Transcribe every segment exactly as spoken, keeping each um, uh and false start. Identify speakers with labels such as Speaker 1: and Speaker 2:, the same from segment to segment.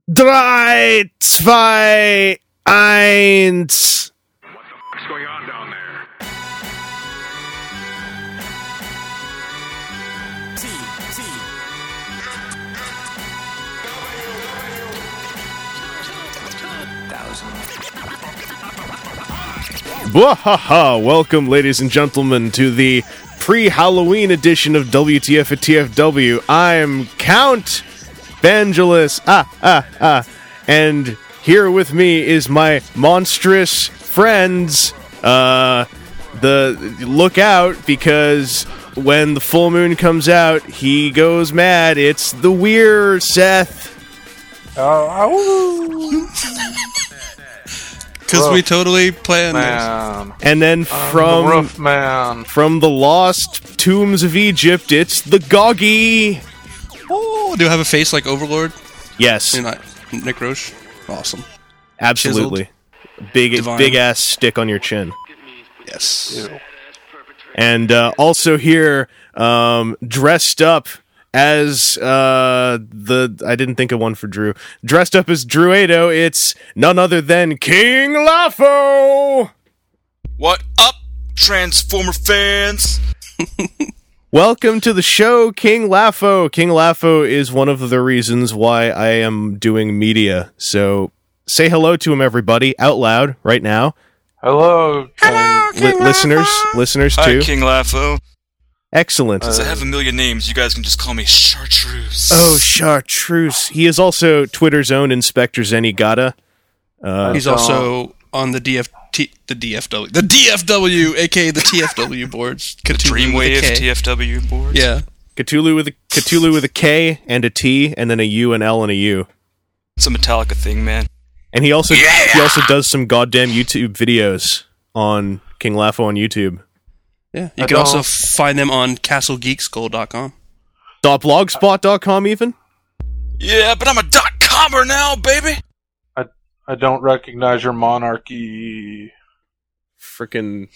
Speaker 1: Drei, zwei, eins.
Speaker 2: What the fuck's going on down there?
Speaker 3: T, T.
Speaker 1: Wahaha! Welcome, ladies and gentlemen, to the pre-Halloween edition of W T F at T F W. I'm Count Vangelis, ah, ah, ah, and here with me is my monstrous friends. Uh, the look out, because when the full moon comes out, he goes mad. It's the Weir Seth.
Speaker 4: Oh,
Speaker 5: Because we totally planned
Speaker 4: man.
Speaker 1: And then from
Speaker 4: the roof man.
Speaker 1: from the lost tombs of Egypt, it's the Goggy.
Speaker 5: this. Oh, do I have a face like Overlord?
Speaker 1: Yes,
Speaker 5: You're not Nick Roche? Awesome.
Speaker 1: absolutely. Big,
Speaker 5: Divine.
Speaker 1: big ass stick on your chin.
Speaker 5: Yes.
Speaker 4: Ew.
Speaker 1: And uh, also here, um, dressed up as uh, the I didn't think of one for Drew. Dressed up as Druido, it's none other than King Lafo.
Speaker 6: What up, Transformer fans?
Speaker 1: Welcome to the show, King Lafo. King Lafo is one of the reasons why I am doing media. So say hello to him, everybody, out loud right now.
Speaker 4: Hello,
Speaker 1: Li- listeners, listeners
Speaker 6: Hi,
Speaker 1: too.
Speaker 6: King Lafo.
Speaker 1: Excellent.
Speaker 6: Since I have a million names, you guys can just call me Chartreuse.
Speaker 1: Oh, Chartreuse. He is also Twitter's own Inspector Zenigata. Uh,
Speaker 5: He's also on the D F T, the D F W, the D F W, aka the T F W boards.
Speaker 6: the
Speaker 5: Cthulhu with a
Speaker 6: Dreamwave
Speaker 5: K.
Speaker 6: T F W boards.
Speaker 5: Yeah.
Speaker 1: Cthulhu with a Cthulhu with a K and a T, and then a U, an L, and a U.
Speaker 6: It's a Metallica thing, man.
Speaker 1: And he also he also does some goddamn YouTube videos on King Lafo on YouTube.
Speaker 5: Yeah. You
Speaker 4: I
Speaker 5: can also
Speaker 4: don't-
Speaker 5: find them on castle geek skull dot com.
Speaker 1: .blogspot dot com even?
Speaker 6: Yeah, but I'm a dot-commer now, baby.
Speaker 4: I don't recognize your monarchy.
Speaker 1: Frickin'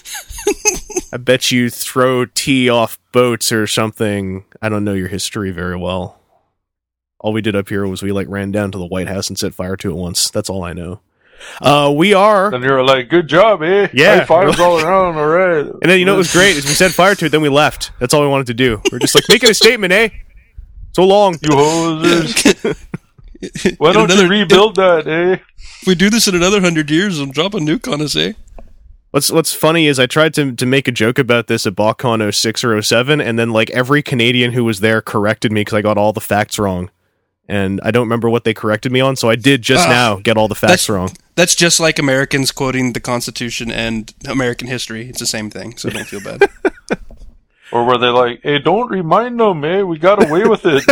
Speaker 1: I bet you throw tea off boats or something. I don't know your history very well. All we did up here was we like ran down to the White House and set fire to it once. That's all I know. Uh, we are...
Speaker 4: Then you're like, good job, eh?
Speaker 1: Yeah.
Speaker 4: High fives all around, alright.
Speaker 1: And then you know what was great is we set fire to it, then we left. That's all we wanted to do. We're just like making a statement, eh? So long.
Speaker 4: You hosers. Why
Speaker 5: In
Speaker 4: don't
Speaker 5: another-
Speaker 4: you rebuild that, eh?
Speaker 5: If we do this in another hundred years, I'll drop a nuke on us, eh?
Speaker 1: What's What's funny is I tried to to make a joke about this at BotCon oh six or oh seven, and then like every Canadian who was there corrected me because I got all the facts wrong. And I don't remember what they corrected me on, so I did just
Speaker 5: Ah,
Speaker 1: now get all the facts
Speaker 5: that's-
Speaker 1: wrong.
Speaker 5: That's just like Americans quoting the Constitution and American history. It's the same thing, so don't feel bad.
Speaker 4: Or were they like, hey, don't remind them, eh? We got away with it.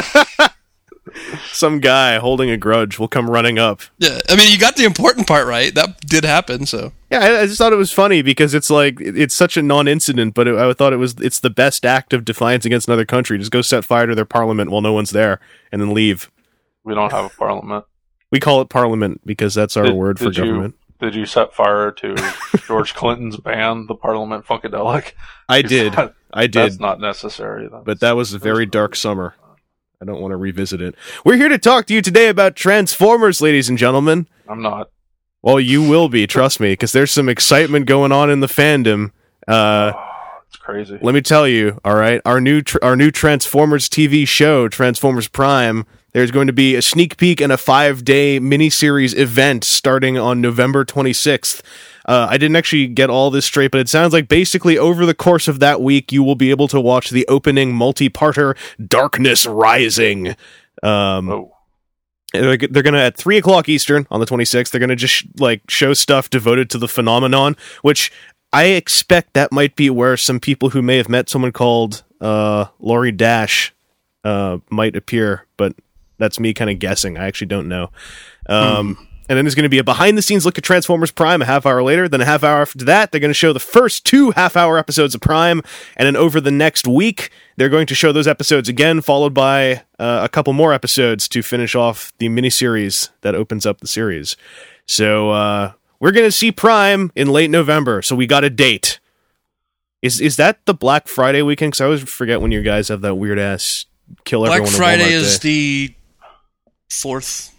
Speaker 1: Some guy holding a grudge will come running up.
Speaker 5: Yeah, I mean, you got the important part right. That did happen, so.
Speaker 1: Yeah, I, I just thought it was funny because it's like it- it's such a non-incident, but it, I thought it was it's the best act of defiance against another country. Just go set fire to their parliament while no one's there, and then leave.
Speaker 4: We don't have a parliament.
Speaker 1: We call it parliament because that's our
Speaker 4: Did-
Speaker 1: word for
Speaker 4: did you-
Speaker 1: government.
Speaker 4: Did you set fire to George Clinton's band, the Parliament Funkadelic?
Speaker 1: I did,
Speaker 4: That-
Speaker 1: I
Speaker 4: That's
Speaker 1: did,
Speaker 4: not necessary. That's,
Speaker 1: but that was a very dark summer. I don't want to revisit it. We're here to talk to you today about Transformers, ladies and gentlemen.
Speaker 4: I'm not.
Speaker 1: Well, you will be, trust me, because there's some excitement going on in the fandom. Uh,
Speaker 4: It's crazy.
Speaker 1: let me tell you, all right, our new tr- our new Transformers T V show, Transformers Prime. There's going to be a sneak peek and a five-day miniseries event starting on November twenty-sixth. Uh, I didn't actually get all this straight, but it sounds like basically over the course of that week, you will be able to watch the opening multi-parter Darkness Rising. Um,
Speaker 4: Oh.
Speaker 1: they're they're gonna at three o'clock Eastern on the twenty-sixth. They're gonna just like show stuff devoted to the phenomenon, which I expect that might be where some people who may have met someone called uh, Laurie Dash uh, might appear, but that's me kind of guessing. I actually don't know. Um, hmm. And then there's going to be a behind-the-scenes look at Transformers Prime a half hour later. Then a half hour after that, they're going to show the first two half-hour episodes of Prime. And then over the next week, they're going to show those episodes again, followed by uh, a couple more episodes to finish off the miniseries that opens up the series. So uh, we're going to see Prime in late November, so we got a date. Is is that the Black Friday weekend? Because I always forget when you guys have that weird-ass kill
Speaker 5: Black
Speaker 1: everyone
Speaker 5: Friday
Speaker 1: in Walmart
Speaker 5: is
Speaker 1: day.
Speaker 5: the fourth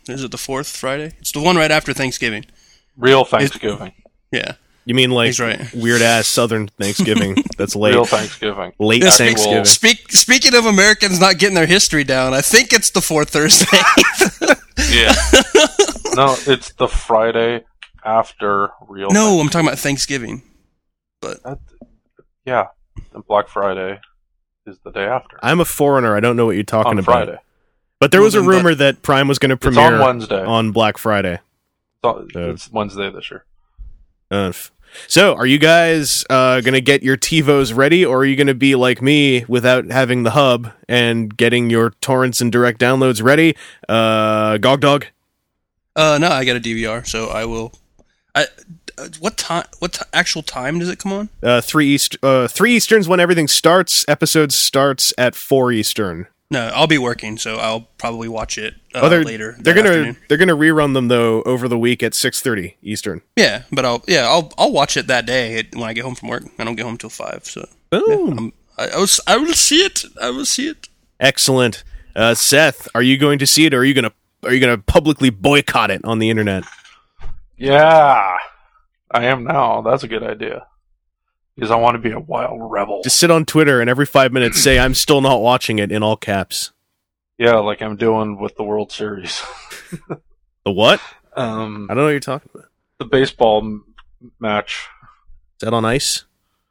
Speaker 5: Is it the fourth Friday? It's the one right after Thanksgiving.
Speaker 4: Real Thanksgiving.
Speaker 5: Yeah.
Speaker 1: You mean like
Speaker 5: He's right.
Speaker 1: weird ass Southern Thanksgiving? That's late.
Speaker 4: Real Thanksgiving.
Speaker 1: Late
Speaker 5: Yeah,
Speaker 1: Thanksgiving.
Speaker 5: speak, speak, speaking of Americans not getting their history down, I think it's the fourth Thursday.
Speaker 6: Yeah.
Speaker 4: No, it's the Friday after Real.
Speaker 5: No, I'm talking about Thanksgiving.
Speaker 4: That, yeah, and Black Friday is the day after.
Speaker 1: I'm a foreigner. I don't know what you're talking
Speaker 4: On
Speaker 1: about.
Speaker 4: Friday.
Speaker 1: But there
Speaker 5: Well,
Speaker 1: was a
Speaker 5: then
Speaker 1: rumor that Prime was going to
Speaker 4: It's
Speaker 1: premiere
Speaker 4: on Wednesday.
Speaker 1: on Black Friday.
Speaker 4: So
Speaker 1: Uh,
Speaker 4: it's Wednesday this year.
Speaker 1: Uh, f- so, are you guys uh, going to get your TiVos ready, or are you going to be like me without having the hub and getting your torrents and direct downloads ready? Uh, Gog Dog?
Speaker 5: Uh, no, I got a D V R, so I will. I uh, what time? What t- actual time does it come on?
Speaker 1: Uh, three East, uh, three Eastern's when everything starts. Episode starts at four Eastern.
Speaker 5: No, I'll be working, so I'll probably watch it uh,
Speaker 1: oh, they're,
Speaker 5: later.
Speaker 1: They're
Speaker 5: that
Speaker 1: gonna
Speaker 5: afternoon.
Speaker 1: they're gonna rerun them though over the week at six thirty Eastern.
Speaker 5: Yeah, but I'll yeah I'll I'll watch it that day when I get home from work. I don't get home till five, so
Speaker 1: Boom.
Speaker 5: I'm, I, I was I will see it. I will see it.
Speaker 1: Excellent. Uh, Seth, are you going to see it, or are you gonna are you gonna publicly boycott it on the internet?
Speaker 4: Yeah, I am now. That's a good idea. Because I want to be a wild rebel.
Speaker 1: Just sit on Twitter and every five minutes say, I'm still not watching it in all caps.
Speaker 4: Yeah, like I'm doing with the World Series.
Speaker 1: The what?
Speaker 4: um,
Speaker 1: I don't know what you're talking about.
Speaker 4: the baseball m- match.
Speaker 1: Is that on ice?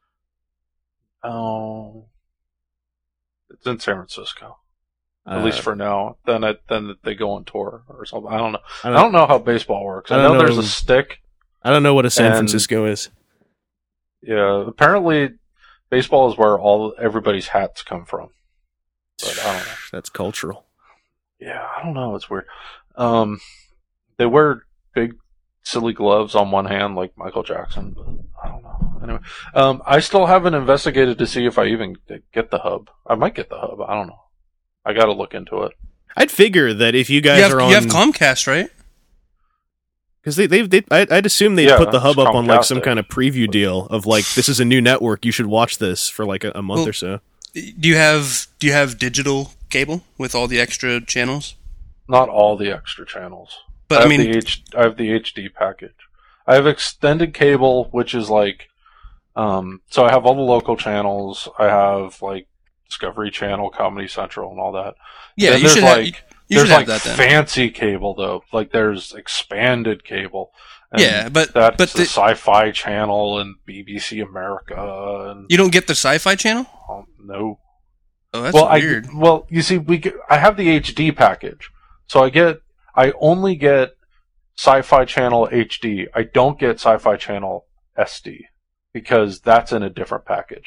Speaker 4: Oh, it's in San Francisco. At
Speaker 1: Uh,
Speaker 4: least for now. Then it, then they go on tour or something. I don't know.
Speaker 1: I
Speaker 4: I
Speaker 1: don't,
Speaker 4: don't know how baseball works.
Speaker 1: I
Speaker 4: I,
Speaker 1: don't
Speaker 4: know, there's
Speaker 1: know.
Speaker 4: a stick.
Speaker 1: I don't know what a San
Speaker 4: and-
Speaker 1: Francisco is.
Speaker 4: Yeah, apparently baseball is where all everybody's hats come from. But I don't know.
Speaker 1: That's cultural.
Speaker 4: Yeah, I don't know. It's weird. Um, they wear big, silly gloves on one hand, like Michael Jackson. But I don't know. Anyway, um, I still haven't investigated to see if I even get the hub. I might get the hub. I don't know. I got to look into it.
Speaker 1: I'd figure that if you guys
Speaker 5: You have,
Speaker 1: are on,
Speaker 5: you have Comcast, right?
Speaker 1: because they, they, they, I- I'd assume they'd
Speaker 4: Yeah,
Speaker 1: put the hub
Speaker 4: it's
Speaker 1: up on like some
Speaker 4: Comcast.
Speaker 1: kind of preview deal of like, this is a new network, you should watch this for like a, a month
Speaker 5: Well,
Speaker 1: or so.
Speaker 5: Do you have do you have digital cable with all the extra channels?
Speaker 4: Not all the extra channels.
Speaker 5: But
Speaker 4: I
Speaker 5: I,
Speaker 4: have
Speaker 5: mean,
Speaker 4: the H- I have the H D package. I have extended cable, which is like, um, so I have all the local channels. I have like Discovery Channel, Comedy Central, and all that.
Speaker 5: yeah,
Speaker 4: Then
Speaker 5: you
Speaker 4: there's
Speaker 5: should
Speaker 4: like,
Speaker 5: have. You, you
Speaker 4: there's
Speaker 5: should
Speaker 4: like
Speaker 5: have that then.
Speaker 4: fancy cable though. Like there's expanded cable. And
Speaker 5: Yeah, but
Speaker 4: that's
Speaker 5: but
Speaker 4: the,
Speaker 5: the,
Speaker 4: Sci-Fi Channel and B B C America and
Speaker 5: you don't get the Sci-Fi channel.
Speaker 4: um, no.
Speaker 5: Oh, that's
Speaker 4: well,
Speaker 5: weird.
Speaker 4: I well, you see, we get, I have the H D package, so I get I only get Sci-Fi Channel H D. I don't get Sci-Fi Channel S D because that's in a different package.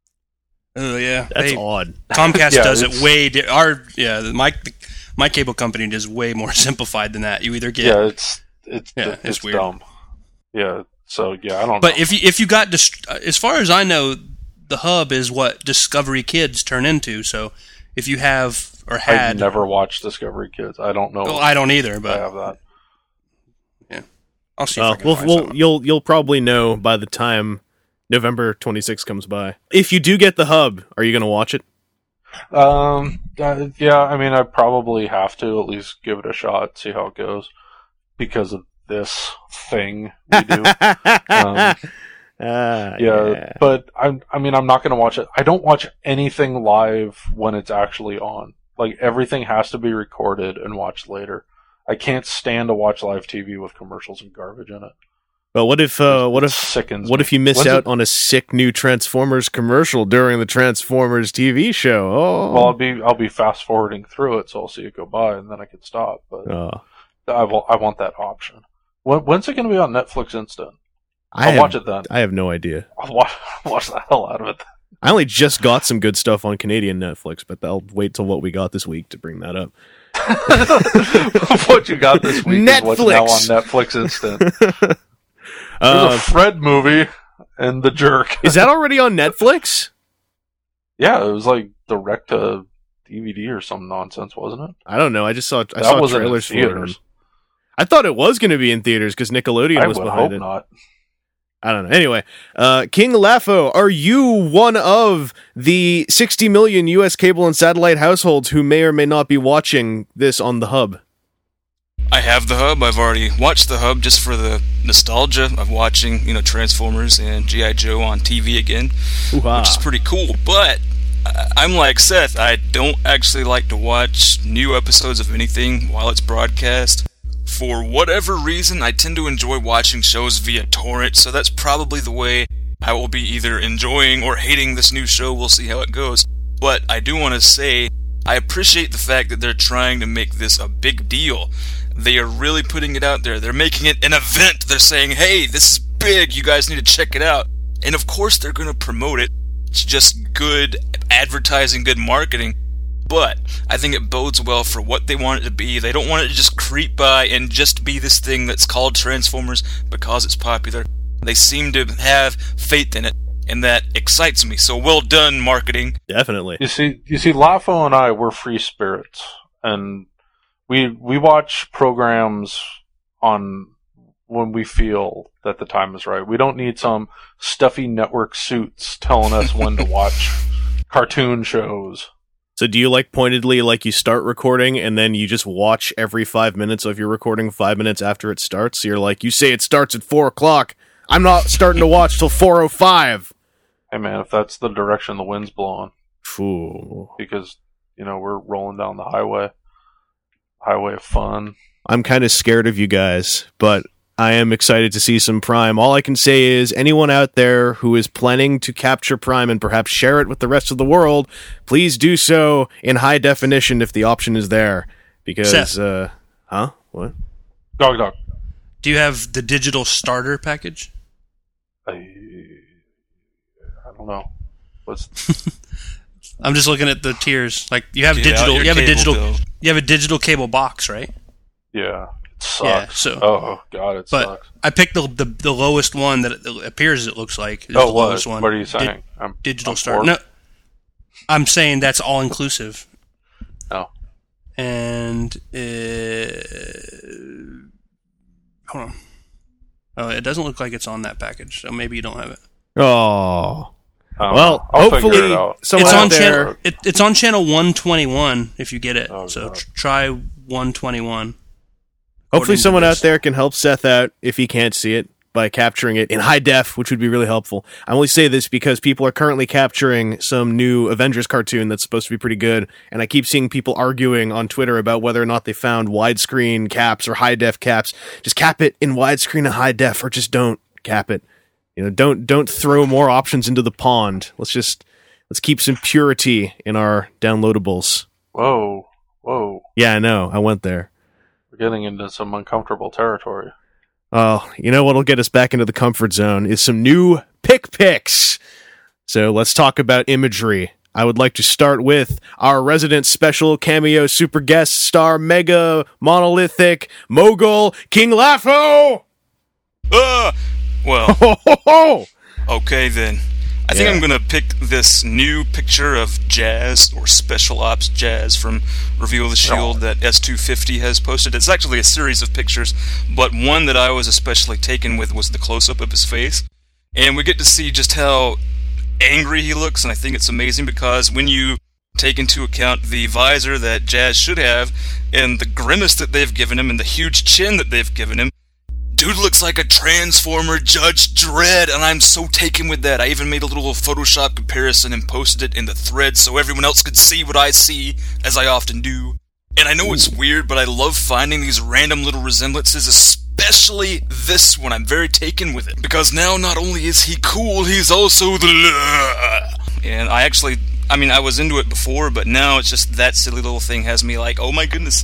Speaker 5: Oh yeah,
Speaker 1: That's
Speaker 5: they-
Speaker 1: odd.
Speaker 5: Comcast
Speaker 4: Yeah,
Speaker 5: does it
Speaker 4: it's-
Speaker 5: way. Di- our yeah, the- my my cable company is way more simplified than that. You either get,
Speaker 4: Yeah, it's it's
Speaker 5: Yeah,
Speaker 4: it's,
Speaker 5: it's weird.
Speaker 4: dumb. Yeah, so yeah, I don't.
Speaker 5: but
Speaker 4: know.
Speaker 5: if you if you got dist- as far as I know, the hub is what Discovery Kids turn into. So if you have or
Speaker 4: I've
Speaker 5: had,
Speaker 4: never watched Discovery Kids. I don't know.
Speaker 5: well, I don't either,
Speaker 4: if I
Speaker 5: but
Speaker 4: have that.
Speaker 5: I'll see. If
Speaker 1: Well,
Speaker 5: I can
Speaker 1: we'll,
Speaker 5: find
Speaker 1: we'll
Speaker 5: something.
Speaker 1: you'll you'll probably know by the time November twenty-sixth comes by. If you do get the hub, are you going to watch it?
Speaker 4: Um, uh, yeah, I mean, I probably have to at least give it a shot, see how it goes, because of this thing we do. um,
Speaker 1: Ah,
Speaker 4: yeah,
Speaker 1: yeah.
Speaker 4: but I'm, I mean, I'm not going to watch it. I don't watch anything live when it's actually on. Like, everything has to be recorded and watched later. I can't stand to watch live T V with commercials and garbage in it.
Speaker 1: But what if uh, what
Speaker 4: It
Speaker 1: if
Speaker 4: sickens
Speaker 1: what
Speaker 4: me.
Speaker 1: if you miss
Speaker 4: When's
Speaker 1: out
Speaker 4: it-
Speaker 1: on a sick new Transformers commercial during the Transformers T V show? Oh,
Speaker 4: Well, I'll be I'll be fast forwarding through it, so I'll see it go by, and then I can stop. But
Speaker 1: Oh.
Speaker 4: I will, I want that option. When, when's it going to be on Netflix Instant?
Speaker 1: I
Speaker 4: I'll
Speaker 1: have,
Speaker 4: watch it then.
Speaker 1: I have no idea.
Speaker 4: I'll watch, watch the hell out of it.
Speaker 1: I only just got some good stuff on Canadian Netflix, but I'll wait till what we got this week to bring that up.
Speaker 4: What you got this week is what's now on
Speaker 1: Netflix.
Speaker 4: Netflix Instant. There's
Speaker 1: Uh,
Speaker 4: a Fred movie and The Jerk.
Speaker 1: is that already on Netflix?
Speaker 4: Yeah, it was like direct to D V D or some nonsense, wasn't it?
Speaker 1: I don't know. I just saw I
Speaker 4: That
Speaker 1: saw
Speaker 4: wasn't in
Speaker 1: trailers for it.
Speaker 4: theaters.
Speaker 1: I thought it was going to be in theaters because Nickelodeon
Speaker 4: I
Speaker 1: was
Speaker 4: would
Speaker 1: behind
Speaker 4: hope
Speaker 1: it.
Speaker 4: not.
Speaker 1: I don't know. Anyway, uh, King Lafo, are you one of the sixty million U S cable and satellite households who may or may not be watching this on the hub?
Speaker 6: I have the Hub. I've already watched the Hub just for the nostalgia of watching, you know, Transformers and G I. Joe on T V again,
Speaker 1: Ooh-ha.
Speaker 6: which is pretty cool. But I- I'm like Seth. I don't actually like to watch new episodes of anything while it's broadcast. For whatever reason, I tend to enjoy watching shows via torrent, so that's probably the way I will be either enjoying or hating this new show. We'll see how it goes. But I do want to say, I appreciate the fact that they're trying to make this a big deal. They are really putting it out there. They're making it an event. They're saying, hey, this is big. You guys need to check it out. And of course they're going to promote it. It's just good advertising, good marketing. But I think it bodes well for what they want it to be. They don't want it to just creep by and just be this thing that's called Transformers because it's popular. They seem to have faith in it, and that excites me. So well done, marketing.
Speaker 1: Definitely.
Speaker 4: You see, you see, Lafo and I, we're free spirits, and we we watch programs on when we feel that the time is right. We don't need some stuffy network suits telling us when to watch cartoon shows.
Speaker 1: So do you like pointedly like you start recording and then you just watch every five minutes of your recording five minutes after it starts? So you're like, you say it starts at four o'clock. I'm not starting to watch till four oh five.
Speaker 4: Hey man, if that's the direction the wind's blowing,
Speaker 1: Ooh.
Speaker 4: because you know we're rolling down the highway, highway of fun.
Speaker 1: I'm kind of scared of you guys, but I am excited to see some Prime. All I can say is anyone out there who is planning to capture Prime and perhaps share it with the rest of the world, please do so in high definition if the option is there. Because,
Speaker 5: Seth.
Speaker 1: uh, huh? What?
Speaker 4: Dog, dog.
Speaker 5: Do you have the digital starter package?
Speaker 4: I, I don't know. What's
Speaker 5: I'm just looking at the tiers. Like you have
Speaker 6: Get out
Speaker 5: digital,
Speaker 6: your
Speaker 5: you have a
Speaker 6: cable
Speaker 5: digital,
Speaker 6: bill.
Speaker 5: you have a digital cable box, right?
Speaker 4: yeah? It sucks.
Speaker 5: Yeah, so-
Speaker 4: oh god, it
Speaker 5: But
Speaker 4: sucks.
Speaker 5: I picked the, the the lowest one that it appears it looks like. Is
Speaker 4: Oh,
Speaker 5: the
Speaker 4: what?
Speaker 5: lowest one.
Speaker 4: What are you
Speaker 5: Di-
Speaker 4: saying? I'm,
Speaker 5: digital
Speaker 4: I'm
Speaker 5: starter.
Speaker 4: for-
Speaker 5: No, I'm saying that's all inclusive.
Speaker 4: No.
Speaker 5: And uh, hold on. Oh, it doesn't look like it's on that package, so maybe you don't have it.
Speaker 1: Oh.
Speaker 4: I don't
Speaker 1: Well,
Speaker 4: know. I'll figure
Speaker 1: hopefully
Speaker 4: it out.
Speaker 1: someone
Speaker 5: it's
Speaker 1: out
Speaker 5: on
Speaker 1: there...
Speaker 5: channel. It, it's on channel one twenty-one if you get it.
Speaker 4: Oh,
Speaker 5: so
Speaker 4: God.
Speaker 5: tr- try one twenty-one.
Speaker 1: Hopefully
Speaker 5: according to
Speaker 1: someone
Speaker 5: this.
Speaker 1: out there can help Seth out if he can't see it by capturing it in high def, which would be really helpful. I only say this because people are currently capturing some new Avengers cartoon that's supposed to be pretty good, and I keep seeing people arguing on Twitter about whether or not they found widescreen caps or high def caps. Just cap it in widescreen and high def, or just don't cap it. You know, don't don't throw more options into the pond. Let's just let's keep some purity in our downloadables.
Speaker 4: Whoa, whoa.
Speaker 1: Yeah, I know. I went there.
Speaker 4: We're getting into some uncomfortable territory.
Speaker 1: Oh, you know what'll get us back into the comfort zone is some new pick picks. So let's talk about imagery. I would like to start with our resident special cameo super guest star mega monolithic mogul King Lafo.
Speaker 6: Uh, well,
Speaker 1: Ho ho ho!
Speaker 6: okay then. I think
Speaker 1: Yeah.
Speaker 6: I'm gonna pick this new picture of Jazz, or Special Ops Jazz, from Reveal the Shield that S two fifty has posted. It's actually a series of pictures, but one that I was especially taken with was the close-up of his face. And we get to see just how angry he looks, and I think it's amazing because when you take into account the visor that Jazz should have, and the grimace that they've given him, and the huge chin that they've given him, dude looks like a Transformer Judge Dredd, and I'm so taken with that. I even made a little Photoshop comparison and posted it in the thread so everyone else could see what I see, as I often do. And I know it's weird, but I love finding these random little resemblances, especially this one. I'm very taken with it, because now not only is he cool, he's also the... And I actually, I mean, I was into it before, but now it's just that silly little thing has me like, oh my goodness.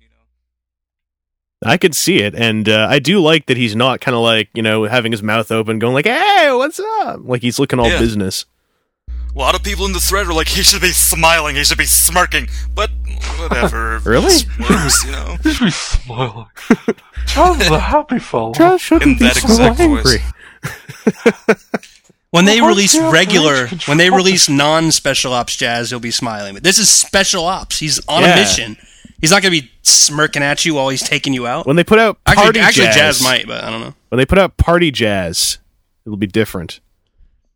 Speaker 1: I could see it, and uh, I do like that he's not kind of like, you know, having his mouth open, going like, hey, what's up? Like he's looking all
Speaker 6: Yeah.
Speaker 1: business.
Speaker 6: A lot of people in the thread are like, he should be smiling, he should be smirking, but whatever.
Speaker 1: Really?
Speaker 6: This works, you know?
Speaker 4: Just be smiling. John's a happy fellow.
Speaker 1: Josh shouldn't
Speaker 6: In
Speaker 1: be
Speaker 6: that
Speaker 1: so
Speaker 6: exact
Speaker 1: angry.
Speaker 6: voice.
Speaker 5: When they
Speaker 4: Well,
Speaker 5: release
Speaker 4: yeah,
Speaker 5: regular,
Speaker 4: rage control.
Speaker 5: when they release non-special ops Jazz, he'll be smiling. But this is special ops. He's on
Speaker 1: Yeah.
Speaker 5: a mission. He's not going to be smirking at you while he's taking you out.
Speaker 1: When they put out party
Speaker 5: Actually, actually
Speaker 1: jazz,
Speaker 5: Jazz might, but I don't know.
Speaker 1: when they put out party jazz, it'll be different.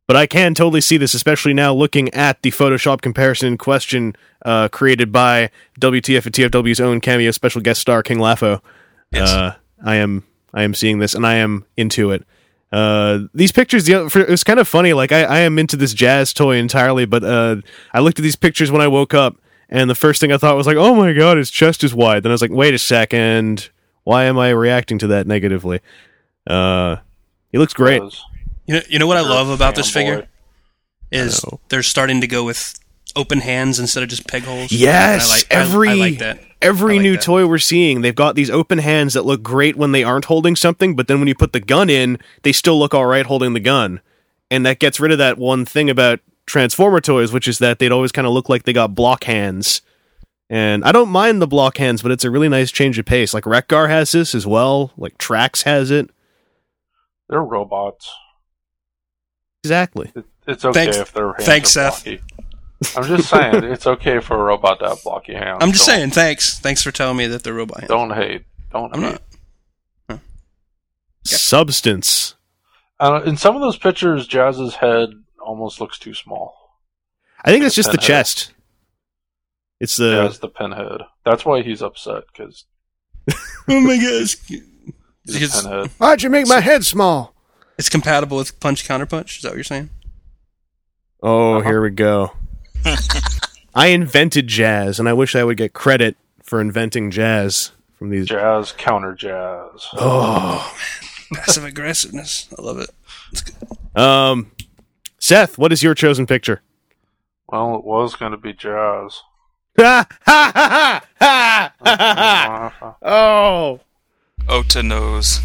Speaker 1: But I can totally see this, especially now looking at the Photoshop comparison in question uh, created by W T F and T F W's own cameo special guest star King Lafo.
Speaker 5: Yes.
Speaker 1: Uh, I am I am seeing this, and I am into it. Uh, these pictures, you know, for, it was kind of funny. Like, I, I am into this jazz toy entirely, but uh, I looked at these pictures when I woke up, and the first thing I thought was like, oh my god, his chest is wide. Then I was like, wait a second, why am I reacting to that negatively? Uh, he looks great.
Speaker 5: You know, you know what I love about this figure
Speaker 4: Fanboy.
Speaker 5: is they're starting to go with open hands instead of just peg holes.
Speaker 1: Yes,
Speaker 5: And I like,
Speaker 1: every
Speaker 5: I, I like that.
Speaker 1: every
Speaker 5: I like
Speaker 1: new
Speaker 5: that.
Speaker 1: toy we're seeing, they've got these open hands that look great when they aren't holding something, but then when you put the gun in, they still look all right holding the gun. And that gets rid of that one thing about Transformer toys, which is that they'd always kind of look like they got block hands. And I don't mind the block hands, but it's a really nice change of pace. Like Wreck-Gar has this as well. Like Trax has it.
Speaker 4: They're robots.
Speaker 1: Exactly.
Speaker 4: It, it's okay
Speaker 5: Thanks-
Speaker 4: if their hands
Speaker 5: thanks,
Speaker 4: are
Speaker 5: Seth.
Speaker 4: blocky. I'm just saying, it's okay for a robot to have blocky hands.
Speaker 5: I'm just
Speaker 4: Don't-
Speaker 5: saying, thanks. Thanks for telling me that they're robot hands.
Speaker 4: Don't hate. Don't
Speaker 5: I'm
Speaker 4: hate.
Speaker 5: not.
Speaker 1: Substance.
Speaker 4: Uh, in some of those pictures, Jazz's head almost looks too small.
Speaker 1: I think that's just the
Speaker 4: Pinhead.
Speaker 1: chest. It's the...
Speaker 4: Jazz the pinhead. That's why he's upset, because
Speaker 5: Oh my gosh.
Speaker 4: he's
Speaker 5: Because
Speaker 4: a pinhead.
Speaker 1: Why'd you make my head small?
Speaker 5: it's compatible with punch counter punch. Is that what you're saying?
Speaker 1: Oh,
Speaker 4: Uh-huh.
Speaker 1: here we go. I invented jazz, and I wish I would get credit for inventing jazz from these.
Speaker 4: Jazz counter jazz.
Speaker 1: Oh,
Speaker 5: Passive aggressiveness. I love it. It's good.
Speaker 1: um, Seth, what is your chosen picture?
Speaker 4: Well, it was going to be jazz.
Speaker 1: Ha ha ha ha ha ha! Oh,
Speaker 6: Oh, to nose.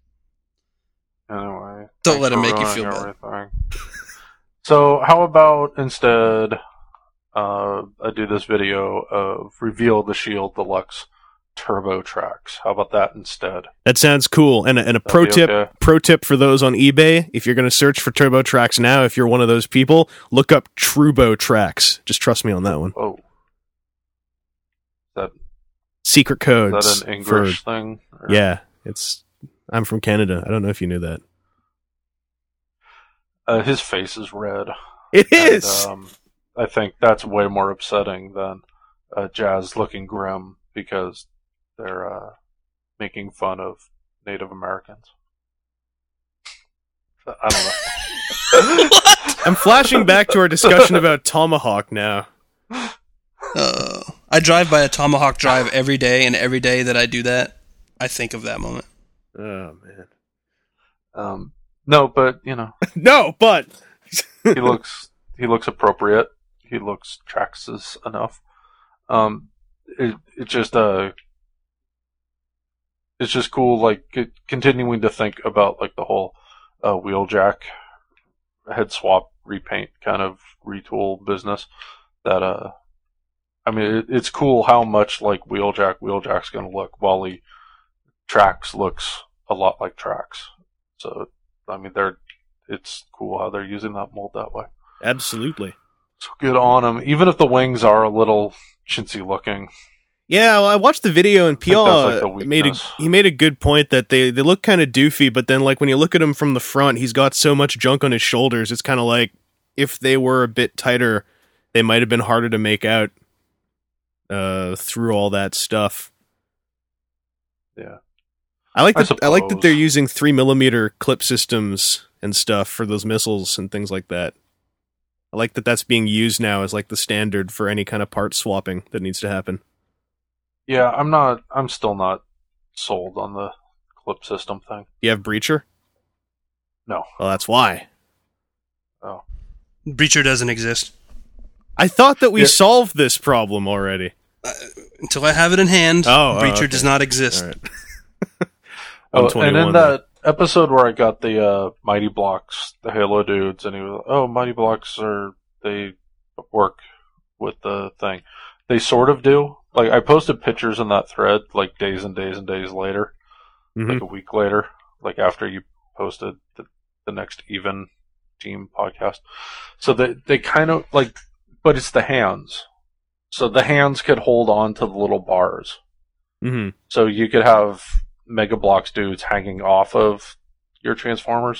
Speaker 4: Anyway.
Speaker 5: Don't
Speaker 4: thanks
Speaker 5: let it
Speaker 4: for
Speaker 5: make you
Speaker 4: ruining
Speaker 5: feel bad.
Speaker 4: everything. So, how about instead, uh, I do this video of Reveal the Shield Deluxe Turbo Tracks. How about that instead?
Speaker 1: that sounds cool. And a, and a pro
Speaker 4: be
Speaker 1: tip,
Speaker 4: okay.
Speaker 1: pro tip for those on eBay: if you're going to search for Turbo Tracks now, if you're one of those people, look up Trubo Tracks. Just trust me on that one.
Speaker 4: Oh. That,
Speaker 1: Secret
Speaker 4: is
Speaker 1: codes.
Speaker 4: that an
Speaker 1: for-
Speaker 4: English thing? Or-
Speaker 1: yeah, it's. I'm from Canada. I don't know if you knew that.
Speaker 4: Uh, his face is red.
Speaker 1: It
Speaker 4: And,
Speaker 1: is.
Speaker 4: um, I think that's way more upsetting than uh, Jazz looking grim because they're uh, making fun of Native Americans. I don't know.
Speaker 1: I'm flashing back to our discussion about Tomahawk now.
Speaker 5: Uh, I drive by a Tomahawk Drive every day, and every day that I do that, I think of that moment.
Speaker 1: Oh man.
Speaker 4: Um, no, but you know,
Speaker 1: No, but
Speaker 4: he looks he looks appropriate. He looks Traxxas enough. Um, it it just uh, it's just cool. Like c- continuing to think about like the whole uh, wheeljack head swap repaint kind of retool business. That uh, I mean, it, it's cool how much like wheeljack wheeljack's going to look. Wally Trax looks a lot like Trax. So I mean, they're it's cool how they're using that mold that way.
Speaker 1: absolutely.
Speaker 4: So good on them, even if the wings are a little chintzy looking.
Speaker 1: Yeah, well, I watched the video and
Speaker 4: I think that's,
Speaker 1: Pial
Speaker 4: like, the
Speaker 1: made a
Speaker 4: weakness.
Speaker 1: he made a good point that they they look kind of doofy, but then like when you look at him from the front, he's got so much junk on his shoulders. It's kind of like if they were a bit tighter, they might have been harder to make out uh, through all that stuff.
Speaker 4: Yeah.
Speaker 1: I like
Speaker 4: I
Speaker 1: that. I, like that
Speaker 4: suppose.
Speaker 1: they're using three millimeter clip systems and stuff for those missiles and things like that. I like that that's being used now as like the standard for any kind of part swapping that needs to happen.
Speaker 4: Yeah, I'm not. I'm still not sold on the clip system thing.
Speaker 1: Do you have Breacher?
Speaker 4: No.
Speaker 1: Well, that's why.
Speaker 4: Oh,
Speaker 5: Breacher doesn't exist.
Speaker 1: I thought that we
Speaker 4: Yeah.
Speaker 1: solved this problem already.
Speaker 5: Until I have it in hand,
Speaker 1: Oh, oh,
Speaker 5: Breacher
Speaker 1: okay.
Speaker 5: does not exist.
Speaker 1: All right.
Speaker 4: oh
Speaker 1: I'm
Speaker 4: and
Speaker 1: twenty-one
Speaker 4: in that episode where I got the uh, Mighty Blocks, the Halo dudes, and he was, oh, Mighty Blocks are they work with the thing. They sort of do. Like I posted pictures in that thread, like days and days and days later,
Speaker 1: Mhm.
Speaker 4: like a week later, like after you posted the, the next Even Team podcast. So they they kind of like, but it's the hands. So the hands could hold on to the little bars.
Speaker 1: Mhm.
Speaker 4: So you could have Mega Bloks dudes hanging off of your Transformers,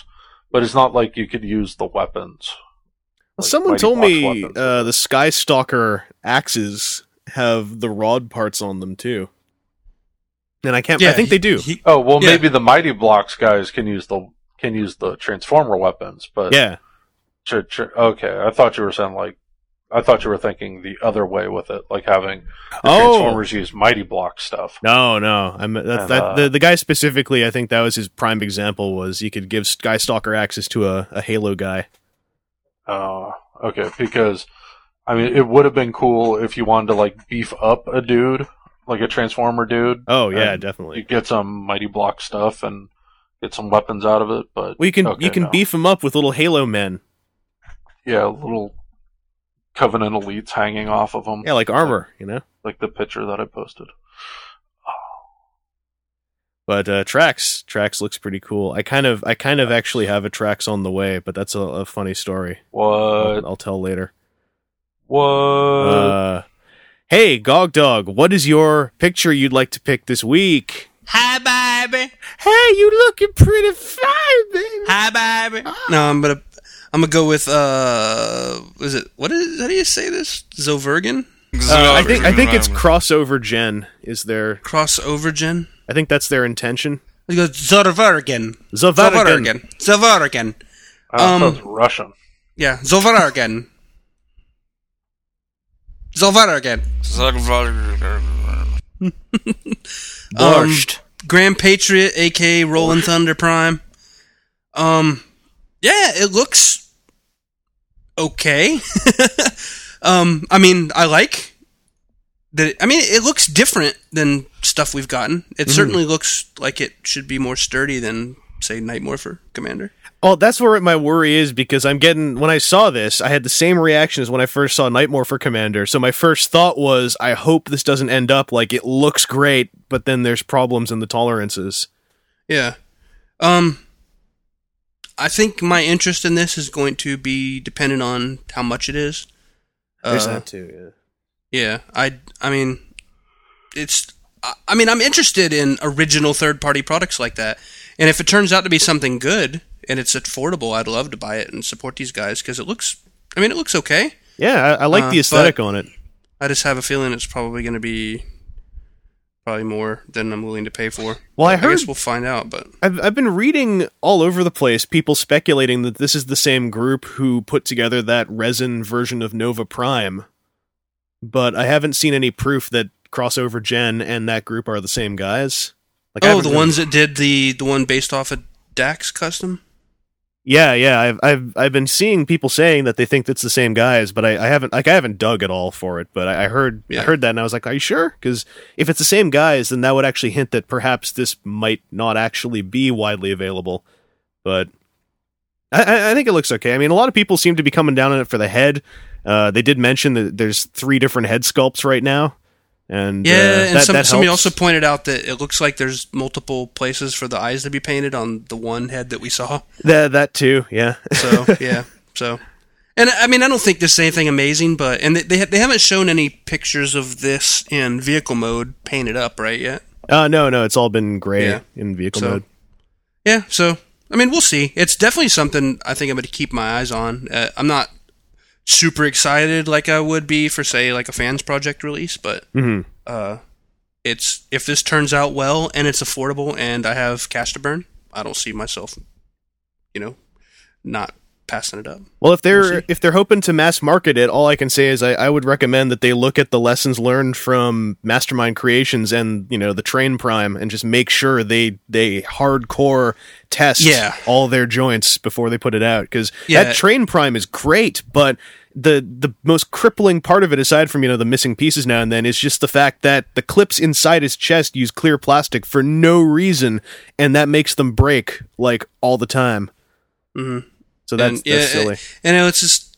Speaker 4: but it's not like you could use the weapons.
Speaker 1: Well,
Speaker 4: Like
Speaker 1: someone
Speaker 4: Mighty
Speaker 1: told
Speaker 4: Block's
Speaker 1: me
Speaker 4: weapons.
Speaker 1: uh, the Skystalker axes have the rod parts on them too, and I can't. I think
Speaker 5: he-
Speaker 1: they do.
Speaker 5: he-
Speaker 4: Oh well,
Speaker 5: Yeah.
Speaker 4: maybe the Mighty Blocks guys can use the can use the Transformer weapons, but
Speaker 1: Yeah.
Speaker 4: Tr- tr- okay, I thought you were saying like, I thought you were thinking the other way with it, like having the
Speaker 1: Oh.
Speaker 4: Transformers use Mighty Block stuff.
Speaker 1: No, no. I'm that's,
Speaker 4: And,
Speaker 1: that
Speaker 4: uh,
Speaker 1: the the guy specifically. I think that was his prime example. Was you could give Skystalker access to a, a Halo guy.
Speaker 4: Oh, okay, because I mean, it would have been cool if you wanted to like beef up a dude, like a Transformer dude.
Speaker 1: Oh yeah,
Speaker 4: and
Speaker 1: definitely.
Speaker 4: You get some Mighty Block stuff and get some weapons out of it, but
Speaker 1: Well, you can
Speaker 4: okay,
Speaker 1: you can
Speaker 4: no.
Speaker 1: beef him up with little Halo men.
Speaker 4: yeah, little Covenant elites hanging off of them.
Speaker 1: Yeah, like armor, you know.
Speaker 4: Like the picture that I posted.
Speaker 1: But uh, Trax Trax looks pretty cool. I kind of I kind of actually have a Trax on the way, but that's a, a funny story.
Speaker 4: What?
Speaker 1: I'll, I'll tell later.
Speaker 4: What?
Speaker 1: Uh, hey, Gog Dog, what is your picture you'd like to pick this week?
Speaker 5: Hi, baby.
Speaker 1: Hey, you looking pretty fine, baby.
Speaker 5: Hi, baby. No, I'm gonna I'm gonna go with uh, is it what is how do you say this? Zovergan
Speaker 1: Uh, I think I think it's crossover gen is their.
Speaker 5: crossover gen.
Speaker 1: I think that's their intention.
Speaker 5: It goes Zovergan.
Speaker 1: Zovergan.
Speaker 5: Zovergan. Zovergan.
Speaker 4: I thought
Speaker 5: um,
Speaker 4: it was Russian.
Speaker 5: Yeah, Zovergan. Zovergan.
Speaker 1: Borscht.
Speaker 5: Um, Grand Patriot, aka Rolling Thunder Prime. Um, yeah, it looks okay. um, I mean, I like that. I mean, it looks different than stuff we've gotten. It certainly looks like it should be more sturdy than, say, Night Morpher Commander.
Speaker 1: Well, that's where my worry is because I'm getting when I saw this, I had the same reaction as when I first saw Night Morpher Commander. So my first thought was, I hope this doesn't end up like it looks great, but then there's problems in the tolerances.
Speaker 5: Yeah. Um, I think my interest in this is going to be dependent on how much it is.
Speaker 1: There's
Speaker 5: Uh,
Speaker 1: that too.
Speaker 5: Yeah, I, I mean, it's, I I mean, I'm interested in original third-party products like that, and if it turns out to be something good and it's affordable, I'd love to buy it and support these guys because it looks, I mean, it looks okay.
Speaker 1: Yeah, I, I like
Speaker 5: Uh,
Speaker 1: the aesthetic
Speaker 5: but-
Speaker 1: on it.
Speaker 5: I just have a feeling it's probably going to be probably more than I'm willing to pay for.
Speaker 1: Well, I
Speaker 5: I
Speaker 1: heard-
Speaker 5: guess we'll find out, but
Speaker 1: I've I've been reading all over the place people speculating that this is the same group who put together that resin version of Nova Prime, but I haven't seen any proof that crossover gen and that group are the same guys. Like, I
Speaker 5: oh,
Speaker 1: haven't
Speaker 5: the
Speaker 1: really-
Speaker 5: ones that did the the one based off of Dax Custom.
Speaker 1: Yeah, yeah. I've I've I've been seeing people saying that they think it's the same guys, but I, I haven't like I haven't dug at all for it. But I, I heard
Speaker 5: Yeah.
Speaker 1: I heard that and I was like, are you sure? Because if it's the same guys, then that would actually hint that perhaps this might not actually be widely available. But I- I, I think it looks okay. I mean, a lot of people seem to be coming down on it for the head. Uh, they did mention that there's three different head sculpts right now, and
Speaker 5: Yeah,
Speaker 1: uh,
Speaker 5: and
Speaker 1: that,
Speaker 5: some,
Speaker 1: that
Speaker 5: somebody
Speaker 1: helps.
Speaker 5: also pointed out that it looks like there's multiple places for the eyes to be painted on the one head that we saw.
Speaker 1: that that too. Yeah.
Speaker 5: So yeah, so and I mean I don't think this is anything amazing, but and they they, ha- they haven't shown any pictures of this in vehicle mode painted up right yet.
Speaker 1: uh, no, no, it's all been gray
Speaker 5: Yeah.
Speaker 1: in vehicle
Speaker 5: So-
Speaker 1: mode.
Speaker 5: Yeah, so I mean we'll see. It's definitely something I think I'm going to keep my eyes on. Uh, I'm not super excited like I would be for say like a Fans Project release, but
Speaker 1: hmm
Speaker 5: uh, it's if this turns out well and it's affordable and I have cash to burn, I don't see myself, you know, not passing it up.
Speaker 1: Well, if they're
Speaker 5: We'll see.
Speaker 1: if they're hoping to mass market it, all I can say is I, I would recommend that they look at the lessons learned from Mastermind Creations and you know the Train Prime and just make sure they they hardcore test
Speaker 5: Yeah.
Speaker 1: all their joints before they put it out because
Speaker 5: Yeah.
Speaker 1: that Train Prime is great, but the the most crippling part of it, aside from you know the missing pieces now and then, is just the fact that the clips inside his chest use clear plastic for no reason, and that makes them break like all the time.
Speaker 5: Mm-hmm.
Speaker 1: So that's
Speaker 5: and, yeah,
Speaker 1: that's silly.
Speaker 5: And you know, it's just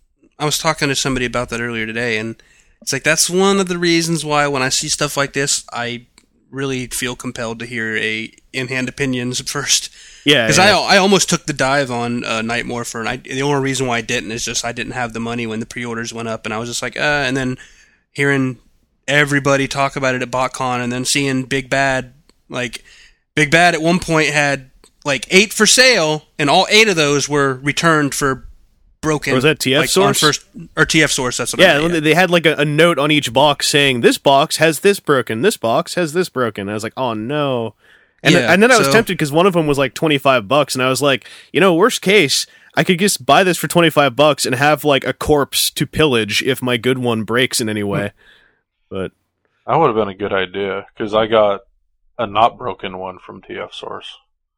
Speaker 5: I was talking to somebody about that earlier today, and it's like that's one of the reasons why when I see stuff like this, I really feel compelled to hear a in-hand opinions first.
Speaker 1: Yeah,
Speaker 5: Because
Speaker 1: yeah.
Speaker 5: I I almost took the dive on uh, Night Morpher, and I, the only reason why I didn't is just I didn't have the money when the pre-orders went up, and I was just like, uh, and then hearing everybody talk about it at BotCon, and then seeing Big Bad, like Big Bad at one point had like eight for sale, and all eight of those were returned for broken.
Speaker 1: Or was that T F
Speaker 5: like,
Speaker 1: Source?
Speaker 5: On first, or T F Source, that's what
Speaker 1: Yeah,
Speaker 5: I mean,
Speaker 1: they had like a, a note on each box saying, this box has this broken, this box has this broken. I was like, oh no. And,
Speaker 5: Yeah,
Speaker 1: th- and then I was
Speaker 5: so-
Speaker 1: tempted because one of them was like twenty-five bucks, and I was like, you know, worst case, I could just buy this for twenty-five bucks and have like a corpse to pillage if my good one breaks in any way. But
Speaker 4: That would have been a good idea, because I got a not broken one from T F Source.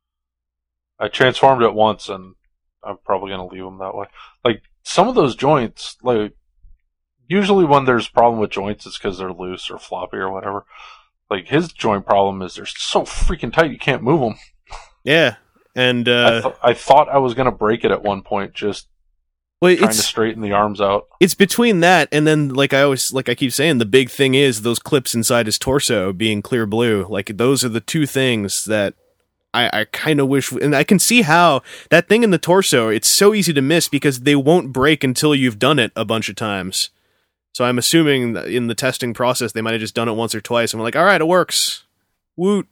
Speaker 4: I transformed it once, and I'm probably going to leave them that way. Like, some of those joints, like, usually when there's a problem with joints, it's because they're loose or floppy or whatever. Like, his joint problem is they're so freaking tight you can't move them.
Speaker 1: yeah, and
Speaker 4: I,
Speaker 1: uh,
Speaker 4: th- I thought I was going to break it at one point, just
Speaker 1: well,
Speaker 4: trying
Speaker 1: it's
Speaker 4: to straighten the arms out.
Speaker 1: it's between that and then, like I always, like I keep saying, the big thing is those clips inside his torso being clear blue. Like, those are the two things that I, I kind of wish, and I can see how that thing in the torso, it's so easy to miss because they won't break until you've done it a bunch of times. So I'm assuming that in the testing process, they might have just done it once or twice, and we're like, all right, it works. Woot.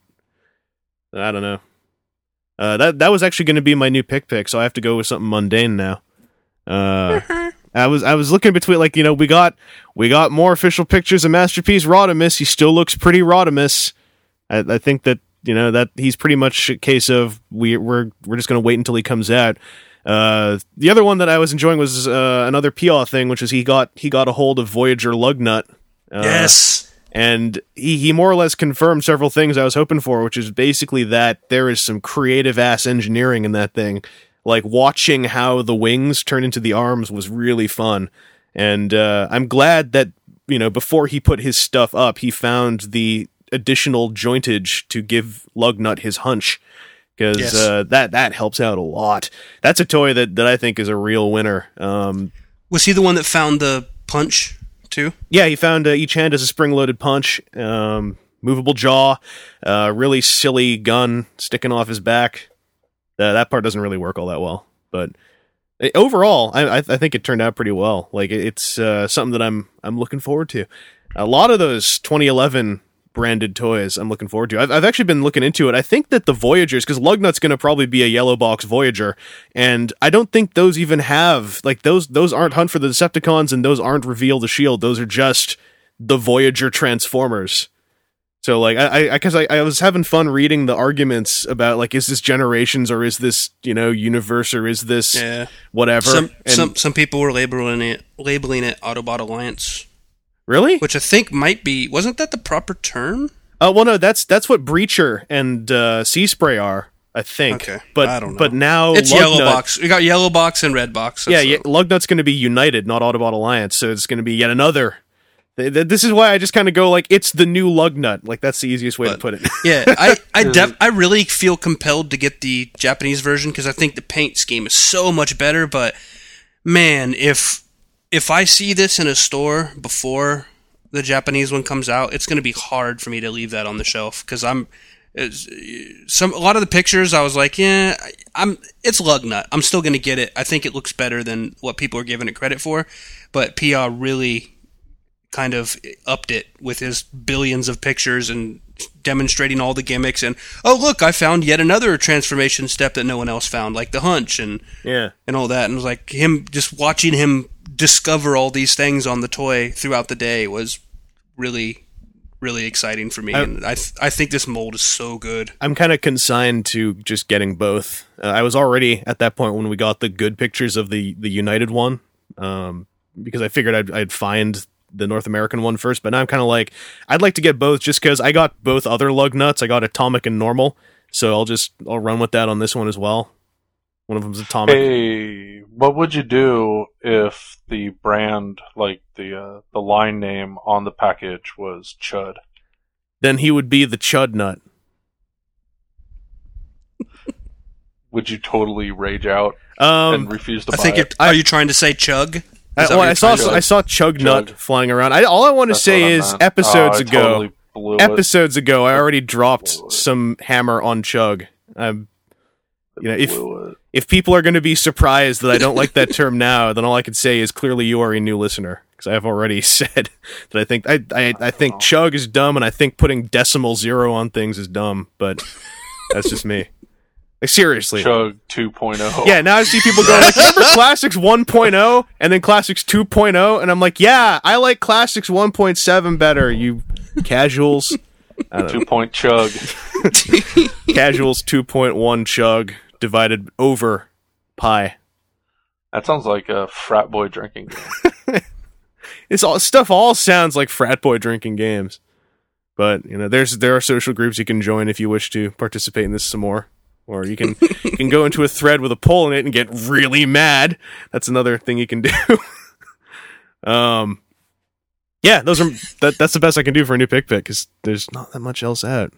Speaker 1: I don't know. Uh, that that was actually going to be my new pick pick, so I have to go with something mundane now. Uh, I was I was looking between, like, you know, we got we got more official pictures of Masterpiece Rodimus. He still looks pretty Rodimus. I, I think that, you know, that he's pretty much a case of we we're we're just going to wait until he comes out. Uh, the other one that I was enjoying was uh, another P A W thing, which is he got he got a hold of Voyager Lugnut. Uh,
Speaker 5: yes.
Speaker 1: And he, he more or less confirmed several things I was hoping for, which is basically that there is some creative ass engineering in that thing. Like, watching how the wings turn into the arms was really fun. And uh, I'm glad that, you know, before he put his stuff up, he found the additional jointage to give Lugnut his hunch. Because
Speaker 5: Yes.
Speaker 1: uh, that, that helps out a lot. That's a toy that, that I think is a real winner. Um,
Speaker 5: Was he the one that found the punch too?
Speaker 1: Yeah, he found uh, each hand has a spring-loaded punch, um, movable jaw, uh, really silly gun sticking off his back. Uh, that part doesn't really work all that well, but uh, overall, I, I, I think it turned out pretty well. Like, it- it's uh, something that I'm I'm looking forward to. A lot of those twenty eleven branded toys I'm looking forward to. I've, I've actually been looking into it. I think that the Voyagers, because Lugnut's going to probably be a yellow box Voyager, and I don't think those even have, like, those those aren't Hunt for the Decepticons, and those aren't Reveal the Shield. Those are just the Voyager Transformers. So, like, I, I, because I, I was having fun reading the arguments about, like, is this Generations, or is this, you know, Universe, or is this
Speaker 5: Yeah.
Speaker 1: whatever?
Speaker 5: Some
Speaker 1: And-
Speaker 5: some some people were labeling it labeling it Autobot Alliance,
Speaker 1: really?
Speaker 5: which I think might be wasn't that the proper term?
Speaker 1: Oh, well, no, that's that's what Breacher and uh, Sea Spray are, I think.
Speaker 5: Okay,
Speaker 1: but
Speaker 5: I don't know.
Speaker 1: but now
Speaker 5: It's
Speaker 1: Lugnut,
Speaker 5: yellow box. We got yellow box and red box.
Speaker 1: Yeah,
Speaker 5: That's
Speaker 1: yeah,
Speaker 5: the-
Speaker 1: Lugnut's going to be United, not Autobot Alliance, so it's going to be yet another. th- th- This is why I just kind of go like, it's the new Lugnut. Like, that's the easiest way to
Speaker 5: But-
Speaker 1: put it.
Speaker 5: Yeah, I I, def- I really feel compelled to get the Japanese version because I think the paint scheme is so much better. But man, if if I see this in a store before the Japanese one comes out, it's going to be hard for me to leave that on the shelf because I'm it's, some a lot of the pictures I was like, yeah, I'm it's Lugnut. I'm still going to get it. I think it looks better than what people are giving it credit for. But P R really kind of upped it with his billions of pictures and demonstrating all the gimmicks and oh look, I found yet another transformation step that no one else found, like the hunch and
Speaker 1: Yeah.
Speaker 5: and all that. And it was like him just watching him discover all these things on the toy throughout the day was really really exciting for me.
Speaker 1: I-
Speaker 5: and I th- I think this mold is so good.
Speaker 1: I'm kind of consigned to just getting both. Uh, I was already at that point when we got the good pictures of the, the United one, um, because I figured I'd, I'd find the North American one first, but now I'm kind of like, I'd like to get both just because I got both other Lugnuts. I got Atomic and Normal, so I'll just I'll run with that on this one as well. One of them's Atomic.
Speaker 4: Hey, what would you do if the brand, like the uh, the line name on the package was Chud?
Speaker 1: Then he would be the Chud Nut.
Speaker 4: Would you totally rage out
Speaker 1: Um,
Speaker 4: and refuse to
Speaker 5: I
Speaker 4: buy
Speaker 5: think
Speaker 4: it?
Speaker 5: you're, are you trying to say chug? Is
Speaker 1: I,
Speaker 5: that
Speaker 1: well,
Speaker 5: what
Speaker 1: I
Speaker 5: you're
Speaker 1: saw
Speaker 5: trying to say?
Speaker 1: I saw Chug Nut
Speaker 4: Chug.
Speaker 1: flying around. I, all I want to
Speaker 4: That's
Speaker 1: say
Speaker 4: what I
Speaker 1: is
Speaker 4: meant.
Speaker 1: episodes
Speaker 4: Oh, I
Speaker 1: ago.
Speaker 4: totally blew it.
Speaker 1: Episodes ago, I already dropped
Speaker 4: Blew it.
Speaker 1: some hammer on Chug. Um, you know, if
Speaker 4: Blew it.
Speaker 1: if people are going to be surprised that I don't like that term now, then all I can say is clearly you are a new listener, because I have already said that I think I I, I think Chug is dumb, and I think putting decimal zero on things is dumb. But that's just me. Like, seriously.
Speaker 4: Chug two point oh.
Speaker 1: Yeah, now I see people going, like, remember Classics one point oh and then Classics two point oh? And I'm like, yeah, I like Classics one point seven better, you casuals.
Speaker 4: Two-point chug.
Speaker 1: Casuals two point one chug divided over pi.
Speaker 4: That sounds like a frat boy drinking game.
Speaker 1: It's all stuff all sounds like frat boy drinking games. But, you know, there's there are social groups you can join if you wish to participate in this some more. Or you can you can go into a thread with a poll in it and get really mad. That's another thing you can do. um, yeah, those are that. That's the best I can do for a new pick pick because there's not that much else out.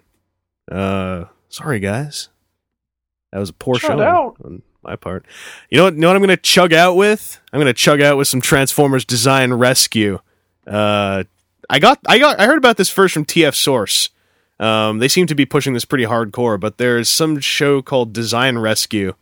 Speaker 1: Uh, sorry guys, that was a poor
Speaker 4: Shut
Speaker 1: show
Speaker 4: out.
Speaker 1: on my part. You know what? You know what I'm going to chug out with? I'm going to chug out with some Transformers Design Rescue. Uh, I got I got I heard about this first from T F Source. Um, they seem to be pushing this pretty hardcore, but there's some show called Design Rescue,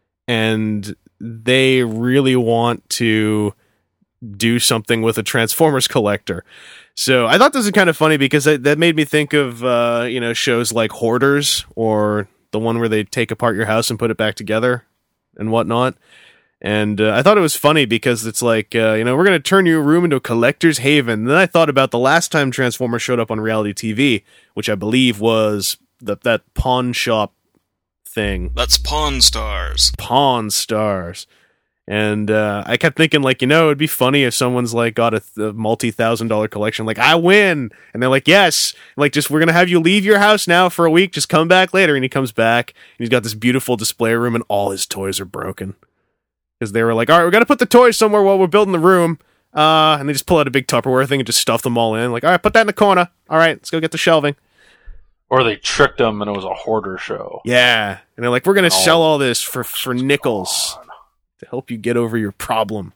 Speaker 1: and they really want to do something with a Transformers collector. So I thought this was kind of funny because that, that made me think of uh, you know shows like Hoarders or the one where they take apart your house and put it back together and whatnot. And uh, I thought it was funny because it's like, uh, you know, we're going to turn your room into a collector's haven. And then I thought about the last time Transformers showed up on reality T V, which I believe was the, that pawn shop thing.
Speaker 6: That's Pawn Stars.
Speaker 1: Pawn Stars. And uh, I kept thinking, like, you know, it'd be funny if someone's, like, got a, a multi-thousand dollar collection. Like, I win! And they're like, yes! Like, just, we're going to have you leave your house now for a week. Just come back later. And he comes back, and he's got this beautiful display room, and all his toys are broken. Because they were like, all right, we got to put the toys somewhere while we're building the room. Uh, and they just pull out a big Tupperware thing and just stuff them all in. Like, all right, put that in the corner. All right, let's go get the shelving.
Speaker 4: Or they tricked them and it was a hoarder show.
Speaker 1: Yeah. And they're like, we're going to
Speaker 4: Oh,
Speaker 1: sell all this for, for nickels to help you get over your problem.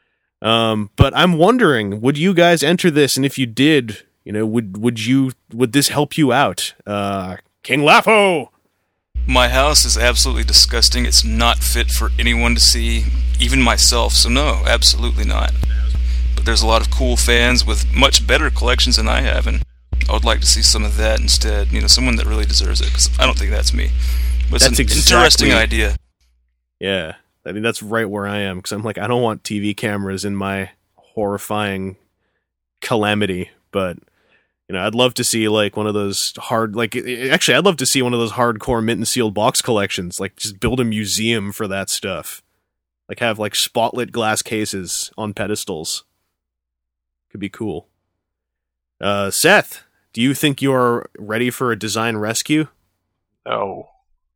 Speaker 1: Um, but I'm wondering, would you guys enter this? And if you did, you know, would would you would this help you out? Uh, King Lafo!
Speaker 6: My house is absolutely disgusting. It's not fit for anyone to see, even myself, so no, absolutely not. But there's a lot of cool fans with much better collections than I have, and I would like to see some of that instead. You know, someone that really deserves it, because I don't think that's me. But
Speaker 1: That's
Speaker 6: it's an
Speaker 1: exactly-
Speaker 6: interesting idea.
Speaker 1: Yeah. I mean, that's right where I am, because I'm like, I don't want T V cameras in my horrifying calamity, but... You know, I'd love to see, like, one of those hard... Like, actually, I'd love to see one of those hardcore mint and sealed box collections. Like, just build a museum for that stuff. Like, have, like, spotlit glass cases on pedestals. Could be cool. Uh, Seth, do you think you're ready for a design rescue?
Speaker 4: No.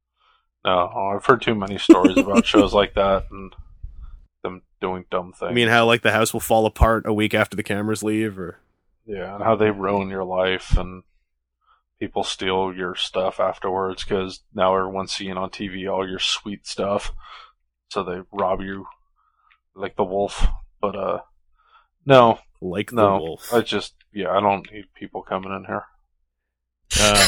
Speaker 4: No, I've heard too many stories about shows like that and them doing dumb things.
Speaker 1: I mean, how, like, the house will fall apart a week after the cameras leave, or...
Speaker 4: Yeah, and how they ruin your life and people steal your stuff afterwards because now everyone's seeing on T V all your sweet stuff. So they rob you like the wolf. But, uh, no.
Speaker 1: Like the
Speaker 4: no,
Speaker 1: wolf.
Speaker 4: I just, yeah, I don't need people coming in here.
Speaker 1: Uh,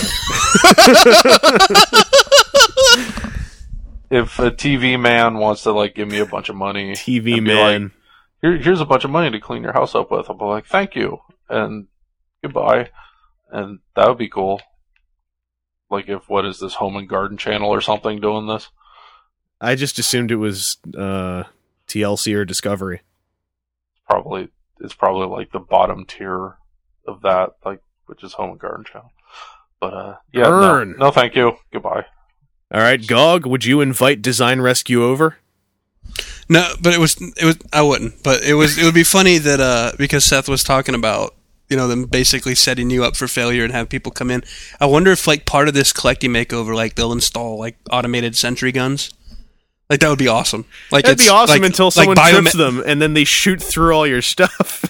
Speaker 4: If a T V man wants to, like, give me a bunch of money.
Speaker 1: T V
Speaker 4: and be
Speaker 1: man.
Speaker 4: like, Here, here's a bunch of money to clean your house up with. I'll be like, thank you. And goodbye. And that would be cool. Like if, what is this, Home and Garden Channel or something doing this?
Speaker 1: I just assumed it was uh, T L C or Discovery.
Speaker 4: Probably, it's probably like the bottom tier of that, like, which is Home and Garden Channel. But, uh, yeah, no,
Speaker 1: Burn.
Speaker 4: no, thank you. Goodbye.
Speaker 1: All right, Gog, would you invite Design Rescue over?
Speaker 5: No, but it was it was I wouldn't. But it was it would be funny that uh because Seth was talking about, you know, them basically setting you up for failure and have people come in. I wonder if like part of this collecting makeover, like they'll install like automated sentry guns. Like that would be awesome. Like
Speaker 1: That'd
Speaker 5: it's,
Speaker 1: be awesome
Speaker 5: like,
Speaker 1: until
Speaker 5: like
Speaker 1: someone
Speaker 5: biome-
Speaker 1: trips them and then they shoot through all your stuff.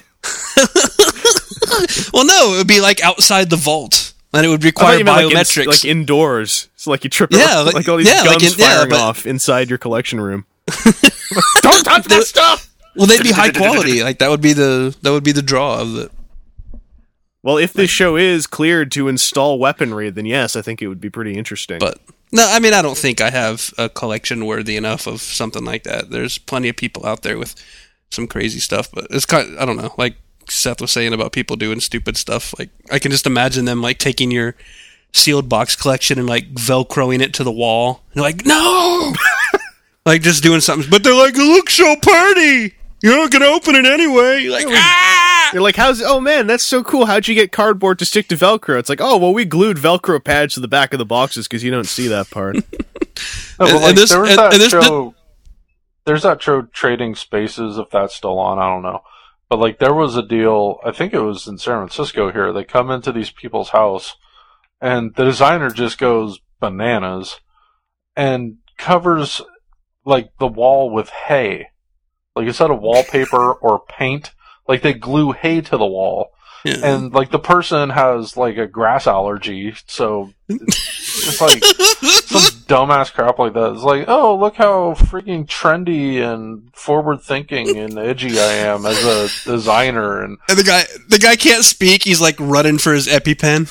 Speaker 5: Well, no, it would be like outside the vault, and it would
Speaker 1: I
Speaker 5: require
Speaker 1: thought you meant, like, in-
Speaker 5: biometrics.
Speaker 1: like indoors. So like you trip
Speaker 5: Yeah,
Speaker 1: over,
Speaker 5: like-
Speaker 1: like all these
Speaker 5: yeah,
Speaker 1: guns
Speaker 5: like in- yeah,
Speaker 1: firing
Speaker 5: but-
Speaker 1: off inside your collection room. Don't touch that stuff.
Speaker 5: Well, they'd be high quality. Like that would be the that would be the draw of it.
Speaker 1: Well, if this show is cleared to install weaponry, then yes, I think it would be pretty interesting.
Speaker 5: But no, I mean, I don't think I have a collection worthy enough of something like that. There's plenty of people out there with some crazy stuff, but it's kind. I don't know. Like Seth was saying about people doing stupid stuff. Like I can just imagine them like taking your sealed box collection and like Velcroing it to the wall. You're like, no, like just doing something. But they're like, it looks so pretty. You're not gonna open it anyway. You're like, ah!
Speaker 1: You're like, how's? Oh man, that's so cool. How'd you get cardboard to stick to Velcro? It's like, oh well, we glued Velcro pads to the back of the boxes because you don't see that part.
Speaker 4: No, but
Speaker 5: And-
Speaker 4: like,
Speaker 5: and this-
Speaker 4: there was
Speaker 5: and-
Speaker 4: that
Speaker 5: and this-
Speaker 4: show. There's that show Trading Spaces, if that's still on. I don't know. But like, there was a deal. I think it was in San Francisco. Here, they come into these people's house, and the designer just goes bananas and covers like the wall with hay. Like instead of wallpaper or paint, like they glue hay to the wall.
Speaker 5: Yeah.
Speaker 4: And like the person has like a grass allergy, so it's just like some dumbass crap like that. It's like, oh, look how freaking trendy and forward thinking and edgy I am as a designer. And
Speaker 5: And the guy, the guy can't speak. He's like running for his EpiPen.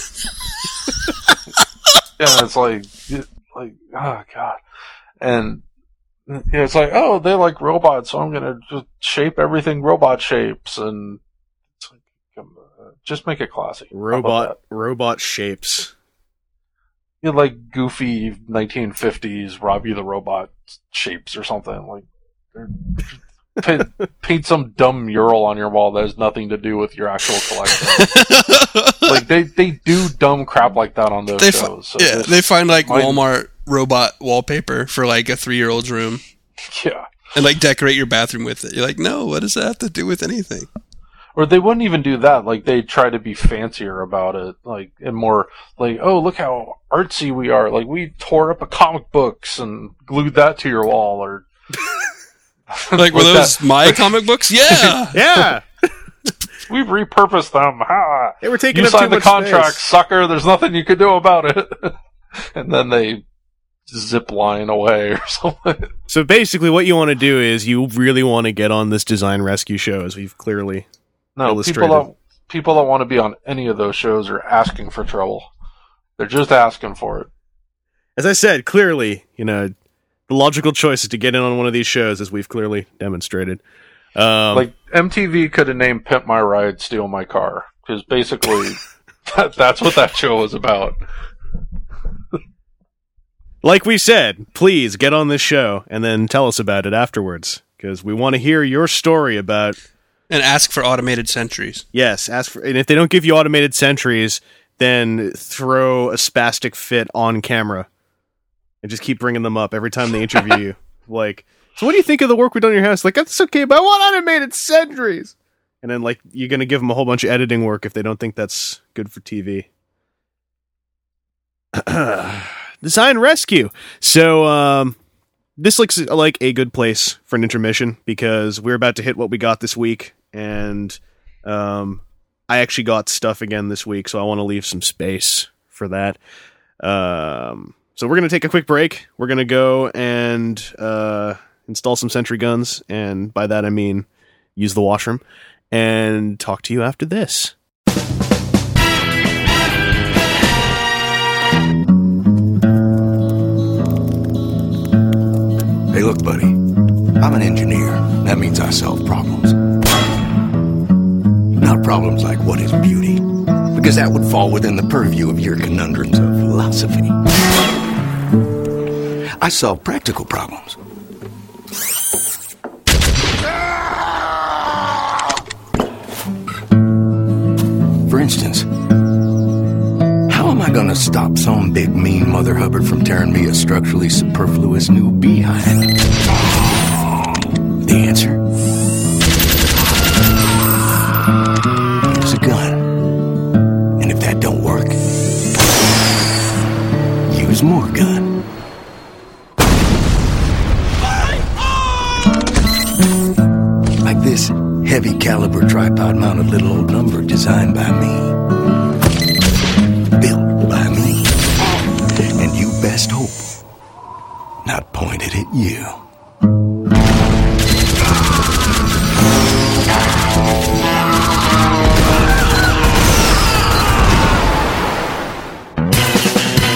Speaker 4: yeah, it's like, like oh god. And yeah, it's like, oh, they like robots, so I'm gonna just shape everything robot shapes, and it's like, um, uh, just make it classy. How about
Speaker 1: Robot,
Speaker 4: that?
Speaker 1: robot shapes.
Speaker 4: You know, like goofy nineteen fifties Robbie the Robot shapes or something. Like, they're- paint, paint some dumb mural on your wall that has nothing to do with your actual collection. Like they, they do dumb crap like that on those
Speaker 5: They fi-
Speaker 4: shows. So
Speaker 5: yeah,
Speaker 4: just-
Speaker 5: they find like
Speaker 4: mine-
Speaker 5: Walmart robot wallpaper for like a three year old's room
Speaker 4: yeah.
Speaker 5: and like decorate your bathroom with it. You're like, no, what does that have to do with anything?
Speaker 4: Or they wouldn't even do that. Like they try to be fancier about it, like and more like, oh, look how artsy we are. Like we tore up a comic books and glued that to your wall, or
Speaker 5: Like, were
Speaker 4: Like
Speaker 5: those
Speaker 4: that.
Speaker 5: my comic books? Yeah.
Speaker 1: Yeah,
Speaker 4: we've repurposed them. Ha!
Speaker 1: they were taking
Speaker 4: You
Speaker 1: up too
Speaker 4: signed the
Speaker 1: much
Speaker 4: contract,
Speaker 1: space.
Speaker 4: sucker. There's nothing you could do about it. And then they zip line away or something.
Speaker 1: So basically, what you want to do is you really want to get on this design rescue show, as we've clearly.
Speaker 4: No,
Speaker 1: Illustrated.
Speaker 4: people that people that want to be on any of those shows are asking for trouble. They're just asking for it.
Speaker 1: As I said, clearly, you know, the logical choice is to get in on one of these shows, as we've clearly demonstrated. Um,
Speaker 4: Like M T V could have named "Pimp My Ride, Steal My Car" because basically that, that's what that show was about.
Speaker 1: like we said, please get on this show and then tell us about it afterwards, because we want to hear your story about.
Speaker 5: And ask for automated sentries.
Speaker 1: Yes, ask for, and if they don't give you automated sentries, then throw a spastic fit on camera, and just keep bringing them up every time they interview you. Like, so what do you think of the work we've done in your house? Like, that's okay, but I want automated sentries. And then, like, you're gonna give them a whole bunch of editing work if they don't think that's good for T V. Design rescue. So, um, this looks like a good place for an intermission because we're about to hit what we got this week, and um, I actually got stuff again this week, so I want to leave some space for that. Um, so we're going to take a quick break. We're going to go and uh, install some sentry guns, and by that I mean use the washroom, and talk to you after this.
Speaker 3: Hey, look, buddy. I'm an engineer. That means I solve problems. Not problems like what is beauty, because that would fall within the purview of your conundrums of philosophy. I solve practical problems. For instance, how am I going to stop some big mean Mother Hubbard from tearing me a structurally superfluous new behind? The answer? Use a gun. And if that don't work, use more gun. Like this heavy caliber tripod mounted little old number designed by me. Built by me. And you best hope not pointed at you.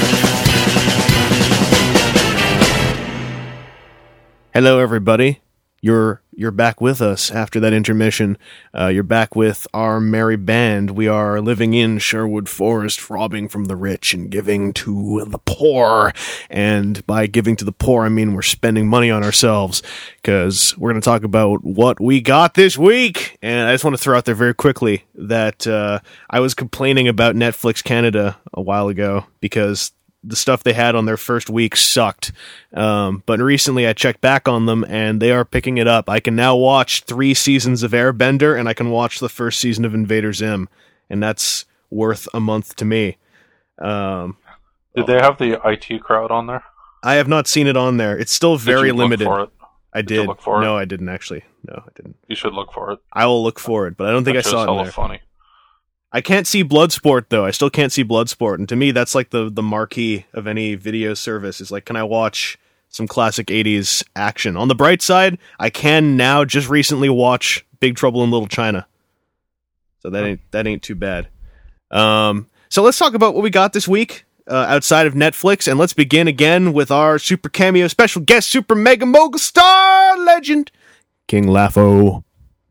Speaker 1: Hello, everybody. you're you're back with us after that intermission. Uh, you're back with our merry band. We are living in Sherwood Forest, robbing from the rich and giving to the poor. And by giving to the poor, I mean we're spending money on ourselves, because we're going to talk about what we got this week. And I just want to throw out there very quickly that uh, I was complaining about Netflix Canada a while ago because the stuff they had on their first week sucked. Um, but recently I checked back on them and they are picking it up. I can now watch three seasons of Airbender and I can watch the first season of Invader Zim. And that's worth a month to me. Um,
Speaker 4: Did they have the I T crowd on there?
Speaker 1: I have not seen it on there. It's still very
Speaker 4: did you
Speaker 1: limited.
Speaker 4: Look for it?
Speaker 1: I
Speaker 4: did.
Speaker 1: did.
Speaker 4: You look for
Speaker 1: no,
Speaker 4: it?
Speaker 1: I didn't actually. No, I didn't.
Speaker 4: You should look for it.
Speaker 1: I will look for it, but I don't think
Speaker 4: That
Speaker 1: I saw
Speaker 4: show's
Speaker 1: it in
Speaker 4: hella
Speaker 1: there.
Speaker 4: funny.
Speaker 1: I can't see Bloodsport, though. I still can't see Bloodsport. And to me, that's like the, the marquee of any video service. Is like, can I watch some classic eighties action? On the bright side, I can now just recently watch Big Trouble in Little China. So that ain't that ain't too bad. Um, so let's talk about what we got this week uh, outside of Netflix. And let's begin again with our super cameo special guest, super mega mogul star legend, King Laffo.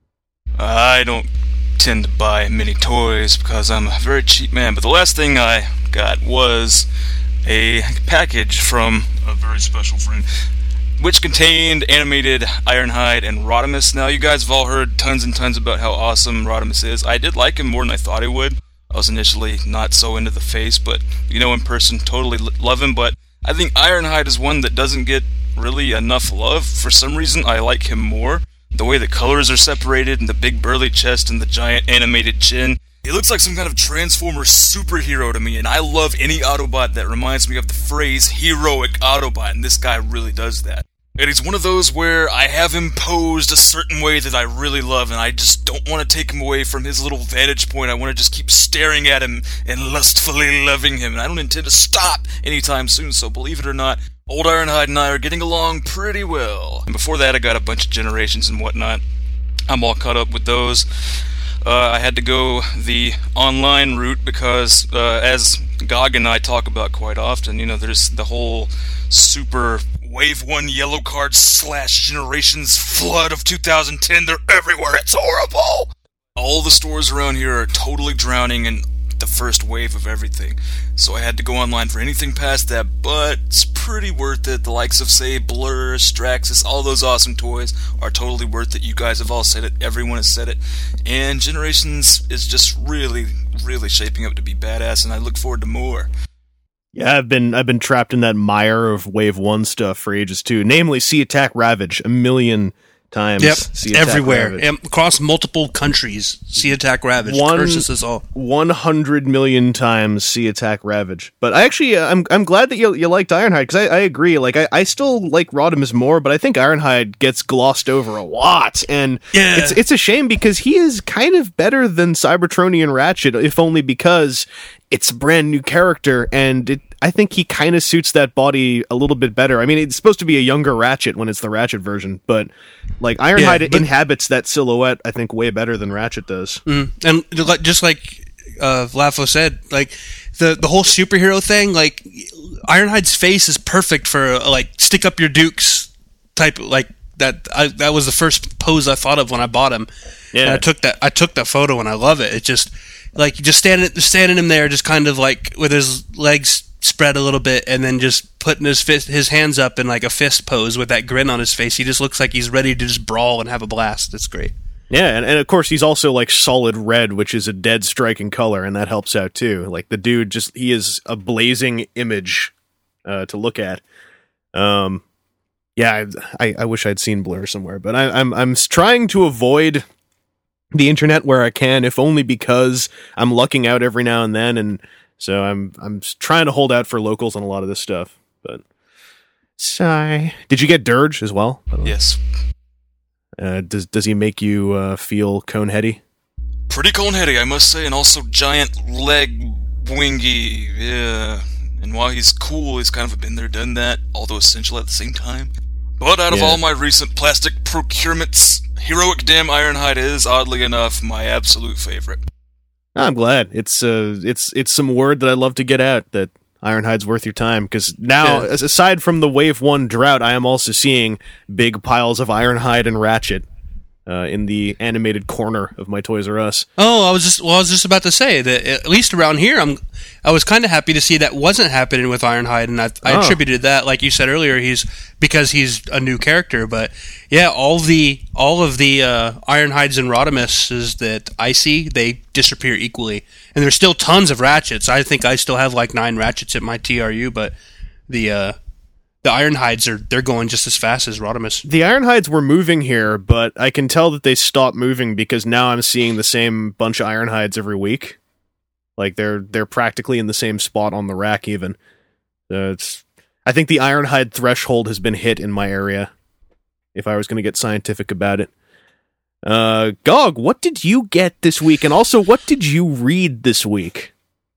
Speaker 6: I don't tend to buy many toys because I'm a very cheap man, but the last thing I got was a package from a very special friend, which contained animated Ironhide and Rodimus. Now, you guys have all heard tons and tons about how awesome Rodimus is. I did like him more than I thought I would. I was initially not so into the face, but, you know, in person, totally love him. But I think Ironhide is one that doesn't get really enough love. For some reason, I like him more. The way the colors are separated, and the big burly chest, and the giant animated chin. He looks like some kind of Transformer superhero to me, and I love any Autobot that reminds me of the phrase heroic Autobot, and this guy really does that. And he's one of those where I have him posed a certain way that I really love, and I just don't want to take him away from his little vantage point. I want to just keep staring at him and lustfully loving him, and I don't intend to stop anytime soon, so believe it or not, Old Ironhide and I are getting along pretty well. And before that, I got a bunch of Generations and whatnot. I'm all caught up with those. Uh, I had to go the online route because, uh, as Gog and I talk about quite often, you know, there's the whole super Wave one Yellow Card slash Generations flood of two thousand ten. They're everywhere. It's horrible. All the stores around here are totally drowning in the first wave of everything. So I had to go online for anything past that, but it's pretty worth it. The likes of, say, Blur, Straxus, all those awesome toys are totally worth it. You guys have all said it. Everyone has said it. And Generations is just really, really shaping up to be badass, and I look forward to more.
Speaker 1: Yeah, I've been I've been trapped in that mire of Wave One stuff for ages too. Namely, Sea Attack Ravage a million times.
Speaker 5: Yep,
Speaker 1: Sea Attack
Speaker 5: everywhere,
Speaker 1: Ravage.
Speaker 5: Em- across multiple countries. Sea Attack Ravage
Speaker 1: One-
Speaker 5: curses us all.
Speaker 1: One hundred million times Sea Attack Ravage. But I actually, uh, I'm I'm glad that you you liked Ironhide because I, I agree. Like I, I still like Rodimus more, but I think Ironhide gets glossed over a lot, and
Speaker 5: Yeah.
Speaker 1: it's it's a shame because he is kind of better than Cybertronian Ratchet, if only because it's a brand new character, and it, I think he kind of suits that body a little bit better. I mean, it's supposed to be a younger Ratchet when it's the Ratchet version, but like Ironhide
Speaker 5: Yeah, but-
Speaker 1: inhabits that silhouette, I think, way better than Ratchet does.
Speaker 5: Mm. And like- just like uh, Lafo said, like the the whole superhero thing, like Ironhide's face is perfect for uh, like stick up your dukes type. Like that, I, that was the first pose I thought of when I bought him.
Speaker 1: Yeah.
Speaker 5: And I took that I took that photo and I love it. It just like just standing standing him there, just kind of like with his legs spread a little bit, and then just putting his fist, his hands up in like a fist pose with that grin on his face. He just looks like he's ready to just brawl and have a blast. It's great.
Speaker 1: Yeah, and, and of course he's also like solid red, which is a dead striking color, and that helps out too. Like the dude just he is a blazing image uh, to look at. Um, yeah, I, I I wish I'd seen Blur somewhere, but I, I'm I'm trying to avoid the internet where I can, if only because I'm lucking out every now and then, and so I'm I'm trying to hold out for locals on a lot of this stuff. But sigh. Did you get Dirge as well? by the way?
Speaker 6: Yes.
Speaker 1: Uh, does does he make you uh, feel coneheady?
Speaker 6: Pretty coneheady, I must say, and also giant leg wingy. Yeah. And while he's cool, he's kind of a been there, done that, although essential at the same time. But out of
Speaker 1: Yeah.
Speaker 6: all my recent plastic procurements, Heroic Damn Ironhide is, oddly enough, my absolute favorite.
Speaker 1: I'm glad. It's uh, it's it's some word that I love to get out that Ironhide's worth your time, because now,
Speaker 5: Yeah.
Speaker 1: as aside from the Wave one drought, I am also seeing big piles of Ironhide and Ratchet uh, in the animated corner of my Toys R Us.
Speaker 5: Oh, I was just well, I was just about to say that at least around here, I'm I was kind of happy to see that wasn't happening with Ironhide, and I, I
Speaker 1: Oh.
Speaker 5: attributed that, like you said earlier, he's because he's a new character. But yeah, all the all of the uh, Ironhides and Rodimuses that I see, they disappear equally, and there's still tons of Ratchets. I think I still have like nine Ratchets at my T R U, but the uh, the Ironhides are they're going just as fast as Rodimus.
Speaker 1: The Ironhides were moving here, but I can tell that they stopped moving because now I'm seeing the same bunch of Ironhides every week. Like they're they're practically in the same spot on the rack even. So it's I think the Ironhide threshold has been hit in my area, if I was going to get scientific about it. Uh, Gog, what did you get this week? And also, what did you read this week?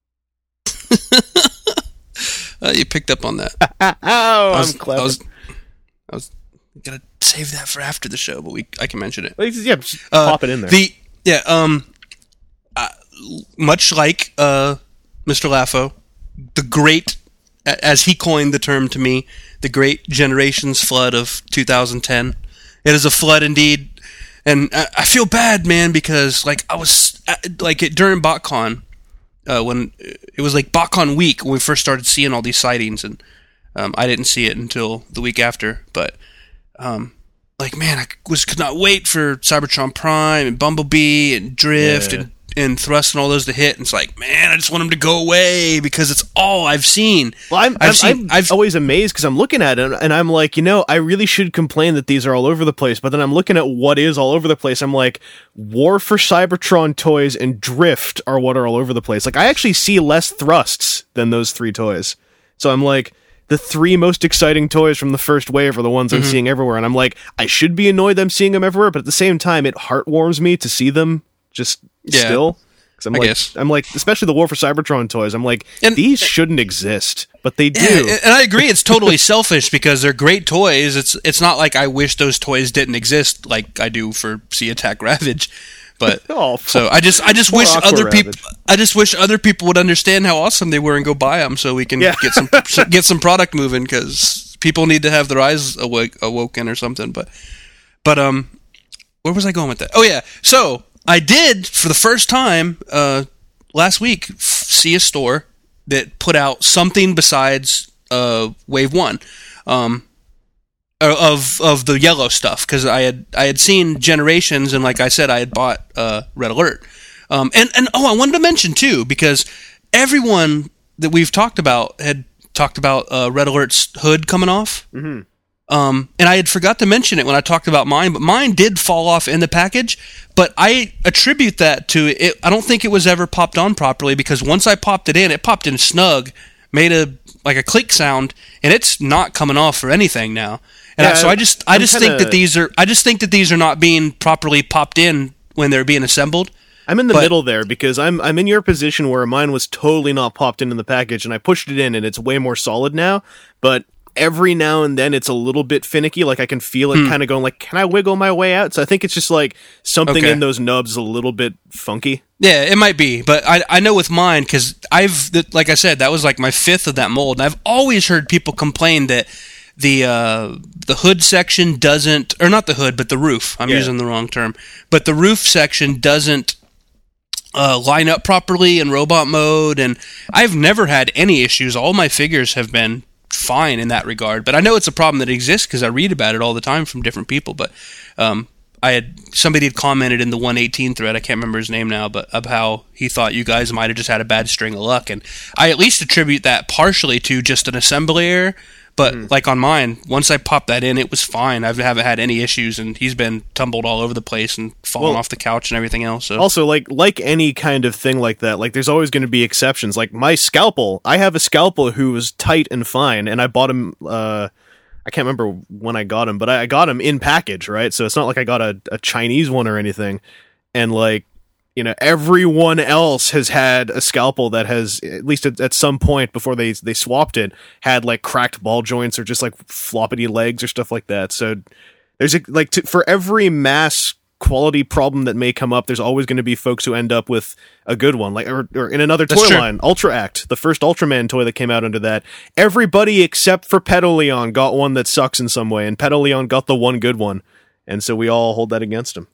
Speaker 5: Uh, you picked up on that.
Speaker 1: oh,
Speaker 5: I was,
Speaker 1: I'm clever.
Speaker 5: I was, I was gonna save that for after the show, but we I can mention it.
Speaker 1: Well, yeah, just
Speaker 5: Uh,
Speaker 1: pop it in there.
Speaker 5: The yeah, um, uh, much like uh, Mister Laffo, the great, a- as he coined the term to me, the great generations flood of two thousand ten. It is a flood indeed, and I, I feel bad, man, because like I was uh, like it, during BotCon. Uh, when it was like BotCon week when we first started seeing all these sightings, and um, I didn't see it until the week after. But um, like, man, I was could not wait for Cybertron Prime and Bumblebee and Drift
Speaker 1: Yeah.
Speaker 5: and, and Thrust and all those to hit. And it's like, man, I just want them to go away because it's all I've seen.
Speaker 1: Well, I'm,
Speaker 5: I've
Speaker 1: I'm,
Speaker 5: seen-
Speaker 1: I'm
Speaker 5: I've-
Speaker 1: always amazed because I'm looking at it and I'm like, you know, I really should complain that these are all over the place. But then I'm looking at what is all over the place. I'm like, War for Cybertron toys and Drift are what are all over the place. Like, I actually see less thrusts than those three toys. So I'm like, the three most exciting toys from the first wave are the ones
Speaker 5: Mm-hmm.
Speaker 1: I'm seeing everywhere. And I'm like, I should be annoyed I'm seeing them everywhere. But at the same time, it heartwarms me to see them just
Speaker 5: Yeah.
Speaker 1: still. Because I'm
Speaker 5: I
Speaker 1: like,
Speaker 5: guess.
Speaker 1: I'm like, especially the War for Cybertron toys. I'm like,
Speaker 5: And-
Speaker 1: these shouldn't exist, but they do.
Speaker 5: Yeah, and I agree. It's totally selfish because they're great toys. It's it's not like I wish those toys didn't exist like I do for Sea Attack Ravage. But
Speaker 1: Oh,
Speaker 5: so I just I just
Speaker 1: poor
Speaker 5: wish
Speaker 1: Aqua
Speaker 5: other people
Speaker 1: Ravage.
Speaker 5: I just wish other people would understand how awesome they were and go buy them so we can
Speaker 1: Yeah.
Speaker 5: get some get some product moving because people need to have their eyes awake, awoken or something. But but um, where was I going with that? Oh yeah, so I did for the first time uh last week f- see a store that put out something besides uh Wave One. Um. Of of the yellow stuff because I had I had seen Generations and like I said I had bought uh, Red Alert, um, and and oh I wanted to mention too because everyone that we've talked about had talked about uh, Red Alert's hood coming off, mm-hmm. um, and I had forgot to mention it when I talked about mine, but mine did fall off in the package, but I attribute that to it. I don't think it was ever popped on properly because once I popped it in, it popped in snug, made a like a click sound, and it's not coming off for anything now. And
Speaker 1: Yeah,
Speaker 5: I, so I just I
Speaker 1: I'm
Speaker 5: just
Speaker 1: kinda-
Speaker 5: think that these are I just think that these are not being properly popped in when they're being assembled.
Speaker 1: I'm in the
Speaker 5: But-
Speaker 1: middle there because I'm I'm in your position where mine was totally not popped into the package and I pushed it in and it's way more solid now, but every now and then it's a little bit finicky, like I can feel it kind of going like, can I wiggle my way out? So I think it's just like something
Speaker 5: Okay.
Speaker 1: in those nubs is a little bit funky.
Speaker 5: Yeah, it might be, but I I know with mine because I've th- like I said that was like my fifth of that mold, and I've always heard people complain that the uh, the hood section doesn't, or not the hood, but the roof. I'm
Speaker 1: Yeah.
Speaker 5: using the wrong term, but the roof section doesn't uh, line up properly in robot mode, and I've never had any issues. All my figures have been fine in that regard, but I know it's a problem that exists because I read about it all the time from different people. But um, I had somebody had commented in the one eighteen thread, I can't remember his name now, but of how he thought you guys might have just had a bad string of luck, and I at least attribute that partially to just an assembly error. But like on mine, once I popped that in, it was fine. I haven't had any issues, and he's been tumbled all over the place and fallen
Speaker 1: Well,
Speaker 5: off the couch and everything else. So
Speaker 1: Also, like like any kind of thing like that, like there's always going to be exceptions. Like my scalpel, I have a scalpel who was tight and fine, and I bought him. Uh, I can't remember when I got him, but I, I got him in package, right? So it's not like I got a, a Chinese one or anything. And like, you know, everyone else has had a scalpel that has, at least at, at some point before they they swapped it, had like cracked ball joints or just like floppity legs or stuff like that. So there's a, like to, for every mass quality problem that may come up, there's always going to be folks who end up with a good one. Like, or, or in another
Speaker 5: That's
Speaker 1: toy
Speaker 5: true.
Speaker 1: line, Ultra Act, the first Ultraman toy that came out under that. Everybody except for Pedoleon got one that sucks in some way, and Pedoleon got the one good one, and so we all hold that against him.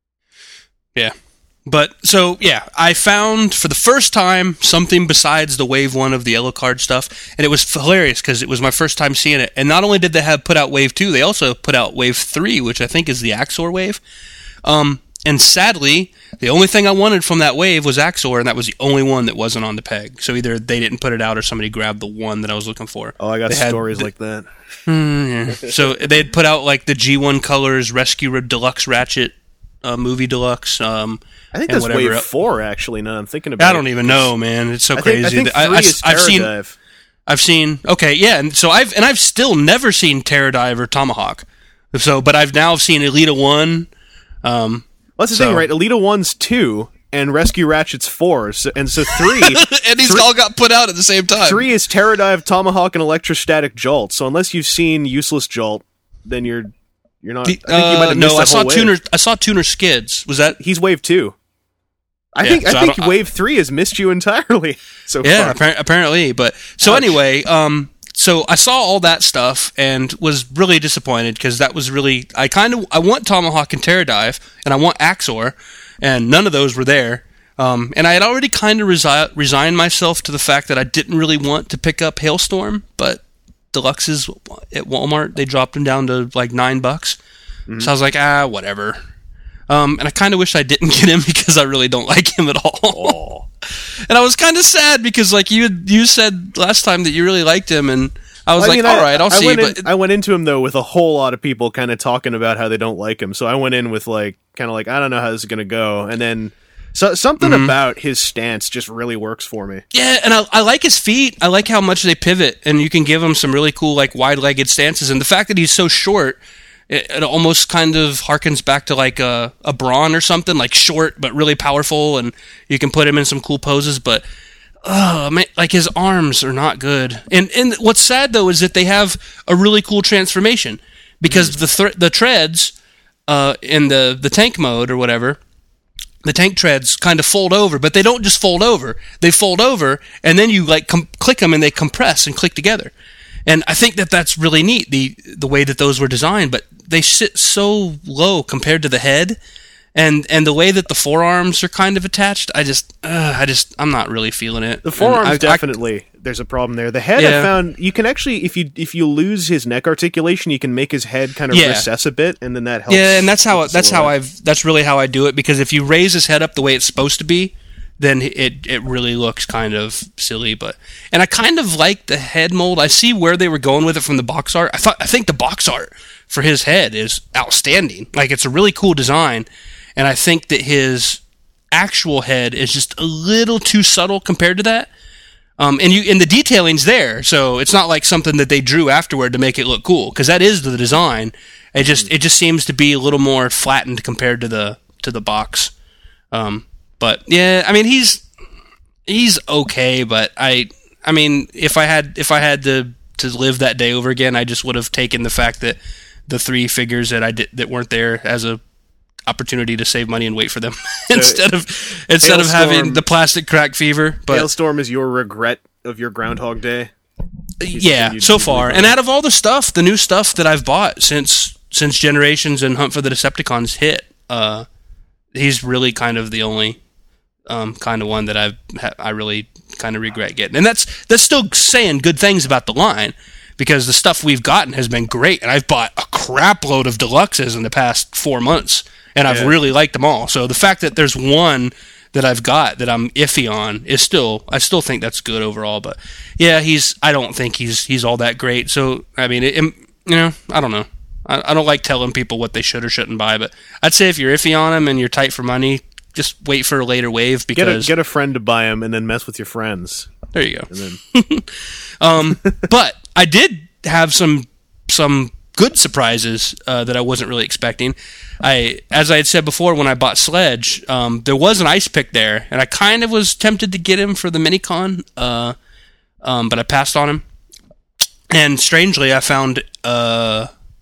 Speaker 5: Yeah. But, so, yeah, I found, for the first time, something besides the Wave one of the yellow card stuff, and it was hilarious, because it was my first time seeing it, and not only did they have put out Wave two, they also put out Wave three, which I think is the Axor Wave, um, and sadly, the only thing I wanted from that Wave was Axor, and that was the only one that wasn't on the peg, so either they didn't put it out, or somebody grabbed the one that I was looking for.
Speaker 1: Oh, I got
Speaker 5: They had
Speaker 1: stories
Speaker 5: the-
Speaker 1: like that.
Speaker 5: Mm, yeah. So, they had put out, like, the G one Colors Rescue Deluxe Ratchet uh, Movie Deluxe, um...
Speaker 1: I think
Speaker 5: and
Speaker 1: that's
Speaker 5: whatever
Speaker 1: Wave
Speaker 5: el-
Speaker 1: four, actually, now I'm thinking about it.
Speaker 5: I don't even know, man. It's so
Speaker 1: I think,
Speaker 5: crazy.
Speaker 1: I think three
Speaker 5: I, I,
Speaker 1: is
Speaker 5: I've seen,
Speaker 1: Terradive.
Speaker 5: I've seen. Okay, yeah, and so I've and I've still never seen Terradive or Tomahawk. So, but I've now seen Elita One. Um,
Speaker 1: Well, that's the
Speaker 5: so-
Speaker 1: thing, right? Elita one's two, and Rescue Ratchet's four, so, and so three...
Speaker 5: and these
Speaker 1: Three-
Speaker 5: all got put out at the same time.
Speaker 1: Three is Terradive, Tomahawk, and Electrostatic Jolt. So unless you've seen Useless Jolt, then you're you're not.
Speaker 5: The-
Speaker 1: I think you might
Speaker 5: uh,
Speaker 1: have
Speaker 5: no,
Speaker 1: missed
Speaker 5: I
Speaker 1: that
Speaker 5: saw
Speaker 1: whole wave.
Speaker 5: Tuner. I saw Tuner Skids. Was that?
Speaker 1: He's Wave two. I
Speaker 5: Yeah,
Speaker 1: think
Speaker 5: so
Speaker 1: I
Speaker 5: I
Speaker 1: think
Speaker 5: don't-
Speaker 1: Wave three has missed you entirely so
Speaker 5: Yeah,
Speaker 1: far.
Speaker 5: appar- apparently. But so
Speaker 1: Ouch.
Speaker 5: anyway, um, so I saw all that stuff and was really disappointed because that was really I kind of I want Tomahawk and Terradive and I want Axor, and none of those were there. Um, and I had already kind of resi- resigned myself to the fact that I didn't really want to pick up Hailstorm, but Deluxes at Walmart, they dropped them down to like nine bucks. Mm-hmm. So I was like, ah, whatever. Um, and I kind of wish I didn't get him because I really don't like him at all. And I was kind of sad because, like you you said last time that you really liked him, and I was
Speaker 1: I
Speaker 5: like,
Speaker 1: mean,
Speaker 5: all
Speaker 1: I-
Speaker 5: right, I'll
Speaker 1: I
Speaker 5: see.
Speaker 1: Went
Speaker 5: But
Speaker 1: in, I went into him though with a whole lot of people kind of talking about how they don't like him. So I went in with like kind of like I don't know how this is gonna go, and then so something
Speaker 5: Mm-hmm.
Speaker 1: about his stance just really works for me.
Speaker 5: yeah, and I, I like his feet. I like how much they pivot, and you can give him some really cool, like wide-legged stances. And the fact that he's so short, it, it almost kind of harkens back to like a, a Braun or something, like short but really powerful, and you can put him in some cool poses. But oh man, like his arms are not good. And and what's sad though is that they have a really cool transformation because the th- the treads uh, in the the tank mode or whatever. The tank treads kind of fold over, but they don't just fold over. They fold over, and then you like com- click them, and they compress and click together. And I think that that's really neat, the the way that those were designed. But they sit so low compared to the head, and and the way that the forearms are kind of attached. I just, uh, I just, I'm not really feeling it.
Speaker 1: The forearms
Speaker 5: And I- I-
Speaker 1: definitely there's a problem there. The head I
Speaker 5: Yeah.
Speaker 1: found you can actually if you if you lose his neck articulation, you can make his head kind of
Speaker 5: Yeah.
Speaker 1: recess a bit, and then that helps.
Speaker 5: Yeah, and that's how
Speaker 1: with the
Speaker 5: that's how
Speaker 1: silhouette.
Speaker 5: I've that's really how I do it because if you raise his head up the way it's supposed to be, then it it really looks kind of silly. But and I kind of like the head mold. I see where they were going with it from the box art. I thought I think the box art for his head is outstanding. Like it's a really cool design, and I think that his actual head is just a little too subtle compared to that. Um, and you and the detailing's there, so it's not like something that they drew afterward to make it look cool, because that is the design. It just it just seems to be a little more flattened compared to the to the box. Um, but yeah, I mean he's he's okay, but I I mean if I had if I had to to live that day over again, I just would have taken the fact that the three figures that I did that weren't there as a opportunity to save money and wait for them instead of instead of having
Speaker 1: Hailstorm-
Speaker 5: the plastic crack fever. But
Speaker 1: Hailstorm is your regret of your Groundhog Day.
Speaker 5: yeah,
Speaker 1: you-
Speaker 5: so
Speaker 1: you
Speaker 5: far.
Speaker 1: really
Speaker 5: And
Speaker 1: don't.
Speaker 5: out of all the stuff, the new stuff that I've bought since since Generations and Hunt for the Decepticons hit, uh, he's really kind of the only um, kind of one that I've ha- I really kind of regret getting. And that's that's still saying good things about the line because the stuff we've gotten has been great, and I've bought a crap load of deluxes in the past four months, and I've
Speaker 1: Yeah.
Speaker 5: really liked them all. So the fact that there's one that I've got that I'm iffy on is still I still think that's good overall. But yeah, he's I don't think he's he's all that great. So I mean, it, it- you know, I don't know. I, I don't like telling people what they should or shouldn't buy, but I'd say if you're iffy on him and you're tight for money, just wait for a later wave
Speaker 1: Get a
Speaker 5: because
Speaker 1: get a friend to buy him, and then mess with your friends.
Speaker 5: there you go.
Speaker 1: And then
Speaker 5: Um, but I did have some some good surprises uh, that I wasn't really expecting. I, as I had said before, when I bought Sledge, um, there was an ice pick there, and I kind of was tempted to get him for the Minicon, uh, um, but I passed on him. And strangely, I found uh,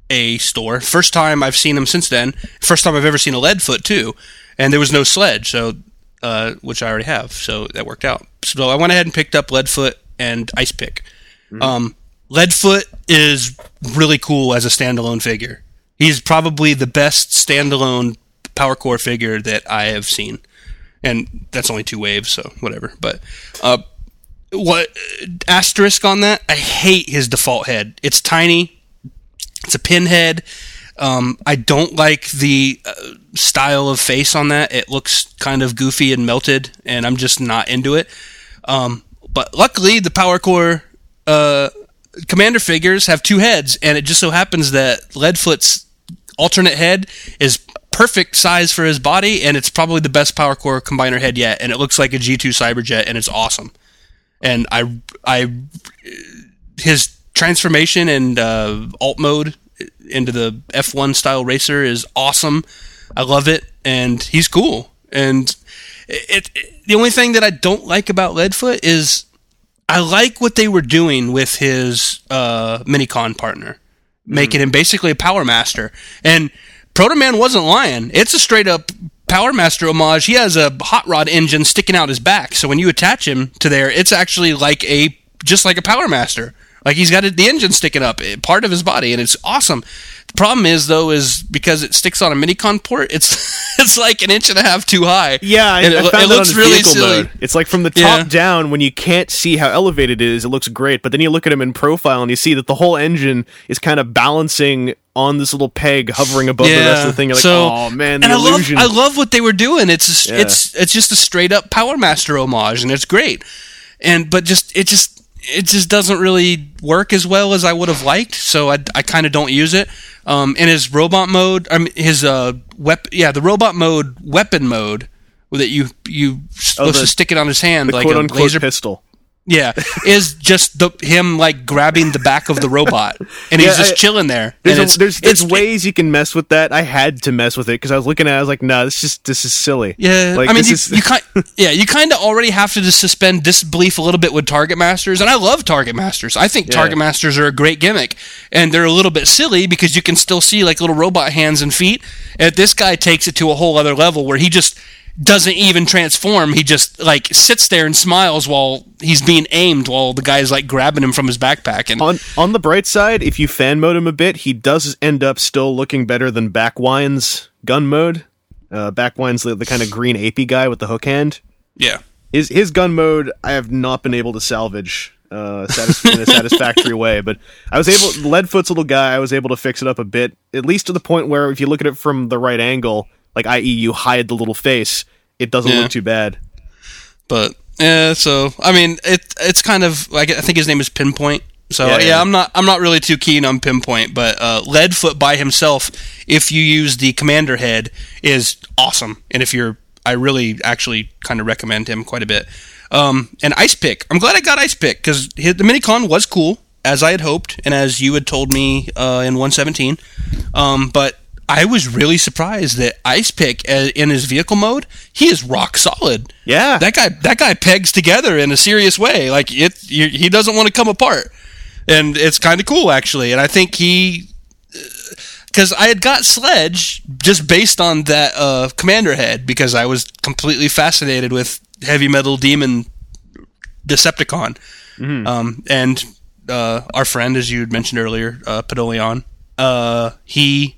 Speaker 5: a store. First time I've seen him since then. First time I've ever seen a Leadfoot too, and there was no sledge, so uh, which I already have, so that worked out. So I went ahead and picked up Leadfoot and Ice Pick. Mm-hmm. Um, Leadfoot is really cool as a standalone figure. He's probably the best standalone Power Core figure that I have seen, and that's only two waves, so whatever. But uh, what asterisk on that? I hate his default head. It's tiny. It's a pinhead. Um, I don't like the uh, style of face on that. It looks kind of goofy and melted, and I'm just not into it. Um, but luckily, the Power Core uh, Commander figures have two heads, and it just so happens that Leadfoot's alternate head is perfect size for his body, and it's probably the best Power Core Combiner head yet, and it looks like a G two Cyberjet, and it's awesome. And I, I, his transformation and uh, alt mode into the F one style racer is awesome. I love it, and he's cool. And it, it the only thing that I don't like about Leadfoot is I like what they were doing with his uh, Minicon partner, making mm. him basically a Power Master. And Proto Man wasn't lying. It's a straight up Power Master homage. He has a hot rod engine sticking out his back, so when you attach him to there, it's actually like a just like a Power Master. Like he's got the engine sticking up, part of his body, and it's awesome. The problem is, though, is because it sticks on a Minicon port, it's it's like an inch and a half too high.
Speaker 1: Yeah, I,
Speaker 5: and
Speaker 1: I
Speaker 5: it,
Speaker 1: found
Speaker 5: it
Speaker 1: that
Speaker 5: looks
Speaker 1: on
Speaker 5: really
Speaker 1: vehicle
Speaker 5: silly.
Speaker 1: Mode. It's like from the top
Speaker 5: Yeah.
Speaker 1: down, when you can't see how elevated it is, it looks great. But then you look at him in profile, and you see that the whole engine is kind of balancing on this little peg, hovering above
Speaker 5: Yeah.
Speaker 1: the rest of the thing. You're like,
Speaker 5: So-
Speaker 1: oh man, the
Speaker 5: and
Speaker 1: illusion.
Speaker 5: I love, I love what they were doing. It's just,
Speaker 1: Yeah.
Speaker 5: it's it's just a straight up Power Master homage, and it's great. And but just it just it just doesn't really work as well as I would have liked. So I, I kind of don't use it. Um, in his robot mode, I mean his uh wep- yeah the robot mode weapon mode that you you supposed
Speaker 1: the-
Speaker 5: to stick it on his hand
Speaker 1: the
Speaker 5: like
Speaker 1: quote
Speaker 5: a
Speaker 1: unquote
Speaker 5: laser
Speaker 1: pistol.
Speaker 5: Yeah, is just the him like grabbing the back of the robot, and he's
Speaker 1: Yeah,
Speaker 5: just
Speaker 1: I-
Speaker 5: chilling there.
Speaker 1: There's,
Speaker 5: and
Speaker 1: a,
Speaker 5: it's,
Speaker 1: there's, there's
Speaker 5: it's,
Speaker 1: ways you can mess with that. I had to mess with it because I was looking at it. I was like, nah, this just this is silly.
Speaker 5: Yeah,
Speaker 1: like,
Speaker 5: I mean,
Speaker 1: this
Speaker 5: you,
Speaker 1: is,
Speaker 5: you kind, yeah, you kind of already have to just suspend disbelief a little bit with Target Masters, and I love Target Masters. I think
Speaker 1: Yeah.
Speaker 5: Target Masters are a great gimmick, and they're a little bit silly because you can still see like little robot hands and feet. And this guy takes it to a whole other level where he just doesn't even transform. He just like sits there and smiles while he's being aimed, while the guy's like grabbing him from his backpack. And
Speaker 1: on on the bright side, if you fan mode him a bit, he does end up still looking better than Backwine's gun mode. Uh, Backwine's the, the kind of green apey guy with the hook hand.
Speaker 5: yeah.
Speaker 1: His his gun mode, I have not been able to salvage uh, satis- in a satisfactory way, but I was able. Leadfoot's little guy, I was able to fix it up a bit, at least to the point where if you look at it from the right angle, like that is, you hide the little face, it doesn't
Speaker 5: Yeah.
Speaker 1: look too bad.
Speaker 5: But yeah, so I mean, it it's kind of like I think his name is Pinpoint. So
Speaker 1: Yeah,
Speaker 5: yeah,
Speaker 1: yeah.
Speaker 5: I'm not I'm not really too keen on Pinpoint, but uh, Leadfoot by himself, if you use the Commander head, is awesome. And if you're, I really actually kind of recommend him quite a bit. Um, and Ice Pick, I'm glad I got Ice Pick because the Minicon was cool as I had hoped and as you had told me uh, in one seventeen. Um, but I was really surprised that Ice Pick, uh, in his vehicle mode, he is rock solid.
Speaker 1: Yeah.
Speaker 5: That guy, that guy pegs together in a serious way. Like it, you, he doesn't want to come apart, and it's kind of cool actually. And I think he, because I had got Sledge just based on that uh, Commander head, because I was completely fascinated with Heavy Metal Demon Decepticon,
Speaker 1: Mm-hmm.
Speaker 5: um, and uh, our friend, as you had mentioned earlier, uh, Podolion, uh, he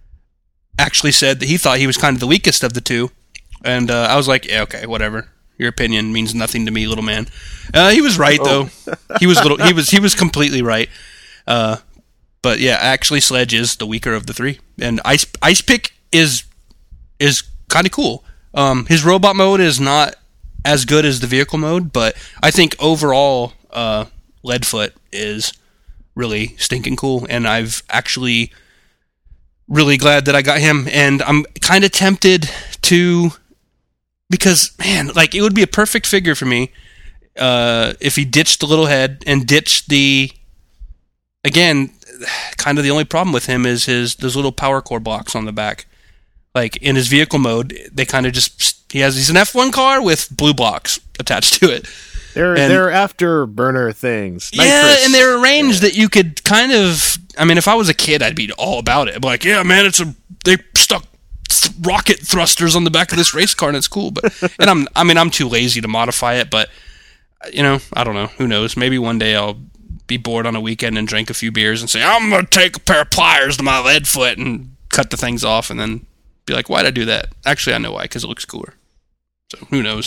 Speaker 5: actually said that he thought he was kind of the weakest of the two, and uh, I was like, yeah, okay, whatever. Your opinion means nothing to me, little man. Uh, he was right though. he was little. He was he was completely right. Uh, but yeah, actually, Sledge is the weaker of the three, and Ice Ice Pick is is kind of cool. Um, his robot mode is not as good as the vehicle mode, but I think overall, uh, Leadfoot is really stinking cool, and I've actually really glad that I got him, and I'm kind of tempted to, because man, like it would be a perfect figure for me uh, if he ditched the little head and ditched the, again, kind of the only problem with him is his those little power core blocks on the back. Like in his vehicle mode, they kind of just he has he's an F one car with blue blocks attached to it.
Speaker 1: They're
Speaker 5: And-
Speaker 1: they're afterburner things.
Speaker 5: Yeah,
Speaker 1: Nitrous.
Speaker 5: and they're arranged that you could kind of I mean, if I was a kid, I'd be all about it. I'd be like, yeah, man, it's a they stuck th- rocket thrusters on the back of this race car, and it's cool. But and I'm, I mean, I'm too lazy to modify it. But you know, I don't know. Who knows? Maybe one day I'll be bored on a weekend and drink a few beers and say, I'm gonna take a pair of pliers to my lead foot and cut the things off, and then be like, why'd I do that? Actually, I know why, because it looks cooler. So who knows?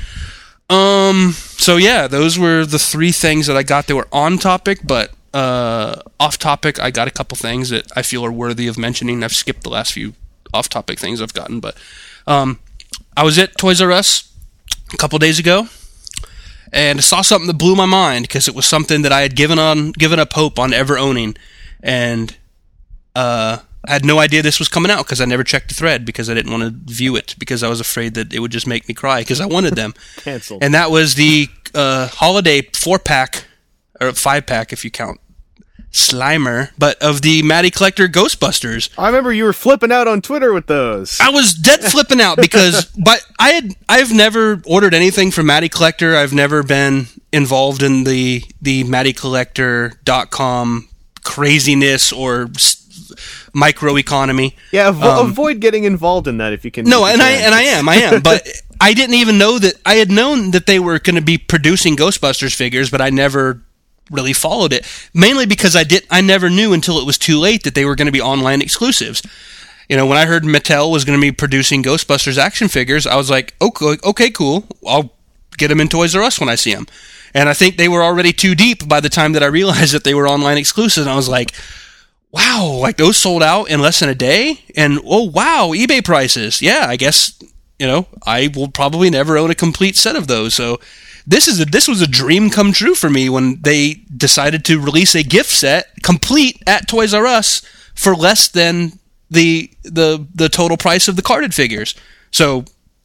Speaker 5: Um. So yeah, those were the three things that I got that were on topic, but. Uh, off topic, I got a couple things that I feel are worthy of mentioning. I've skipped the last few off topic things I've gotten, but um, I was at Toys R Us a couple days ago, and I saw something that blew my mind because it was something that I had given on given up hope on ever owning, and uh, I had no idea this was coming out because I never checked the thread because I didn't want to view it because I was afraid that it would just make me cry because I wanted them.
Speaker 1: Canceled.
Speaker 5: And that was the uh, holiday four pack. Or five pack if you count Slimer, but of the Matty Collector Ghostbusters.
Speaker 1: I remember you were flipping out on Twitter with those.
Speaker 5: I was dead flipping out because, but I had I've never ordered anything from Matty Collector. I've never been involved in the the Matty Collector dot com craziness or s- microeconomy.
Speaker 1: Yeah, avo-
Speaker 5: Um,
Speaker 1: avoid getting involved in that if you can.
Speaker 5: No,
Speaker 1: if you
Speaker 5: and I
Speaker 1: can.
Speaker 5: and I am, I am, but I didn't even know that I had known that they were going to be producing Ghostbusters figures, but I never really followed it. Mainly because I did, I never knew until it was too late that they were going to be online exclusives. You know, when I heard Mattel was going to be producing Ghostbusters action figures, I was like, okay, okay, cool. I'll get them in Toys R Us when I see them. And I think they were already too deep by the time that I realized that they were online exclusives. And I was like, wow, like those sold out in less than a day? And oh, wow, eBay prices. Yeah, I guess, you know, I will probably never own a complete set of those. So this is a, this was a dream come true for me when they decided to release a gift set complete at Toys R Us for less than the the the total price of the carded figures. So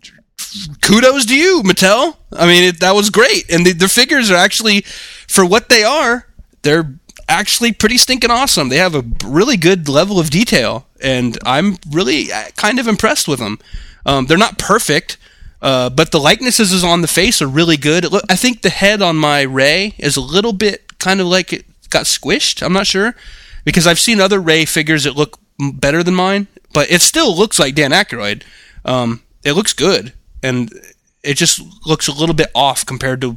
Speaker 5: kudos to you, Mattel. I mean, it, that was great. And the, the figures are actually, for what they are, they're actually pretty stinking awesome. They have a really good level of detail, and I'm really kind of impressed with them. Um, they're not perfect, uh, but the likenesses on the face are really good. It look, I think the head on my Ray is a little bit kind of like it got squished. I'm not sure, because I've seen other Ray figures that look better than mine, but it still looks like Dan Aykroyd. Um, it looks good, and it just looks a little bit off compared to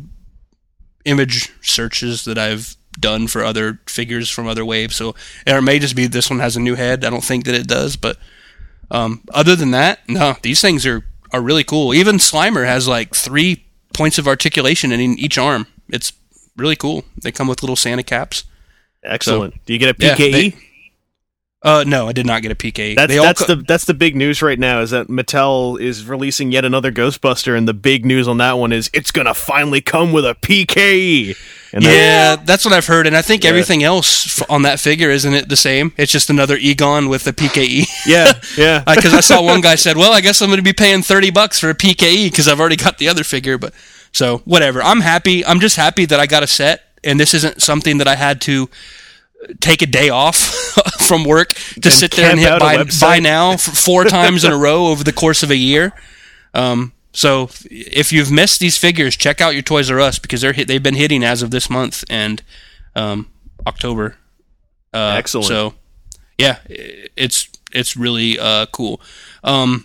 Speaker 5: image searches that I've done for other figures from other waves. So it may just be this one has a new head. I don't think that it does, but um, other than that, no, these things are, are really cool. Even Slimer has like three points of articulation in each arm. It's really cool. They come with little Santa caps.
Speaker 1: Excellent.
Speaker 5: So,
Speaker 1: Do you get a P K E?
Speaker 5: Yeah, they, uh, no, I did not get a P K E.
Speaker 1: That's
Speaker 5: They all
Speaker 1: that's
Speaker 5: co-
Speaker 1: the that's the big news right now is that Mattel is releasing yet another Ghostbuster, and the big news on that one is it's gonna finally come with a P K E. And
Speaker 5: yeah, that's what I've heard, and I think
Speaker 1: Yeah.
Speaker 5: everything else f- on that figure isn't it the same? It's just another Egon with a P K E.
Speaker 1: yeah, yeah.
Speaker 5: Because I saw one guy said, "Well, I guess I'm going to be paying thirty bucks for a P K E because I've already got the other figure." But so whatever, I'm happy. I'm just happy that I got a set, and this isn't something that I had to take a day off from work to
Speaker 1: And
Speaker 5: sit there and
Speaker 1: camp
Speaker 5: hit
Speaker 1: out a
Speaker 5: buy,
Speaker 1: website.
Speaker 5: buy now for four times in a row over the course of a year. Um, so if you've missed these figures, check out your Toys R Us because they're hit, they've been hitting as of this month and um, October. Uh,
Speaker 1: Excellent.
Speaker 5: So yeah, i- it's it's really uh, cool. Um,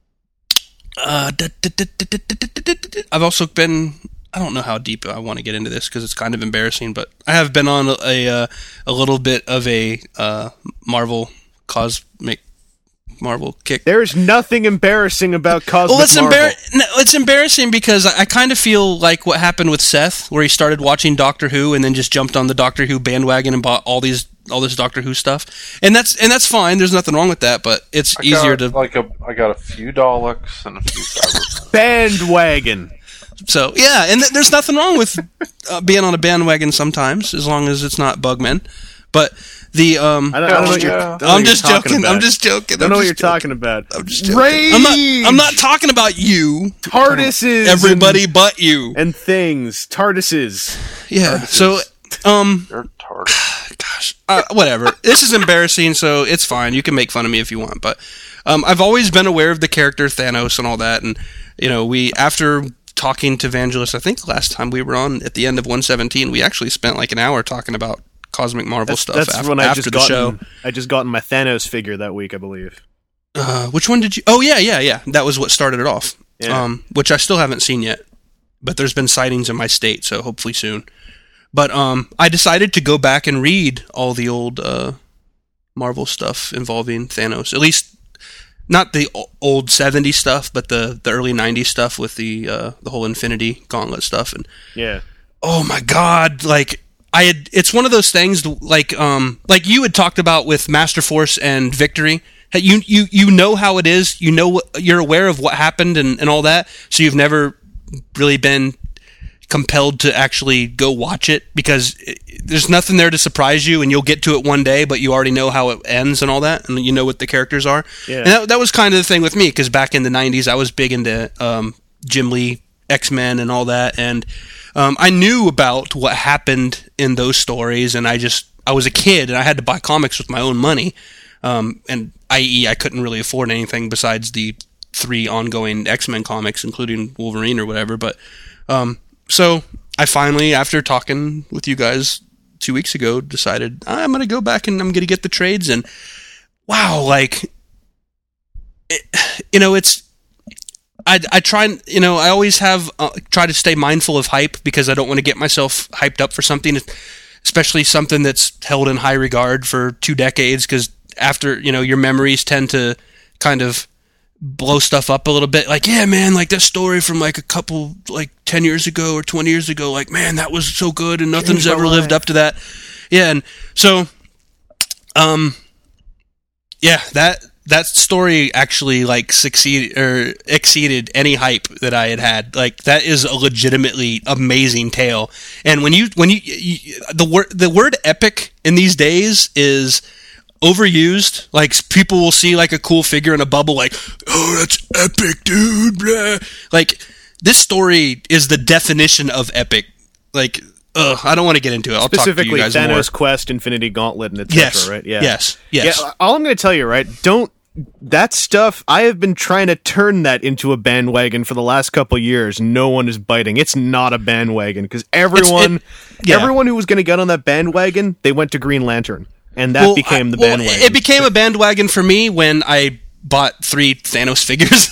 Speaker 5: uh, da- da- da- da- da- da- da- da- da- I've also been. I don't know how deep I want to get into this because it's kind of embarrassing, but I have been on a a, uh, a little bit of a uh, Marvel cosmic Marvel kick.
Speaker 1: There's nothing embarrassing about Cosmic
Speaker 5: Well, it's,
Speaker 1: Marvel.
Speaker 5: embar- no, it's embarrassing because I, I kind of feel like what happened with Seth, where he started watching Doctor Who and then just jumped on the Doctor Who bandwagon and bought all these all this Doctor Who stuff, and that's and that's fine. There's nothing wrong with that, but it's
Speaker 4: I
Speaker 5: easier
Speaker 4: got,
Speaker 5: to.
Speaker 4: like a. I got a few Daleks and a few Cybermen.
Speaker 1: Bandwagon.
Speaker 5: So yeah, and th- there's nothing wrong with uh, being on a bandwagon sometimes, as long as it's not Bugmen. But the um,
Speaker 1: I don't, I don't know what you're,
Speaker 4: Yeah.
Speaker 1: I don't know
Speaker 5: I'm
Speaker 1: what
Speaker 5: just
Speaker 1: you're talking
Speaker 5: joking.
Speaker 1: about.
Speaker 5: I'm just joking.
Speaker 1: I don't
Speaker 5: I'm
Speaker 1: know what
Speaker 5: just
Speaker 1: you're
Speaker 5: joking.
Speaker 1: talking about.
Speaker 5: I'm just joking.
Speaker 1: Rage!
Speaker 5: I'm not. I'm not talking about you.
Speaker 1: TARDISes.
Speaker 5: Everybody but you.
Speaker 1: and, and things. TARDISes.
Speaker 5: Yeah. So um.
Speaker 4: They're tardy.
Speaker 5: Gosh, uh, whatever. This is embarrassing, so it's fine. You can make fun of me if you want, but um, I've always been aware of the character Thanos and all that, and you know, we after talking to Vangelis, I think last time we were on at the end of one seventeen, we actually spent like an hour talking about Cosmic Marvel
Speaker 1: That's,
Speaker 5: stuff
Speaker 1: that's
Speaker 5: af-
Speaker 1: when I
Speaker 5: after
Speaker 1: just
Speaker 5: the
Speaker 1: gotten,
Speaker 5: show.
Speaker 1: I just gotten my Thanos figure that week, I believe.
Speaker 5: Uh, which one did you? Oh yeah, yeah, yeah. That was what started it off.
Speaker 1: Yeah.
Speaker 5: Um, which I still haven't seen yet, but there's been sightings in my state, so hopefully soon. But um, I decided to go back and read all the old uh, Marvel stuff involving Thanos. At least not the o- old seventies stuff, but the, the early nineties stuff with the uh, the whole Infinity Gauntlet stuff. And
Speaker 1: Yeah.
Speaker 5: oh my god, like I had, it's one of those things like um like you had talked about with Master Force and Victory. You you you know how it is. You know what, you're aware of what happened and, and all that. So you've never really been compelled to actually go watch it because it, there's nothing there to surprise you, and you'll get to it one day, but you already know how it ends and all that, and you know what the characters are.
Speaker 1: Yeah.
Speaker 5: And that, that was kind of the thing with me because back in the nineties, I was big into um, Jim Lee, X-Men, and all that, and um, I knew about what happened in those stories, and I just I was a kid and I had to buy comics with my own money. Um, and that is, I couldn't really afford anything besides the three ongoing X-Men comics, including Wolverine or whatever. But um, so I finally, after talking with you guys two weeks ago, decided I'm going to go back and I'm going to get the trades. And wow, like, it, you know, it's I I try and you know I always have uh, try to stay mindful of hype because I don't want to get myself hyped up for something, especially something that's held in high regard for two decades because. After, you know, your memories tend to kind of blow stuff up a little bit. Like, yeah, man, like that story from like a couple, like ten years ago or twenty years ago, like, man, that was so good and nothing's ever lived up to that. Yeah. And so, um, yeah, that, that story actually like succeeded or exceeded any hype that I had had. Like that is a legitimately amazing tale. And when you, when you, you the word, the word epic in these days is overused. Like people will see like a cool figure in a bubble like, oh, that's epic, dude. Blah. Like this story is the definition of epic. Like, ugh, I don't want to get into it. I'll
Speaker 1: Specifically,
Speaker 5: talk to you guys
Speaker 1: Thanos
Speaker 5: more.
Speaker 1: Quest, Infinity Gauntlet, and et cetera,
Speaker 5: Yes.
Speaker 1: right? Yeah.
Speaker 5: Yes. Yes.
Speaker 1: Yeah, all I'm going to tell you, right? Don't that stuff. I have been trying to turn that into a bandwagon for the last couple of years. No one is biting. It's not a bandwagon because everyone,
Speaker 5: it- yeah.
Speaker 1: everyone who was going to get on that bandwagon, they went to Green Lantern, and that
Speaker 5: Well,
Speaker 1: became the
Speaker 5: I- well,
Speaker 1: bandwagon.
Speaker 5: It became a bandwagon for me when I bought three Thanos figures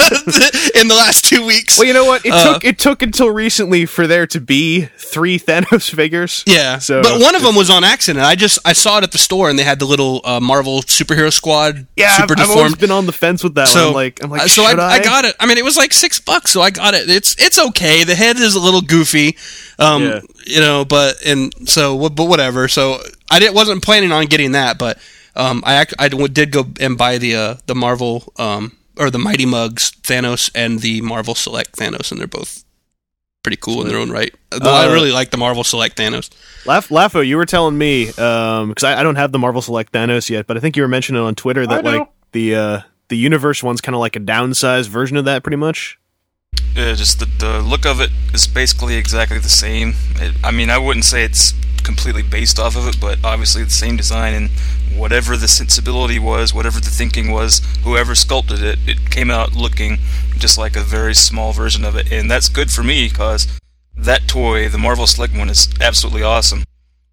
Speaker 5: in the last two weeks.
Speaker 1: Well, you know what? It
Speaker 5: Uh,
Speaker 1: took it took until recently for there to be three Thanos figures.
Speaker 5: Yeah,
Speaker 1: So
Speaker 5: but one of them was on accident. I just I saw it at the store, and they had the little uh, Marvel superhero squad,
Speaker 1: yeah,
Speaker 5: super
Speaker 1: I've, I've always
Speaker 5: deformed.
Speaker 1: been on the fence with that
Speaker 5: So
Speaker 1: one. I'm like, I'm like,
Speaker 5: uh, so
Speaker 1: should
Speaker 5: I,
Speaker 1: I?
Speaker 5: I got it. I mean, it was like six bucks, so I got it. It's it's okay. The head is a little goofy, um,
Speaker 1: Yeah.
Speaker 5: you know, but and so but whatever. So I didn't wasn't planning on getting that, but um, I act, I did go and buy the uh, the Marvel um, or the Mighty Mugs Thanos and the Marvel Select Thanos, and they're both pretty cool in their own right. Though I
Speaker 1: Uh,
Speaker 5: really like the Marvel Select Thanos.
Speaker 1: Laugh, Laffo, you were telling me because I, I don't have the Marvel Select Thanos yet, but I think you were mentioning on Twitter that
Speaker 4: I do.
Speaker 1: like the uh, the universe one's kind of like a downsized version of that, pretty much.
Speaker 6: Yeah, just the, the look of it is basically exactly the same. It, I mean, I wouldn't say it's completely based off of it, but obviously the same design and whatever the sensibility was, whatever the thinking was, whoever sculpted it, it came out looking just like a very small version of it. And that's good for me because that toy, the Marvel Select one, is absolutely awesome.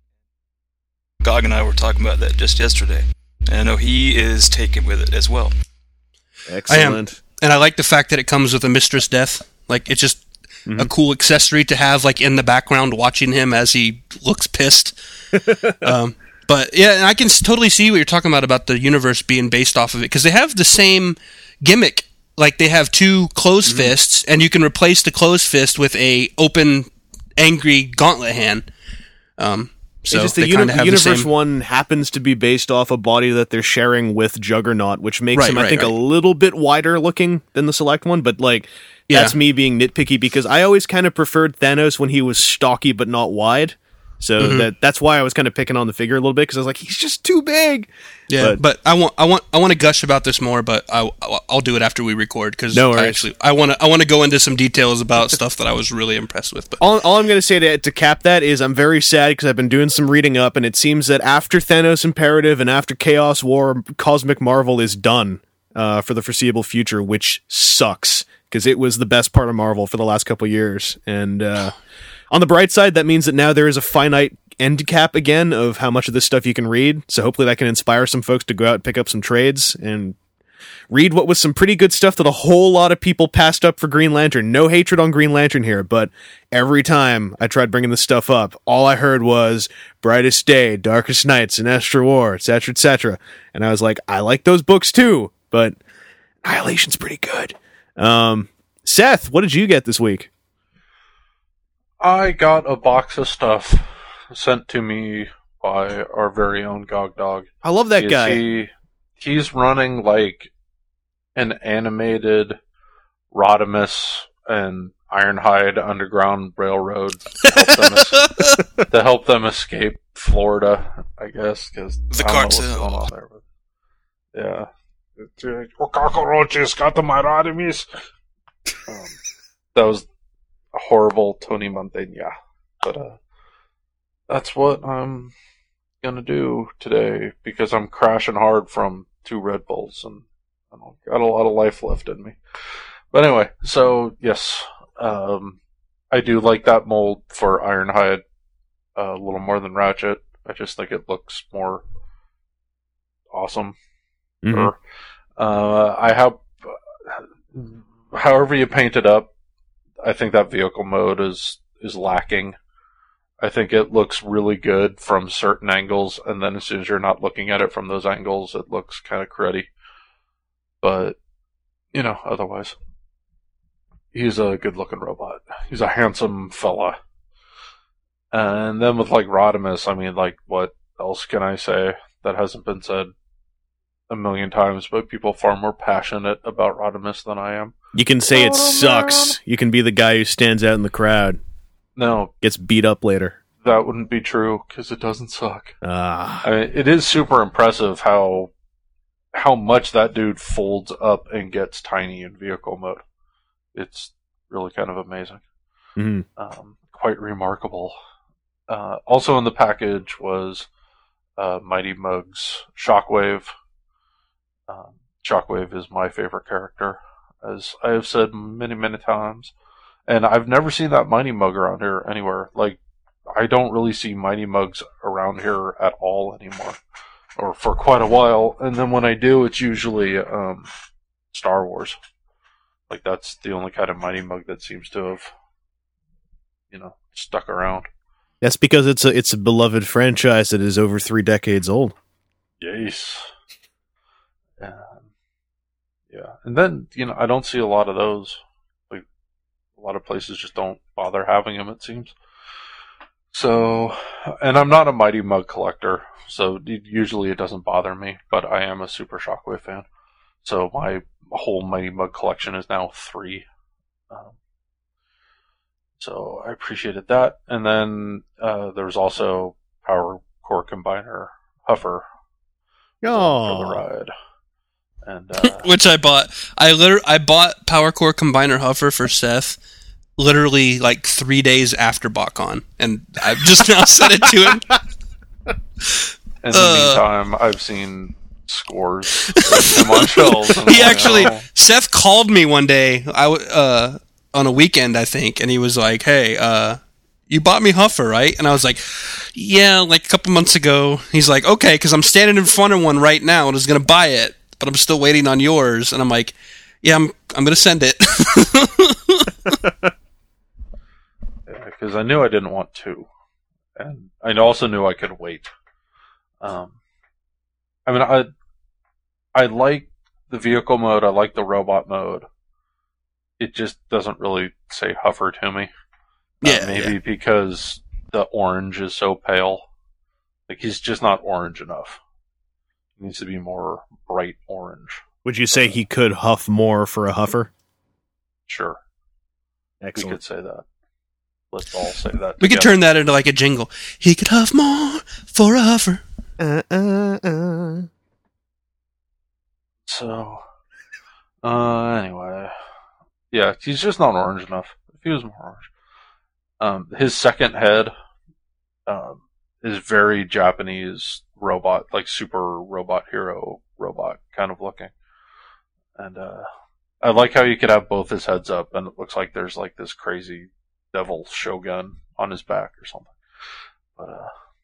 Speaker 6: Gog and I were talking about that just yesterday. And I know he is taken with it as well.
Speaker 1: Excellent.
Speaker 5: And I like the fact that it comes with a Mistress Death. Like, it's just
Speaker 1: Mm-hmm.
Speaker 5: a cool accessory to have, like, in the background watching him as he looks pissed. um, but, yeah, and I can s- totally see what you're talking about, about the universe being based off of it. Because they have the same gimmick. Like, they have two closed
Speaker 1: Mm-hmm.
Speaker 5: fists, and you can replace the closed fist with a open, angry gauntlet hand. Um, so
Speaker 1: it's just the,
Speaker 5: they
Speaker 1: uni-
Speaker 5: kinda have the
Speaker 1: universe
Speaker 5: same-
Speaker 1: one happens to be based off a body that they're sharing with Juggernaut, which makes
Speaker 5: Right,
Speaker 1: him, I
Speaker 5: right,
Speaker 1: think,
Speaker 5: right.
Speaker 1: a little bit wider looking than the Select one. But like,
Speaker 5: Yeah.
Speaker 1: that's me being nitpicky because I always kind of preferred Thanos when he was stocky but not wide. So
Speaker 5: Mm-hmm.
Speaker 1: that that's why I was kind of picking on the figure a little bit because I was like, he's just too big.
Speaker 5: Yeah,
Speaker 1: But-
Speaker 5: but, I want I want I want to gush about this more, but I I'll, I'll do it after we record because
Speaker 1: No
Speaker 5: I
Speaker 1: worries.
Speaker 5: actually I want to I want to go into some details about stuff that I was really impressed with. But
Speaker 1: All, all I'm going to say to, to cap that is I'm very sad because I've been doing some reading up, and it seems that after Thanos Imperative and after Chaos War, Cosmic Marvel is done uh, for the foreseeable future, which sucks because it was the best part of Marvel for the last couple years. And uh, on the bright side, that means that now there is a finite end cap again of how much of this stuff you can read. So hopefully that can inspire some folks to go out and pick up some trades and read what was some pretty good stuff that a whole lot of people passed up for Green Lantern. No hatred on Green Lantern here, but every time I tried bringing this stuff up, all I heard was Brightest Day, Darkest Nights, and Extra War, et cetera, et cetera. And I was like, I like those books too, but Annihilation's pretty good. Um, Seth, what did you get this week?
Speaker 4: I got a box of stuff sent to me by our very own Gog Dog.
Speaker 1: I love that
Speaker 4: Is
Speaker 1: guy.
Speaker 4: He, he's running like an animated Rodimus and Ironhide Underground Railroad to help them, es- to help them escape Florida, I guess, because
Speaker 6: The
Speaker 4: I don't know what's
Speaker 6: cartel.
Speaker 4: going on there. But yeah. It's, uh,
Speaker 2: Oh, cockroaches got to my Rodimus.
Speaker 4: um, that was a horrible Tony Montana. But uh, that's what I'm gonna do today because I'm crashing hard from two Red Bulls and I don't got a lot of life left in me. But anyway, so yes, um, I do like that mold for Ironhide uh, a little more than Ratchet. I just think it looks more awesome.
Speaker 1: Mhm.
Speaker 4: Or, uh, I have, however you paint it up, I think that vehicle mode is is lacking. I think it looks really good from certain angles, and then as soon as you're not looking at it from those angles, it looks kind of cruddy. But, you know, otherwise, he's a good-looking robot. He's a handsome fella. And then with, like, Rodimus, I mean, like, what else can I say that hasn't been said a million times, but people far more passionate about Rodimus than I am?
Speaker 1: You can say it
Speaker 4: Oh,
Speaker 1: sucks. You can be the guy who stands out in the crowd,
Speaker 4: No,
Speaker 1: gets beat up later.
Speaker 4: that wouldn't be true, because it doesn't suck.
Speaker 1: Ah,
Speaker 4: I mean, it is super impressive how how much that dude folds up and gets tiny in vehicle mode. It's really kind of amazing.
Speaker 1: mhm.
Speaker 4: Um, quite remarkable. Uh, also in the package was uh, Mighty Mug's Shockwave. Um, Shockwave is my favorite character, as I have said many, many times. And I've never seen that Mighty Mug around here anywhere. Like, I don't really see Mighty Mugs around here at all anymore. Or for quite a while. And then when I do, it's usually um, Star Wars. Like, that's the only kind of Mighty Mug that seems to have, you know, stuck around.
Speaker 1: That's because it's a it's a beloved franchise that is over three decades old.
Speaker 4: Yes. Um, yeah. And then, you know, I don't see a lot of those. Like, a lot of places just don't bother having them, it seems. So, and I'm not a Mighty Mug collector, so usually it doesn't bother me, but I am a Super Shockwave fan. So my whole Mighty Mug collection is now three. Um, so I appreciated that. And then uh, there's also Power Core Combiner Huffer for the
Speaker 1: Oh,
Speaker 4: ride. And uh,
Speaker 5: Which I bought. I liter- I bought Power Core Combiner Huffer for Seth literally like three days after BotCon, and I've just now sent it to him.
Speaker 4: in the
Speaker 5: Uh,
Speaker 4: meantime, I've seen scores of him on shelves. and
Speaker 5: He
Speaker 4: I'm like,
Speaker 5: actually,
Speaker 4: oh.
Speaker 5: Seth called me one day, I w- uh, on a weekend, I think, and he was like, "Hey, uh, you bought me Huffer, right?" And I was like, "Yeah, like a couple months ago." He's like, "Okay, because I'm standing in front of one right now and I was gonna buy it, but I'm still waiting on yours." And I'm like, "Yeah, I'm I'm gonna send it."
Speaker 4: Because I knew I didn't want to, and I also knew I could wait. Um, I mean, I I like the vehicle mode. I like the robot mode. It just doesn't really say Huffer to me. Uh,
Speaker 5: Yeah,
Speaker 4: maybe
Speaker 5: yeah.
Speaker 4: because the orange is so pale. Like, he's just not orange enough. He needs to be more bright orange.
Speaker 1: would you say he could huff more for a huffer?
Speaker 4: Sure, we
Speaker 1: Excellent.
Speaker 4: could say that. Let's all say that.
Speaker 5: We could
Speaker 4: together.
Speaker 5: turn that into like a jingle. He could huff more for a Huffer.
Speaker 1: Uh, uh, uh.
Speaker 4: So, uh, anyway, yeah, he's just not orange enough. If he was more orange, um, his second head, um, is very Japanese robot, like super robot hero robot kind of looking, and uh, I like how you could have both his heads up, and it looks like there's like this crazy devil shogun on his back or something. But uh,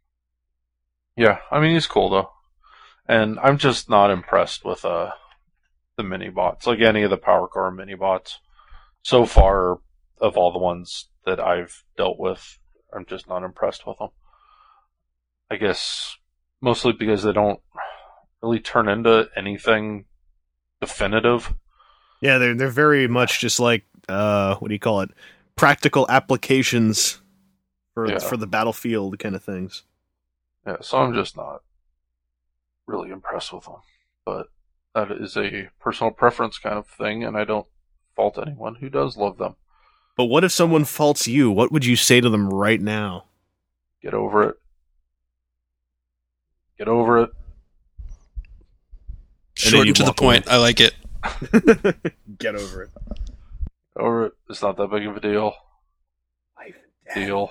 Speaker 4: Yeah, I mean, he's cool, though. And I'm just not impressed with uh, the mini-bots, like any of the Power Car mini-bots. So far, of all the ones that I've dealt with, I'm just not impressed with them. I guess mostly because they don't really turn into anything definitive.
Speaker 1: Yeah, they're they're very much just like uh, what do you call it? Practical applications for
Speaker 4: Yeah.
Speaker 1: for the battlefield kind of things.
Speaker 4: Yeah, so I'm just not really impressed with them. But that is a personal preference kind of thing, and I don't fault anyone who does love them.
Speaker 1: But what if someone faults you? What would you say to them right now?
Speaker 4: Get over it. Get over it.
Speaker 5: Short
Speaker 1: you
Speaker 5: and to the
Speaker 1: walk away.
Speaker 5: point. I like it.
Speaker 1: Get over it.
Speaker 4: Get over it. It's not that big of a deal. Deal.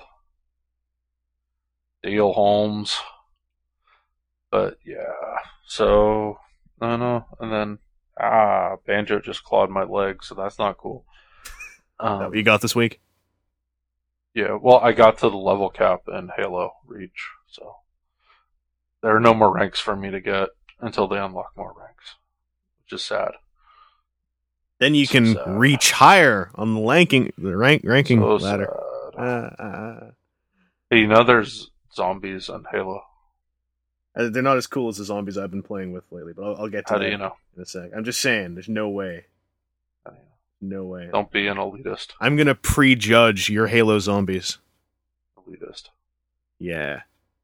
Speaker 4: Deal, Holmes. But yeah, so I don't know. And then ah, Banjo just clawed my leg, so that's not cool. Um,
Speaker 1: That what you got this week?
Speaker 4: Yeah, well, I got to the level cap in Halo Reach, so there are no more ranks for me to get until they unlock more ranks, which is sad.
Speaker 1: Then you can
Speaker 4: So sad.
Speaker 1: reach higher on the ranking the rank ranking
Speaker 4: So
Speaker 1: ladder.
Speaker 4: sad.
Speaker 1: Uh, uh,
Speaker 4: Hey, you know there's zombies in Halo.
Speaker 1: uh, they're not as cool as the zombies I've been playing with lately, but I'll, I'll get to
Speaker 4: How
Speaker 1: that
Speaker 4: do you know?
Speaker 1: in a sec. I'm just saying, there's no way,
Speaker 4: How do you know?
Speaker 1: no way.
Speaker 4: Don't be an elitist.
Speaker 1: I'm gonna prejudge your Halo zombies.
Speaker 4: Elitist.
Speaker 1: Yeah.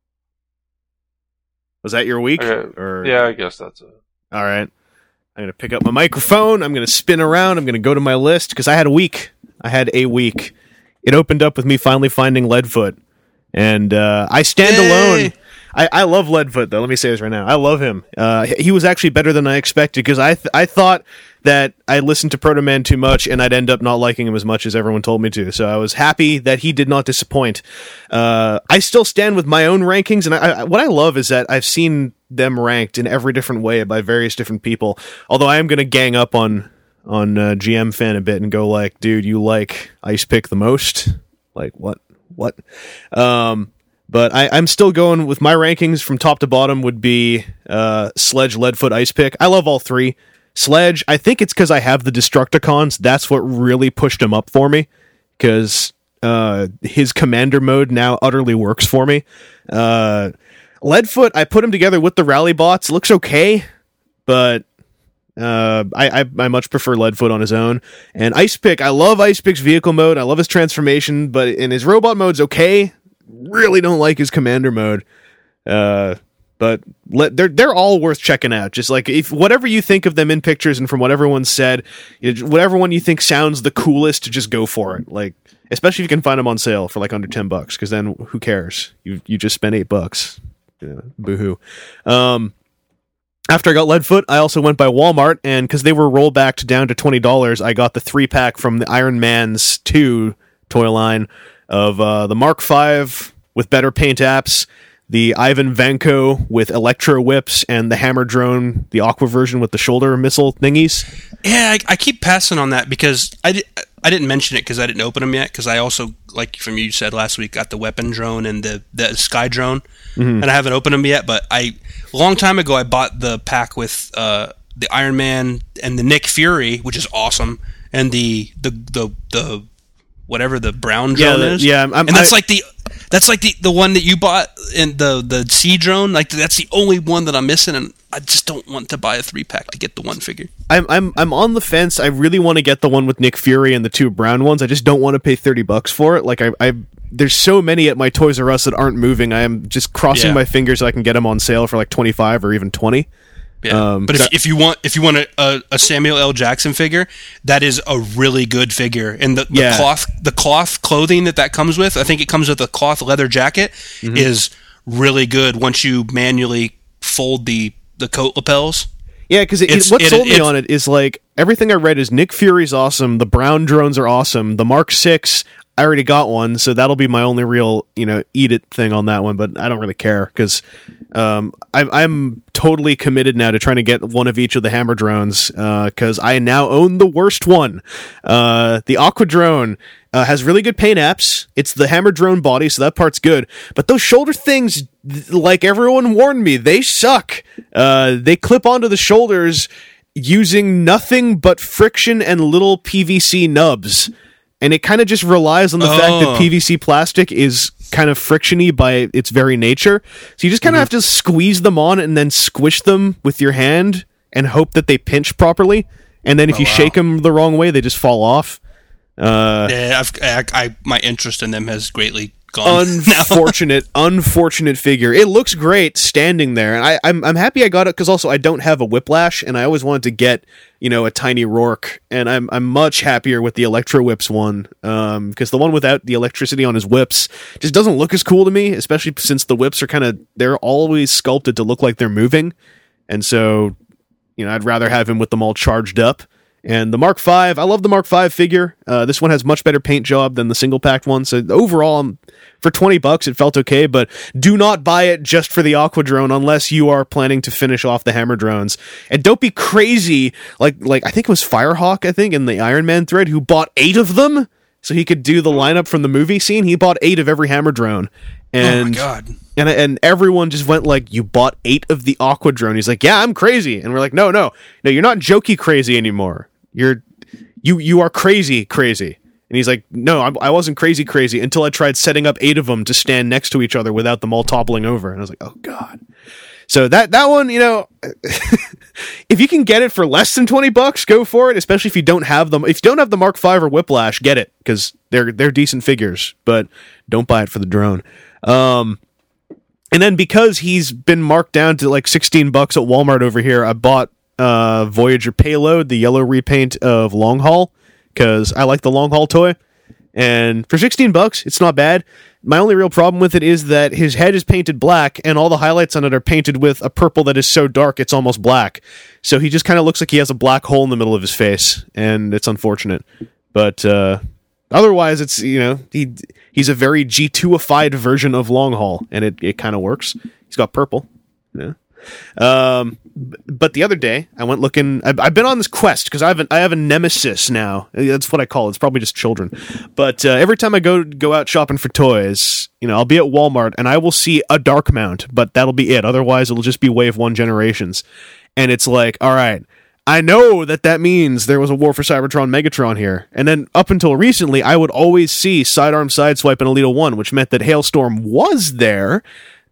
Speaker 1: Was that your week?
Speaker 4: Okay,
Speaker 1: Or
Speaker 4: Yeah, I guess that's it.
Speaker 1: all right. I'm gonna pick up my microphone. I'm gonna spin around. I'm gonna go to my list because I had a week. I had a week. It opened up with me finally finding Leadfoot, and uh, I stand
Speaker 5: Yay!
Speaker 1: alone. I, I love Leadfoot though. Let me say this right now. I love him. Uh, he was actually better than I expected because I th- I thought that I listened to Proto Man too much and I'd end up not liking him as much as everyone told me to. So I was happy that he did not disappoint. Uh, I still stand with my own rankings, and I, I, what I love is that I've seen them ranked in every different way by various different people. Although I am going to gang up on on uh, G M Fan a bit and go like, dude, you like Ice Pick the most? Like what? What? Um. But I, I'm still going with my rankings from top to bottom would be uh, Sledge, Leadfoot, Ice Pick. I love all three. Sledge, I think it's because I have the Destructicons. That's what really pushed him up for me. Because uh, his commander mode now utterly works for me. Uh, Leadfoot, I put him together with the rally bots. Looks okay. But uh, I, I, I much prefer Leadfoot on his own. And Ice Pick, I love Ice Pick's vehicle mode. I love his transformation. But in his robot mode's okay. Really don't like his commander mode, uh, but let, they're they're all worth checking out. Just like if whatever you think of them in pictures and from what everyone said, you know, whatever one you think sounds the coolest, just go for it. Like especially if you can find them on sale for like under ten bucks, because then who cares? You you just spent eight bucks. You know, boohoo. Um, after I got Leadfoot, I also went by Walmart, and because they were rollbacked down to twenty dollars, I got the three pack from the Iron Man's two toy line. Of uh, the Mark five with better paint apps, the Ivan Vanko with electro whips, and the Hammer drone, the Aqua version with the shoulder missile thingies.
Speaker 5: Yeah, I, I keep passing on that because I, di- I didn't mention it because I didn't open them yet. Because I also, like from you said last week, got the weapon drone and the, the sky drone,
Speaker 1: Mm-hmm.
Speaker 5: and I haven't opened them yet. But I a long time ago I bought the pack with uh, the Iron Man and the Nick Fury, which is awesome, and the the the, the whatever the brown
Speaker 1: Yeah,
Speaker 5: drone
Speaker 1: the-
Speaker 5: is.
Speaker 1: yeah, I'm-
Speaker 5: and that's
Speaker 1: I-
Speaker 5: like the that's like the, the one that you bought in the the sea drone. Like that's the only one that I'm missing, and I just don't want to buy a three pack to get the one figure.
Speaker 1: I'm I'm I'm on the fence. I really want to get the one with Nick Fury and the two brown ones. I just don't want to pay thirty bucks for it. Like I I there's so many at my Toys R Us that aren't moving. I am just crossing
Speaker 5: Yeah.
Speaker 1: my fingers so I can get them on sale for like twenty-five or even twenty.
Speaker 5: Yeah,
Speaker 1: Um,
Speaker 5: but if,
Speaker 1: that-
Speaker 5: if you want if you want a, a, a Samuel L. Jackson figure, that is a really good figure. And the, the
Speaker 1: Yeah.
Speaker 5: cloth the cloth clothing that that comes with, I think it comes with a cloth leather jacket,
Speaker 1: Mm-hmm.
Speaker 5: is really good once you manually fold the, the coat lapels.
Speaker 1: Yeah, because
Speaker 5: It's-
Speaker 1: what
Speaker 5: it-
Speaker 1: sold me
Speaker 5: it's-
Speaker 1: on it is like everything I read is Nick Fury's awesome, the brown drones are awesome, the Mark Six. I already got one, so that'll be my only real, you know, eat it thing on that one. But I don't really care because um, I'm I'm totally committed now to trying to get one of each of the hammer drones because uh, I now own the worst one. Uh, the Aqua drone uh, has really good paint apps. It's the hammer drone body, so that part's good. But those shoulder things, like everyone warned me, they suck. Uh, they clip onto the shoulders using nothing but friction and little P V C nubs. And it kind of just relies on the oh. fact that P V C plastic is kind of frictiony by its very nature. So you just kind of mm-hmm. have to squeeze them on and then squish them with your hand and hope that they pinch properly. And then if oh, you wow. shake them the wrong way, they just fall off. Uh,
Speaker 5: yeah, I've, I, I, my interest in them has greatly gone.
Speaker 1: Unfortunate, unfortunate figure. It looks great standing there, and I, I'm I'm happy I got it because also I don't have a Whiplash, and I always wanted to get you know a tiny Rourke, and I'm I'm much happier with the Electro Whips one um because the one without the electricity on his whips just doesn't look as cool to me, especially since the whips are kind of they're always sculpted to look like they're moving, and so you know I'd rather have him with them all charged up. And the Mark five, I love the Mark five figure. Uh, this one has much better paint job than the single-packed one. So overall, um, for twenty bucks, it felt okay. But do not buy it just for the Aqua drone unless you are planning to finish off the hammer drones. And don't be crazy, like like I think it was Firehawk, I think, in the Iron Man thread, who bought eight of them so he could do the lineup from the movie scene. He bought eight of every hammer drone. And,
Speaker 5: oh my god.
Speaker 1: And, and everyone just went like, you bought eight of the Aqua drone. He's like, yeah, I'm crazy. And we're like, no, no. No, you're not jokey crazy anymore. You're you you are crazy crazy. And he's like, no, I, I wasn't crazy crazy until I tried setting up eight of them to stand next to each other without them all toppling over. And I was like, oh god. So that that one, you know, if you can get it for less than twenty bucks, go for it. Especially if you don't have them. If you don't have the Mark five or Whiplash, get it because they're they're decent figures. But don't buy it for the drone. Um, and then because he's been marked down to like sixteen bucks at Walmart over here, I bought uh, Voyager Payload, the yellow repaint of Long Haul, because I like the Long Haul toy. And for sixteen bucks, it's not bad. My only real problem with it is that his head is painted black, and all the highlights on it are painted with a purple that is so dark it's almost black. So he just kind of looks like he has a black hole in the middle of his face, and it's unfortunate. But uh, otherwise, it's, you know, he he's a very G two-ified version of Long Haul, and it, it kind of works. He's got purple, you know. Um, but the other day I went looking. I've, I've been on this quest because I have an, I have a nemesis now. That's what I call it. It's probably just children. But uh, every time I go go out shopping for toys, you know, I'll be at Walmart and I will see a Dark Mount, but that'll be it. Otherwise, it'll just be Wave One Generations, and it's like, all right, I know that that means there was a War for Cybertron Megatron here. And then up until recently, I would always see Sidearm Sideswipe and Alita One, which meant that Hailstorm was there,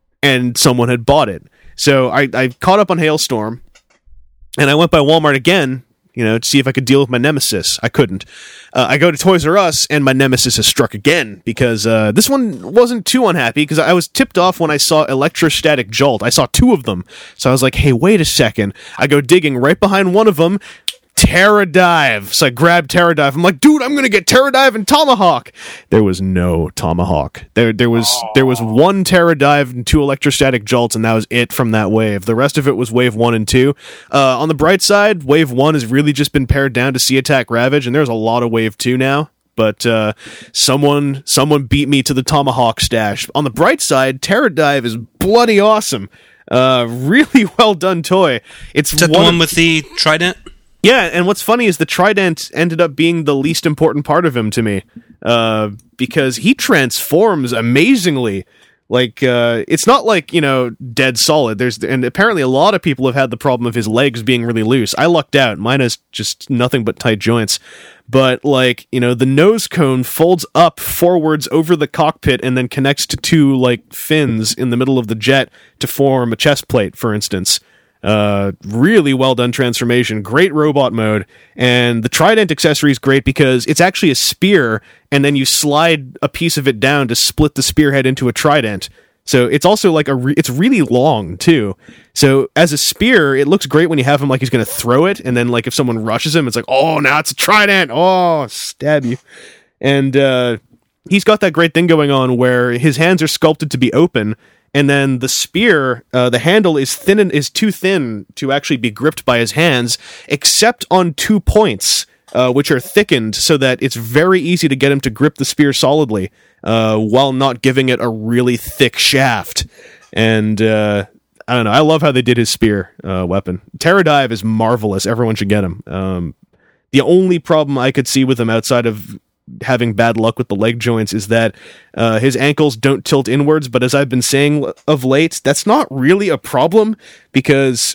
Speaker 1: and someone had bought it. So I, I caught up on Hailstorm, and I went by Walmart again, you know, to see if I could deal with my nemesis. I couldn't. Uh, I go to Toys R Us, and my nemesis has struck again, because uh, this one wasn't too unhappy, because I was tipped off when I saw Electrostatic Jolt. I saw two of them. So I was like, hey, wait a second. I go digging right behind one of them, Terradive. So I grabbed Terradive. I'm like, dude, I'm gonna get Terradive and Tomahawk. There was no Tomahawk. There, there was Aww. there was one Terradive and two Electrostatic Jolts, and that was it from that wave. The rest of it was Wave One and Two. Uh, on the bright side, Wave One has really just been pared down to Sea Attack Ravage, and there's a lot of Wave Two now. But uh, someone someone beat me to the Tomahawk stash. On the bright side, Terradive is bloody awesome. Uh, really well done toy. It's
Speaker 5: Is that
Speaker 1: one
Speaker 5: the one with the trident?
Speaker 1: Yeah, and what's funny is the Trident ended up being the least important part of him to me, uh, because he transforms amazingly. Like, uh, it's not like, you know, dead solid. There's, and apparently a lot of people have had the problem of his legs being really loose. I lucked out. Mine is just nothing but tight joints. But, like, you know, the nose cone folds up forwards over the cockpit and then connects to two, like, fins in the middle of the jet to form a chest plate, for instance. Uh, really well done transformation, great robot mode, and the Trident accessory is great because it's actually a spear, and then you slide a piece of it down to split the spearhead into a trident. So it's also like a, re- it's really long too. So as a spear, it looks great when you have him like he's going to throw it, and then like if someone rushes him, it's like, oh, now it's a trident, oh, stab you. And uh, he's got that great thing going on where his hands are sculpted to be open. And then the spear, uh, the handle is thin and is too thin to actually be gripped by his hands, except on two points. uh, which are thickened so that it's very easy to get him to grip the spear solidly, uh, while not giving it a really thick shaft. And uh, I don't know. I love how they did his spear uh, weapon. Terradive is marvelous. Everyone should get him. Um, the only problem I could see with him outside of having bad luck with the leg joints is that uh, his ankles don't tilt inwards, but as I've been saying of late, that's not really a problem because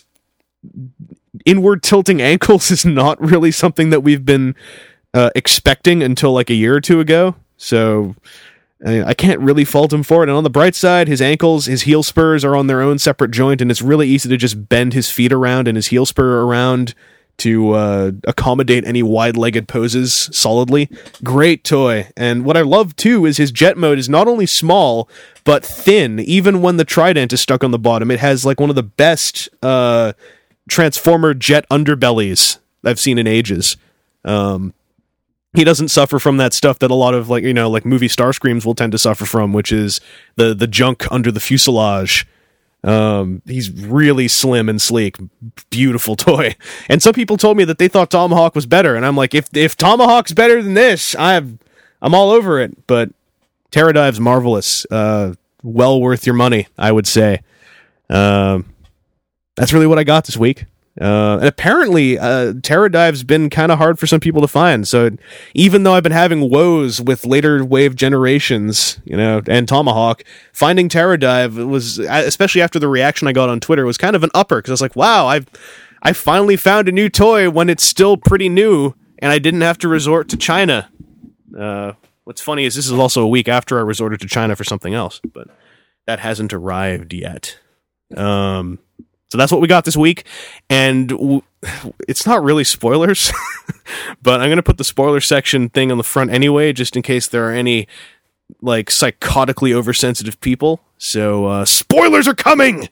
Speaker 1: inward tilting ankles is not really something that we've been uh, expecting until like a year or two ago. So I, I can't really fault him for it. And on the bright side, his ankles, his heel spurs are on their own separate joint, and it's really easy to just bend his feet around and his heel spur around to uh, accommodate any wide-legged poses solidly. Great toy. And what I love, too, is his jet mode is not only small, but thin. Even when the trident is stuck on the bottom, it has like one of the best uh, Transformer jet underbellies I've seen in ages. Um, he doesn't suffer from that stuff that a lot of, like, you know, like movie Starscreams will tend to suffer from, which is the, the junk under the fuselage. Um, he's really slim and sleek. Beautiful toy. And some people told me that they thought Tomahawk was better, and I'm like, if if Tomahawk's better than this, I'm I'm all over it. But Terradive's marvelous. Uh, well worth your money, I would say. Um, that's really what I got this week. Uh, and apparently, uh, Terradive's been kind of hard for some people to find. So even though I've been having woes with later wave generations, you know, and Tomahawk, finding Terradive was, especially after the reaction I got on Twitter, was kind of an upper, because I was like, wow, I've I finally found a new toy when it's still pretty new, and I didn't have to resort to China. Uh, what's funny is this is also a week after I resorted to China for something else, but that hasn't arrived yet. Um... So that's what we got this week, and w- it's not really spoilers, but I'm going to put the spoiler section thing on the front anyway, just in case there are any, like, psychotically oversensitive people. So, uh, spoilers are coming!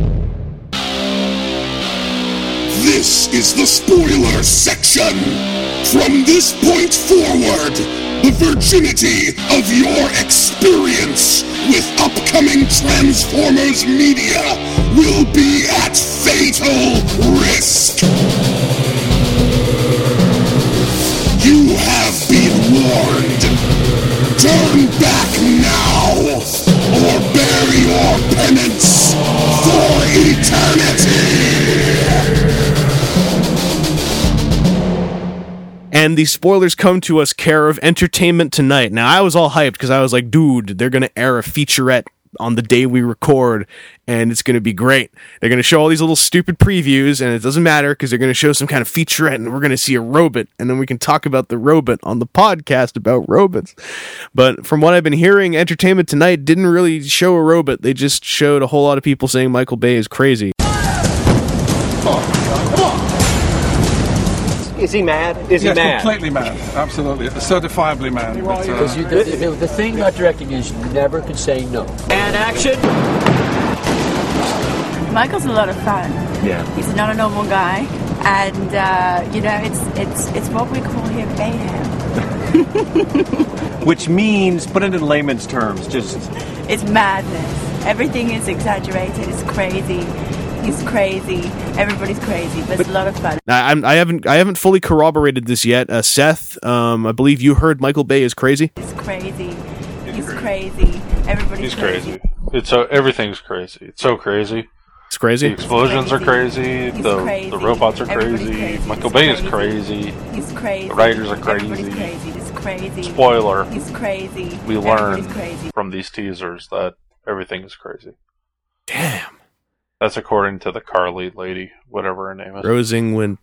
Speaker 7: This is the spoiler section. From this point forward, the virginity of your experience with upcoming Transformers media will be at fatal risk. You have been warned. Turn back now, or bear your penance for eternity.
Speaker 1: And the spoilers come to us care of Entertainment Tonight. Now, I was all hyped because I was like, dude, they're going to air a featurette on the day we record, and it's going to be great. They're going to show all these little stupid previews, and it doesn't matter because they're going to show some kind of featurette, and we're going to see a robot, and then we can talk about the robot on the podcast about robots. But from what I've been hearing, Entertainment Tonight didn't really show a robot. They just showed a whole lot of people saying Michael Bay is crazy.
Speaker 8: Is he mad? Is
Speaker 9: yes,
Speaker 8: he mad?
Speaker 9: Completely mad. Absolutely. Certifiably mad. But, uh,
Speaker 8: Because you, the, the, the thing about directing is you never can say no. And action!
Speaker 10: Michael's a lot of fun.
Speaker 8: Yeah.
Speaker 10: He's not a normal guy. And, uh, you know, it's it's it's what we call him mayhem.
Speaker 11: Which means, put it in layman's terms, just...
Speaker 10: It's madness. Everything is exaggerated. It's crazy. He's crazy. Everybody's crazy, but it's a lot of fun.
Speaker 1: I, I'm, I haven't I haven't fully corroborated this yet. Uh, Seth, um, I believe you heard Michael Bay is crazy.
Speaker 10: He's crazy. He's crazy. Everybody's
Speaker 4: He's
Speaker 10: crazy.
Speaker 4: crazy. It's so everything's crazy. It's so crazy.
Speaker 1: It's crazy.
Speaker 4: The explosions
Speaker 10: Crazy.
Speaker 4: are crazy.
Speaker 10: He's
Speaker 4: The
Speaker 10: crazy.
Speaker 4: the robots are
Speaker 10: Everybody's
Speaker 4: crazy.
Speaker 10: crazy.
Speaker 4: Michael
Speaker 10: He's
Speaker 4: Bay is
Speaker 10: crazy.
Speaker 4: crazy.
Speaker 10: He's crazy.
Speaker 4: The writers are
Speaker 10: Everybody's
Speaker 4: crazy.
Speaker 10: crazy. He's crazy.
Speaker 4: Spoiler.
Speaker 10: He's crazy.
Speaker 4: We
Speaker 10: Everybody's
Speaker 4: learn
Speaker 10: crazy.
Speaker 4: from these teasers that everything is crazy.
Speaker 1: Damn.
Speaker 4: That's according to the Carly lady, whatever her name is.
Speaker 1: Rosing went.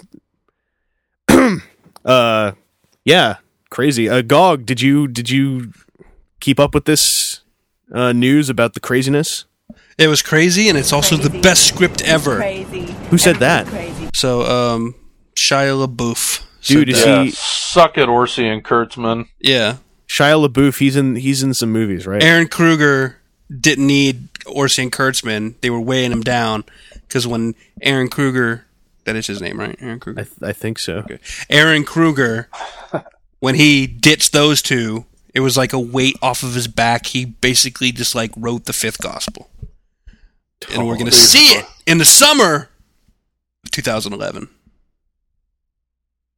Speaker 1: uh, yeah, crazy. Uh, Gog, did you did you keep up with this uh, news about the craziness?
Speaker 5: It was crazy, and it's also
Speaker 10: Crazy.
Speaker 5: the best script ever.
Speaker 10: Crazy.
Speaker 1: Who said that?
Speaker 10: Everybody's Crazy.
Speaker 5: So, um, Shia LaBeouf.
Speaker 1: Dude,
Speaker 5: said
Speaker 1: is
Speaker 5: that.
Speaker 4: Yeah,
Speaker 1: he
Speaker 4: suck it, Orsi and Kurtzman.
Speaker 5: Yeah.
Speaker 1: Shia LaBeouf? He's in he's in some movies, right?
Speaker 5: Aaron Kruger didn't need Orsi and Kurtzman. They were weighing him down because when Aaron Kruger, that is his name, right? Aaron Kruger.
Speaker 1: I, th- I think so.
Speaker 5: Okay. Aaron Kruger, when he ditched those two, it was like a weight off of his back. He basically just like wrote the fifth gospel, and we're gonna
Speaker 1: Oh,
Speaker 5: see it in the summer of two thousand eleven.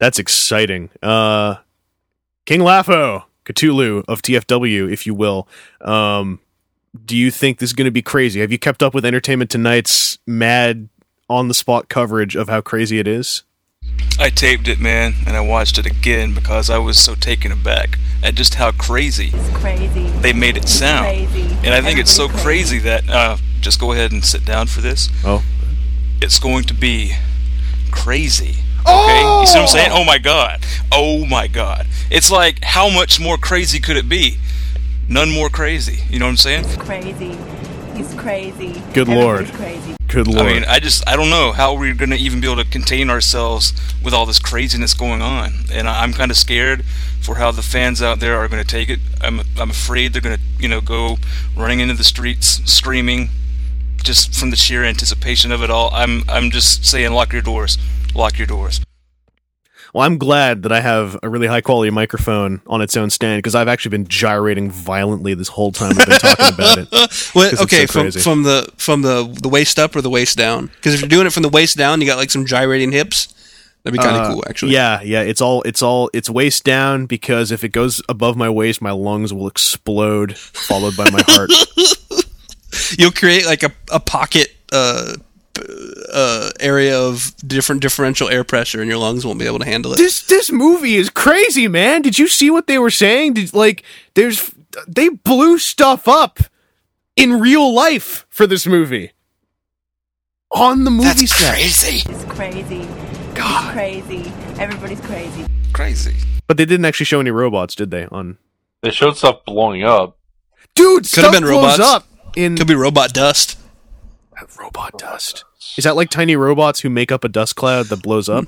Speaker 1: That's exciting. Uh, King Lafo, Cthulhu of T F W, if you will. Um, do you think this is going to be crazy? Have you kept up with Entertainment Tonight's mad on-the-spot coverage of how crazy it is?
Speaker 6: I taped it, man, and I watched it again because I was so taken aback at just how crazy,
Speaker 10: It's crazy.
Speaker 6: they made it
Speaker 10: It's
Speaker 6: sound.
Speaker 10: crazy.
Speaker 6: And I think it's so
Speaker 10: Everybody's
Speaker 6: crazy that, uh, just go ahead and sit down for this.
Speaker 1: Oh.
Speaker 6: It's going to be crazy. Okay? You see what I'm saying? Oh my god. Oh my god. It's like, how much more crazy could it be? None more crazy. You know what I'm saying?
Speaker 10: It's crazy. He's crazy.
Speaker 1: Good lord.
Speaker 10: Everybody's crazy.
Speaker 1: Good lord.
Speaker 6: I mean, I just, I don't know how we're going to even be able to contain ourselves with all this craziness going on. And I- I'm kind of scared for how the fans out there are going to take it. I'm, I'm afraid they're going to, you know, go running into the streets, screaming, just from the sheer anticipation of it all. I'm, I'm just saying, lock your doors. Lock your doors.
Speaker 1: Well, I'm glad that I have a really high-quality microphone on its own stand, because I've actually been gyrating violently this whole time we've been talking about it.
Speaker 5: Well,
Speaker 1: 'Cause it's
Speaker 5: okay,
Speaker 1: so
Speaker 5: from
Speaker 1: crazy.
Speaker 5: from the from the the waist up or the waist down? Because if you're doing it from the waist down, you got like some gyrating hips. That'd be kind of
Speaker 1: Uh,
Speaker 5: cool, actually.
Speaker 1: Yeah, yeah. It's all it's all it's waist down, because if it goes above my waist, my lungs will explode, followed by my heart.
Speaker 5: You'll create like a a pocket uh uh area of different differential air pressure, and your lungs won't be able to handle it.
Speaker 1: This this movie is crazy, man. Did you see what they were saying? Did, like, there's they blew stuff up in real life for this movie on the movie
Speaker 6: That's
Speaker 1: set.
Speaker 6: crazy.
Speaker 10: It's crazy.
Speaker 1: God.
Speaker 10: It's crazy. Everybody's crazy.
Speaker 6: Crazy.
Speaker 1: But they didn't actually show any robots, did they? On
Speaker 4: They showed stuff blowing up.
Speaker 1: dude,
Speaker 5: Could
Speaker 1: stuff
Speaker 5: have been
Speaker 1: blows
Speaker 5: robots.
Speaker 1: up in
Speaker 5: Could be robot dust.
Speaker 1: robot dust. Is that like tiny robots who make up a dust cloud that blows up?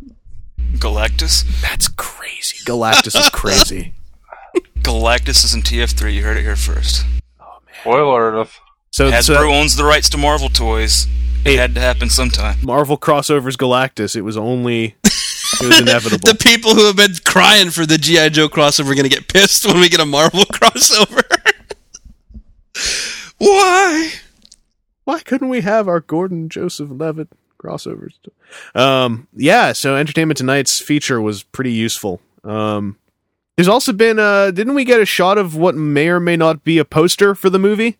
Speaker 6: Galactus?
Speaker 1: That's crazy. Galactus is crazy.
Speaker 6: Galactus is in T F three. You heard it here first.
Speaker 4: Spoiler alert.
Speaker 1: So,
Speaker 6: Hasbro
Speaker 1: so
Speaker 6: owns the rights to Marvel toys. It
Speaker 1: Hey.
Speaker 6: had to happen sometime.
Speaker 1: Marvel crossovers Galactus. It was only it was inevitable.
Speaker 5: The people who have been crying for the G I. Joe crossover are going to get pissed when we get a Marvel crossover. Why?
Speaker 1: Why couldn't we have our Gordon Joseph Levitt crossovers? Um, yeah, so Entertainment Tonight's feature was pretty useful. Um, there's also been, uh, didn't we get a shot of what may or may not be a poster for the movie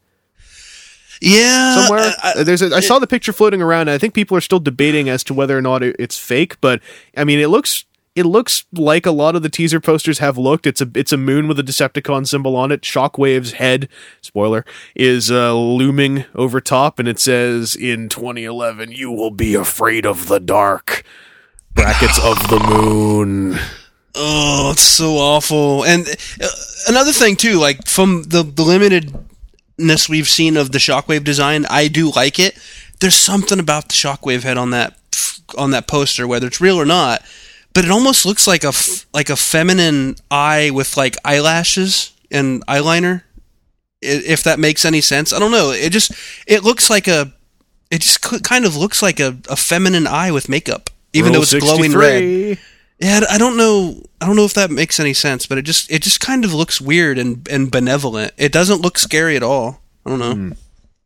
Speaker 5: Yeah.
Speaker 1: somewhere?
Speaker 5: I, I-
Speaker 1: Uh, There's, a, I saw the picture floating around. And I think people are still debating as to whether or not it, it's fake, but I mean, it looks. It looks like a lot of the teaser posters have looked. It's a it's a moon with a Decepticon symbol on it. Shockwave's head, spoiler, is uh, looming over top, and it says, "In twenty eleven, you will be afraid of the dark." Brackets of the moon.
Speaker 5: Oh, it's so awful. And uh, another thing too, like from the, the limitedness we've seen of the Shockwave design, I do like it. There's something about the Shockwave head on that on that poster, whether it's real or not, but it almost looks like a f- like a feminine eye with like eyelashes and eyeliner. I- If that makes any sense, I don't know. It just it looks like a it just c- kind of looks like a, a feminine eye with makeup, even
Speaker 1: Roll
Speaker 5: though it's glowing red.
Speaker 1: sixty-three.
Speaker 5: Yeah, I don't know. I don't know if that makes any sense, but it just it just kind of looks weird and, and benevolent. It doesn't look scary at all. I don't know.
Speaker 1: Mm.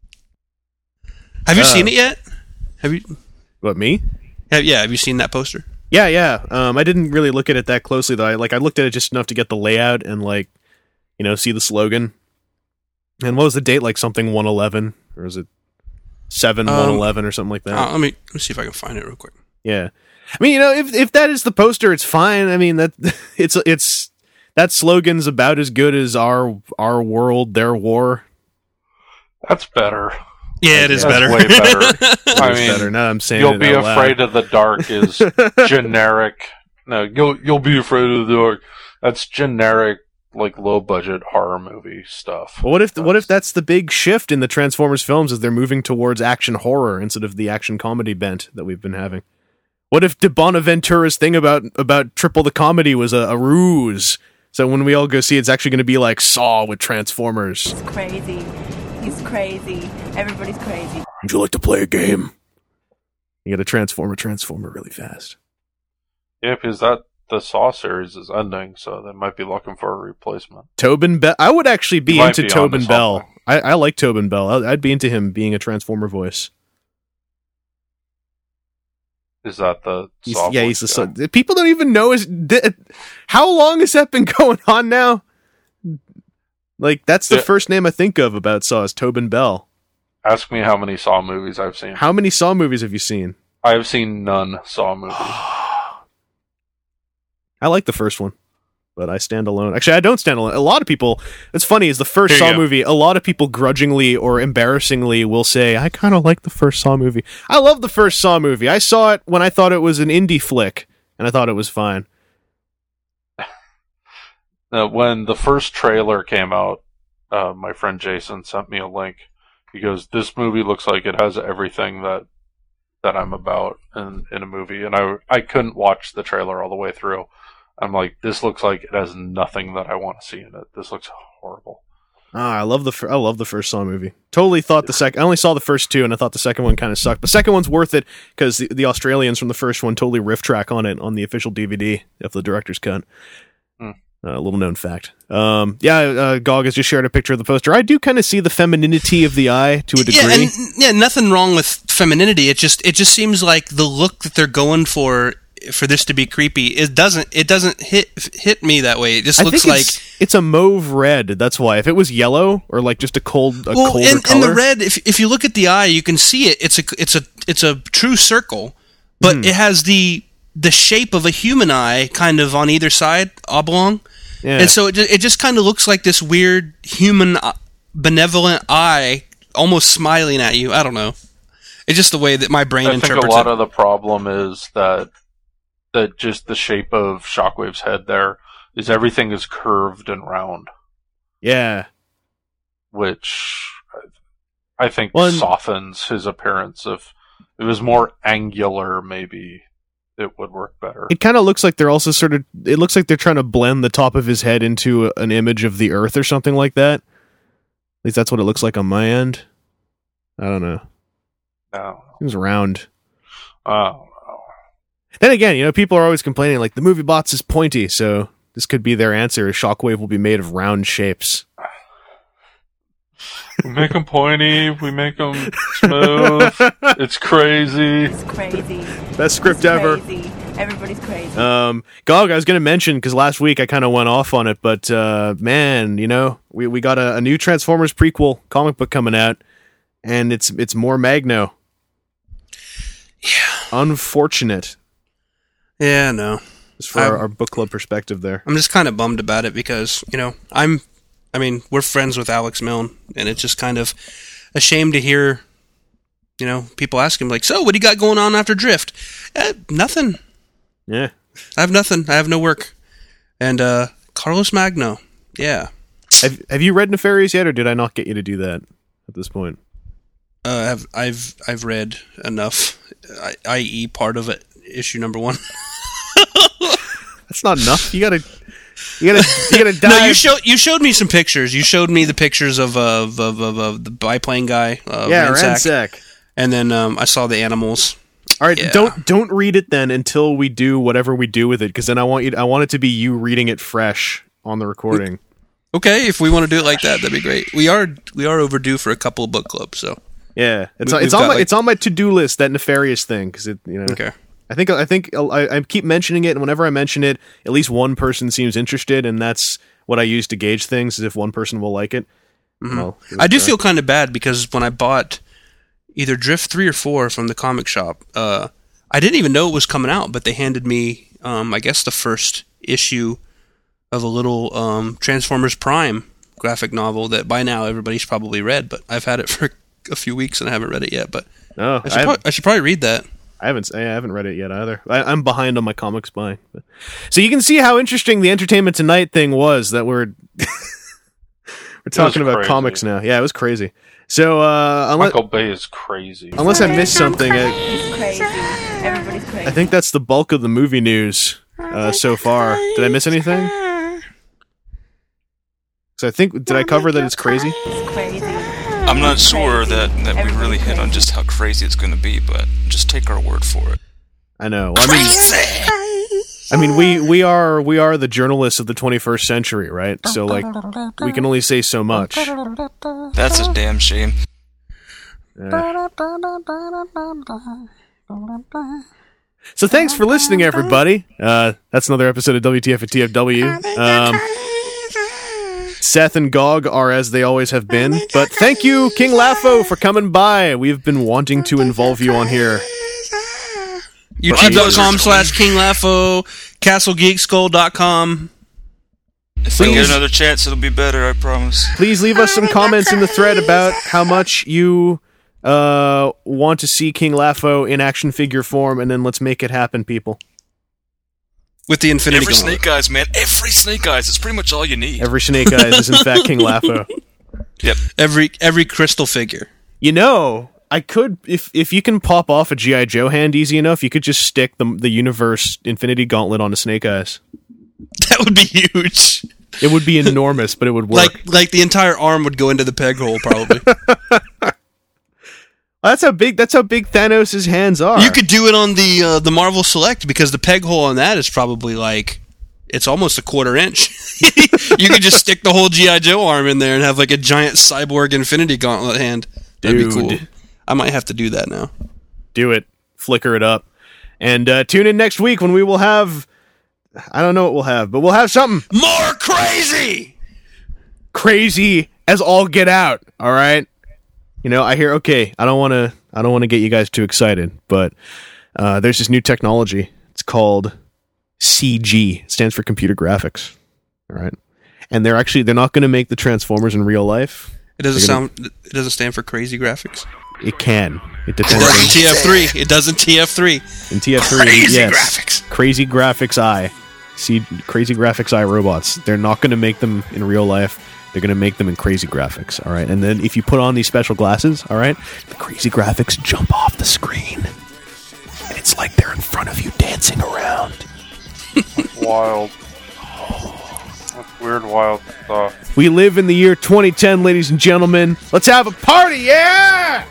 Speaker 5: Have you
Speaker 1: Uh,
Speaker 5: seen it yet? Have you?
Speaker 1: What, me?
Speaker 5: Have, yeah, have you seen that poster?
Speaker 1: Yeah, yeah. Um, I didn't really look at it that closely though. I like I looked at it just enough to get the layout and like, you know, see the slogan. And what was the date? Like something one eleven, or is it seven
Speaker 5: Um,
Speaker 1: one eleven or something like that?
Speaker 5: Uh, let me let me see if I can find it real quick.
Speaker 1: Yeah, I mean, you know, if if that is the poster, it's fine. I mean, that it's it's that slogan's about as good as our our world, their war.
Speaker 4: That's better.
Speaker 5: Yeah, it is
Speaker 4: That's
Speaker 5: better.
Speaker 4: way better. I
Speaker 1: It's
Speaker 4: mean,
Speaker 1: better. Now I'm saying
Speaker 4: you'll
Speaker 1: it
Speaker 4: be
Speaker 1: out loud.
Speaker 4: afraid of the dark is generic. No, you'll you'll be afraid of the dark. That's generic, like low budget horror movie stuff.
Speaker 1: Well, what if what if that's the big shift in the Transformers films, is they're moving towards action horror instead of the action comedy bent that we've been having? What if De Bonaventura's thing about about triple the comedy was a, a ruse? So when we all go see it, it's actually going to be like Saw with Transformers.
Speaker 10: It's crazy. He's crazy. Everybody's crazy.
Speaker 1: Would you like to play a game? You got to transform a transformer really fast.
Speaker 4: Yeah, because that the Saw series is ending, so they might be looking for a replacement.
Speaker 1: Tobin Bell. I would actually be
Speaker 4: You might
Speaker 1: into
Speaker 4: be
Speaker 1: Tobin
Speaker 4: onto
Speaker 1: Bell.
Speaker 4: something.
Speaker 1: I, I like Tobin Bell. I- I'd be into him being a Transformer voice.
Speaker 4: Is that the
Speaker 1: He's,
Speaker 4: Saw
Speaker 1: yeah,
Speaker 4: voice
Speaker 1: he's the
Speaker 4: guy?
Speaker 1: son. People don't even know his. Th- how long has that been going on now? Like, that's the
Speaker 4: Yeah.
Speaker 1: first name I think of about Saw is Tobin Bell.
Speaker 4: Ask me how many Saw movies I've seen.
Speaker 1: How many Saw movies have you seen?
Speaker 4: I have seen none Saw movies.
Speaker 1: I like the first one, but I stand alone. Actually, I don't stand alone. A lot of people, it's funny, is the first
Speaker 6: Here you
Speaker 1: Saw
Speaker 6: go.
Speaker 1: movie, a lot of people grudgingly or embarrassingly will say, I kind of like the first Saw movie. I love the first Saw movie. I saw it when I thought it was an indie flick, and I thought it was fine.
Speaker 4: Uh, when the first trailer came out, uh, my friend Jason sent me a link. He goes, "This movie looks like it has everything that that I'm about in, in a movie." And I I couldn't watch the trailer all the way through. I'm like, this looks like it has nothing that I want to see in it. This looks horrible.
Speaker 1: Ah, I love the fir- I love the first Saw movie. Totally thought the second. I only saw the first two, and I thought the second one kind of sucked. The second one's worth it because the, the Australians from the first one totally riff track on it on the official D V D of the director's cut.
Speaker 4: Hmm.
Speaker 1: A uh, little known fact. Um, yeah, uh, Gog has just shared a picture of the poster. I do kind of see the femininity of the eye to a degree.
Speaker 5: Yeah, and yeah, nothing wrong with femininity. It just it just seems like the look that they're going for for this to be creepy. It doesn't it doesn't hit hit me that way. It just
Speaker 1: I
Speaker 5: looks
Speaker 1: think
Speaker 5: like
Speaker 1: it's, it's a mauve red. That's why. If it was yellow or like just a cold, a
Speaker 5: well,
Speaker 1: colder
Speaker 5: in,
Speaker 1: color,
Speaker 5: in the red. If if you look at the eye, you can see it. It's a it's a it's a true circle, but
Speaker 1: Hmm.
Speaker 5: it has the the shape of a human eye, kind of on either side, oblong.
Speaker 1: Yeah.
Speaker 5: And so it, ju- it just kind of looks like this weird human uh, benevolent eye almost smiling at you. I don't know. It's just the way that my brain
Speaker 4: I think
Speaker 5: interprets
Speaker 4: a lot
Speaker 5: it.
Speaker 4: of the problem is that that just the shape of Shockwave's head there is everything is curved and round,
Speaker 1: yeah.
Speaker 4: which I I think
Speaker 1: Well, and-
Speaker 4: softens his appearance. If it was more angular, maybe it would work better.
Speaker 1: It kind of looks like they're also sort of. It looks like they're trying to blend the top of his head into a, an image of the Earth or something like that. At least that's what it looks like on my end. I don't know.
Speaker 4: No,
Speaker 1: Seems round.
Speaker 4: oh,
Speaker 1: Then again, you know, people are always complaining like the movie bots is pointy, so this could be their answer. Shockwave will be made of round shapes.
Speaker 4: we make them pointy. We make them smooth. It's crazy.
Speaker 10: It's crazy.
Speaker 1: Best script
Speaker 10: It's
Speaker 1: ever.
Speaker 10: crazy. Everybody's crazy.
Speaker 1: Um, Gog, I was going to mention because last week I kind of went off on it, but uh, man, you know, we we got a, a new Transformers prequel comic book coming out, and it's it's more Magno.
Speaker 5: Yeah.
Speaker 1: Unfortunate.
Speaker 5: Yeah, no.
Speaker 1: Just for our, our book club perspective there.
Speaker 5: I'm just kind of bummed about it because, you know, I'm, I mean, we're friends with Alex Milne, and it's just kind of a shame to hear, you know, people ask him, like, so what do you got going on after Drift? Eh, nothing.
Speaker 1: Yeah.
Speaker 5: I have nothing. I have no work. And, uh, Carlos Magno. Yeah.
Speaker 1: Have Have you read Nefarious yet, or did I not get you to do that at this point?
Speaker 5: Uh, I've, I've, I've read enough, I, that is part of it, issue number one.
Speaker 1: That's not enough. You gotta, you gotta, you gotta dive.
Speaker 5: No, you showed you showed me some pictures. You showed me the pictures of uh, of, of, of, of the biplane guy. Uh,
Speaker 1: yeah,
Speaker 5: Ransack.
Speaker 1: Ransack.
Speaker 5: And then um, I saw the animals.
Speaker 1: All right,
Speaker 5: Yeah.
Speaker 1: don't don't read it then until we do whatever we do with it, because then I want you. I want it to be you reading it fresh on the recording.
Speaker 5: Okay, if we want to do it like that, that'd be great. We are we are overdue for a couple of book clubs, so
Speaker 1: Yeah, it's
Speaker 5: We-
Speaker 1: it's
Speaker 5: we've
Speaker 1: on
Speaker 5: got,
Speaker 1: my
Speaker 5: like-
Speaker 1: it's on my to do list, that Nefarious thing, because it you know.
Speaker 5: okay.
Speaker 1: I think I think I, I keep mentioning it, and whenever I mention it, at least one person seems interested, and that's what I use to gauge things. Is if one person will like it.
Speaker 5: Mhm.
Speaker 1: Well, give it
Speaker 5: I
Speaker 1: a
Speaker 5: do
Speaker 1: try.
Speaker 5: feel kind of bad because when I bought either Drift three or four from the comic shop, uh, I didn't even know it was coming out, but they handed me, um, I guess, the first issue of a little um, Transformers Prime graphic novel that by now everybody's probably read, but I've had it for a few weeks and I haven't read it yet. But
Speaker 1: Oh,
Speaker 5: I should,
Speaker 1: I,
Speaker 5: prob- I should probably read that.
Speaker 1: I haven't I haven't read it yet either. I, I'm behind on my comics buying. But. So you can see how interesting the Entertainment Tonight thing was. That we're we're talking about
Speaker 4: crazy.
Speaker 1: comics now. Yeah, it was crazy. So uh, unless
Speaker 4: Michael Bay is crazy.
Speaker 1: unless I missed something, I,
Speaker 10: He's crazy. Everybody's crazy.
Speaker 1: I think that's the bulk of the movie news uh, so far. Did I miss anything? So I think did I cover that it's crazy?
Speaker 10: It's crazy.
Speaker 6: I'm not sure that, that we really hit on just how crazy it's going to be, but just take our word for it.
Speaker 1: I know. I mean, I mean, we we are we are the journalists of the twenty-first century, right? So like, we can only say so much.
Speaker 6: That's a damn shame.
Speaker 1: Uh, So thanks for listening, everybody. Uh, that's another episode of W T F at T F W. Um, Seth and Gog are as they always have been. But thank you, King Lafo, for coming by. We've been wanting to involve you on here.
Speaker 5: YouTube.com slash King Lafo, castle geek skull dot com.
Speaker 6: If I get another chance, it'll be better, I promise.
Speaker 1: Please leave us some comments in the thread about how much you uh, want to see King Lafo in action figure form, and then let's make it happen, people.
Speaker 5: With the Infinity
Speaker 6: Every
Speaker 5: Gauntlet.
Speaker 6: Snake Eyes, man. Every Snake Eyes. It's pretty much all you need.
Speaker 1: Every Snake Eyes is, in fact, King Lafo.
Speaker 6: Yep.
Speaker 5: Every every crystal figure.
Speaker 1: You know, I could, if if you can pop off a G I. Joe hand easy enough, you could just stick the the Universe Infinity Gauntlet onto Snake Eyes.
Speaker 5: That would be huge.
Speaker 1: It would be enormous, but it would work.
Speaker 5: Like like the entire arm would go into the peg hole, probably.
Speaker 1: That's how big. That's how big Thanos' hands are.
Speaker 5: You could do it on the uh, the Marvel Select because the peg hole on that is probably like it's almost a quarter inch. You could just stick the whole G I. Joe arm in there and have like a giant cyborg Infinity Gauntlet hand. That'd
Speaker 1: Dude.
Speaker 5: be cool. I might have to do that now.
Speaker 1: Do it. Flicker it up, and uh, tune in next week when we will have. I don't know what we'll have, but we'll have something
Speaker 5: more crazy.
Speaker 1: Crazy as all get out. All right. You know, I hear, okay, I don't want to I don't want to get you guys too excited, but uh, there's this new technology. It's called C G. It stands for computer graphics. All right. And they're actually, they're not going to make the Transformers in real life.
Speaker 5: It doesn't
Speaker 1: They're
Speaker 5: sound, it doesn't stand for crazy graphics.
Speaker 1: It can. It
Speaker 5: It
Speaker 1: depends.
Speaker 5: does in T F three. It does in T F three.
Speaker 1: In T F three,
Speaker 5: Crazy
Speaker 1: yes.
Speaker 5: graphics.
Speaker 1: Crazy Graphics Eye. See, Crazy Graphics Eye robots. They're not going to make them in real life. They're going to make them in crazy graphics, all right? And then if you put on these special glasses, all right, the crazy graphics jump off the screen. And it's like they're in front of you dancing around.
Speaker 4: Wild. That's weird, wild stuff.
Speaker 1: We live in the year twenty ten, ladies and gentlemen. Let's have a party, yeah!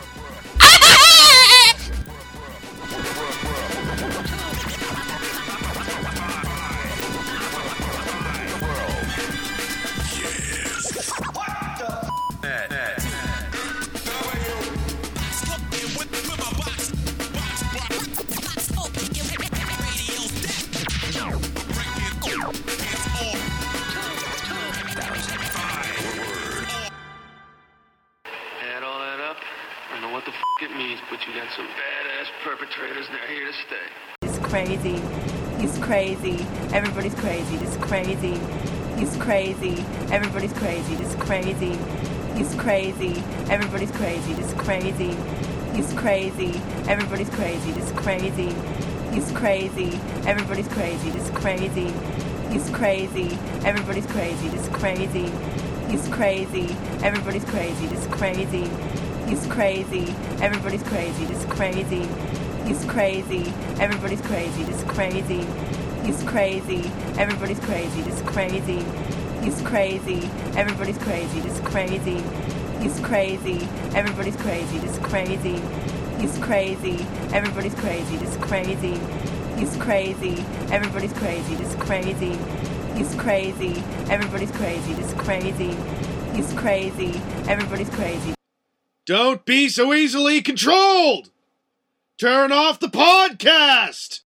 Speaker 12: Add all that up, I know what the f*** it means, but you got some badass perpetrators and they're here to stay.
Speaker 10: It's crazy. He's crazy. Everybody's crazy. This crazy. He's crazy. Everybody's crazy. This crazy. He's crazy. Everybody's crazy. This crazy. He's crazy. Everybody's crazy. This crazy. He's crazy. Everybody's crazy. This crazy. He's crazy. Everybody's crazy. This crazy. He's crazy. Everybody's crazy. This crazy. He's crazy. Everybody's crazy. This crazy. He's crazy. Everybody's crazy. This crazy. He's crazy. Everybody's crazy. This crazy. He's crazy. Everybody's crazy. This crazy. He's crazy. Everybody's crazy. This crazy. He's crazy. Everybody's crazy. This crazy. He's crazy. Everybody's crazy. This crazy. He's crazy. Everybody's crazy. This crazy. He's crazy. Everybody's crazy.
Speaker 13: Don't be so easily controlled! Turn off the podcast!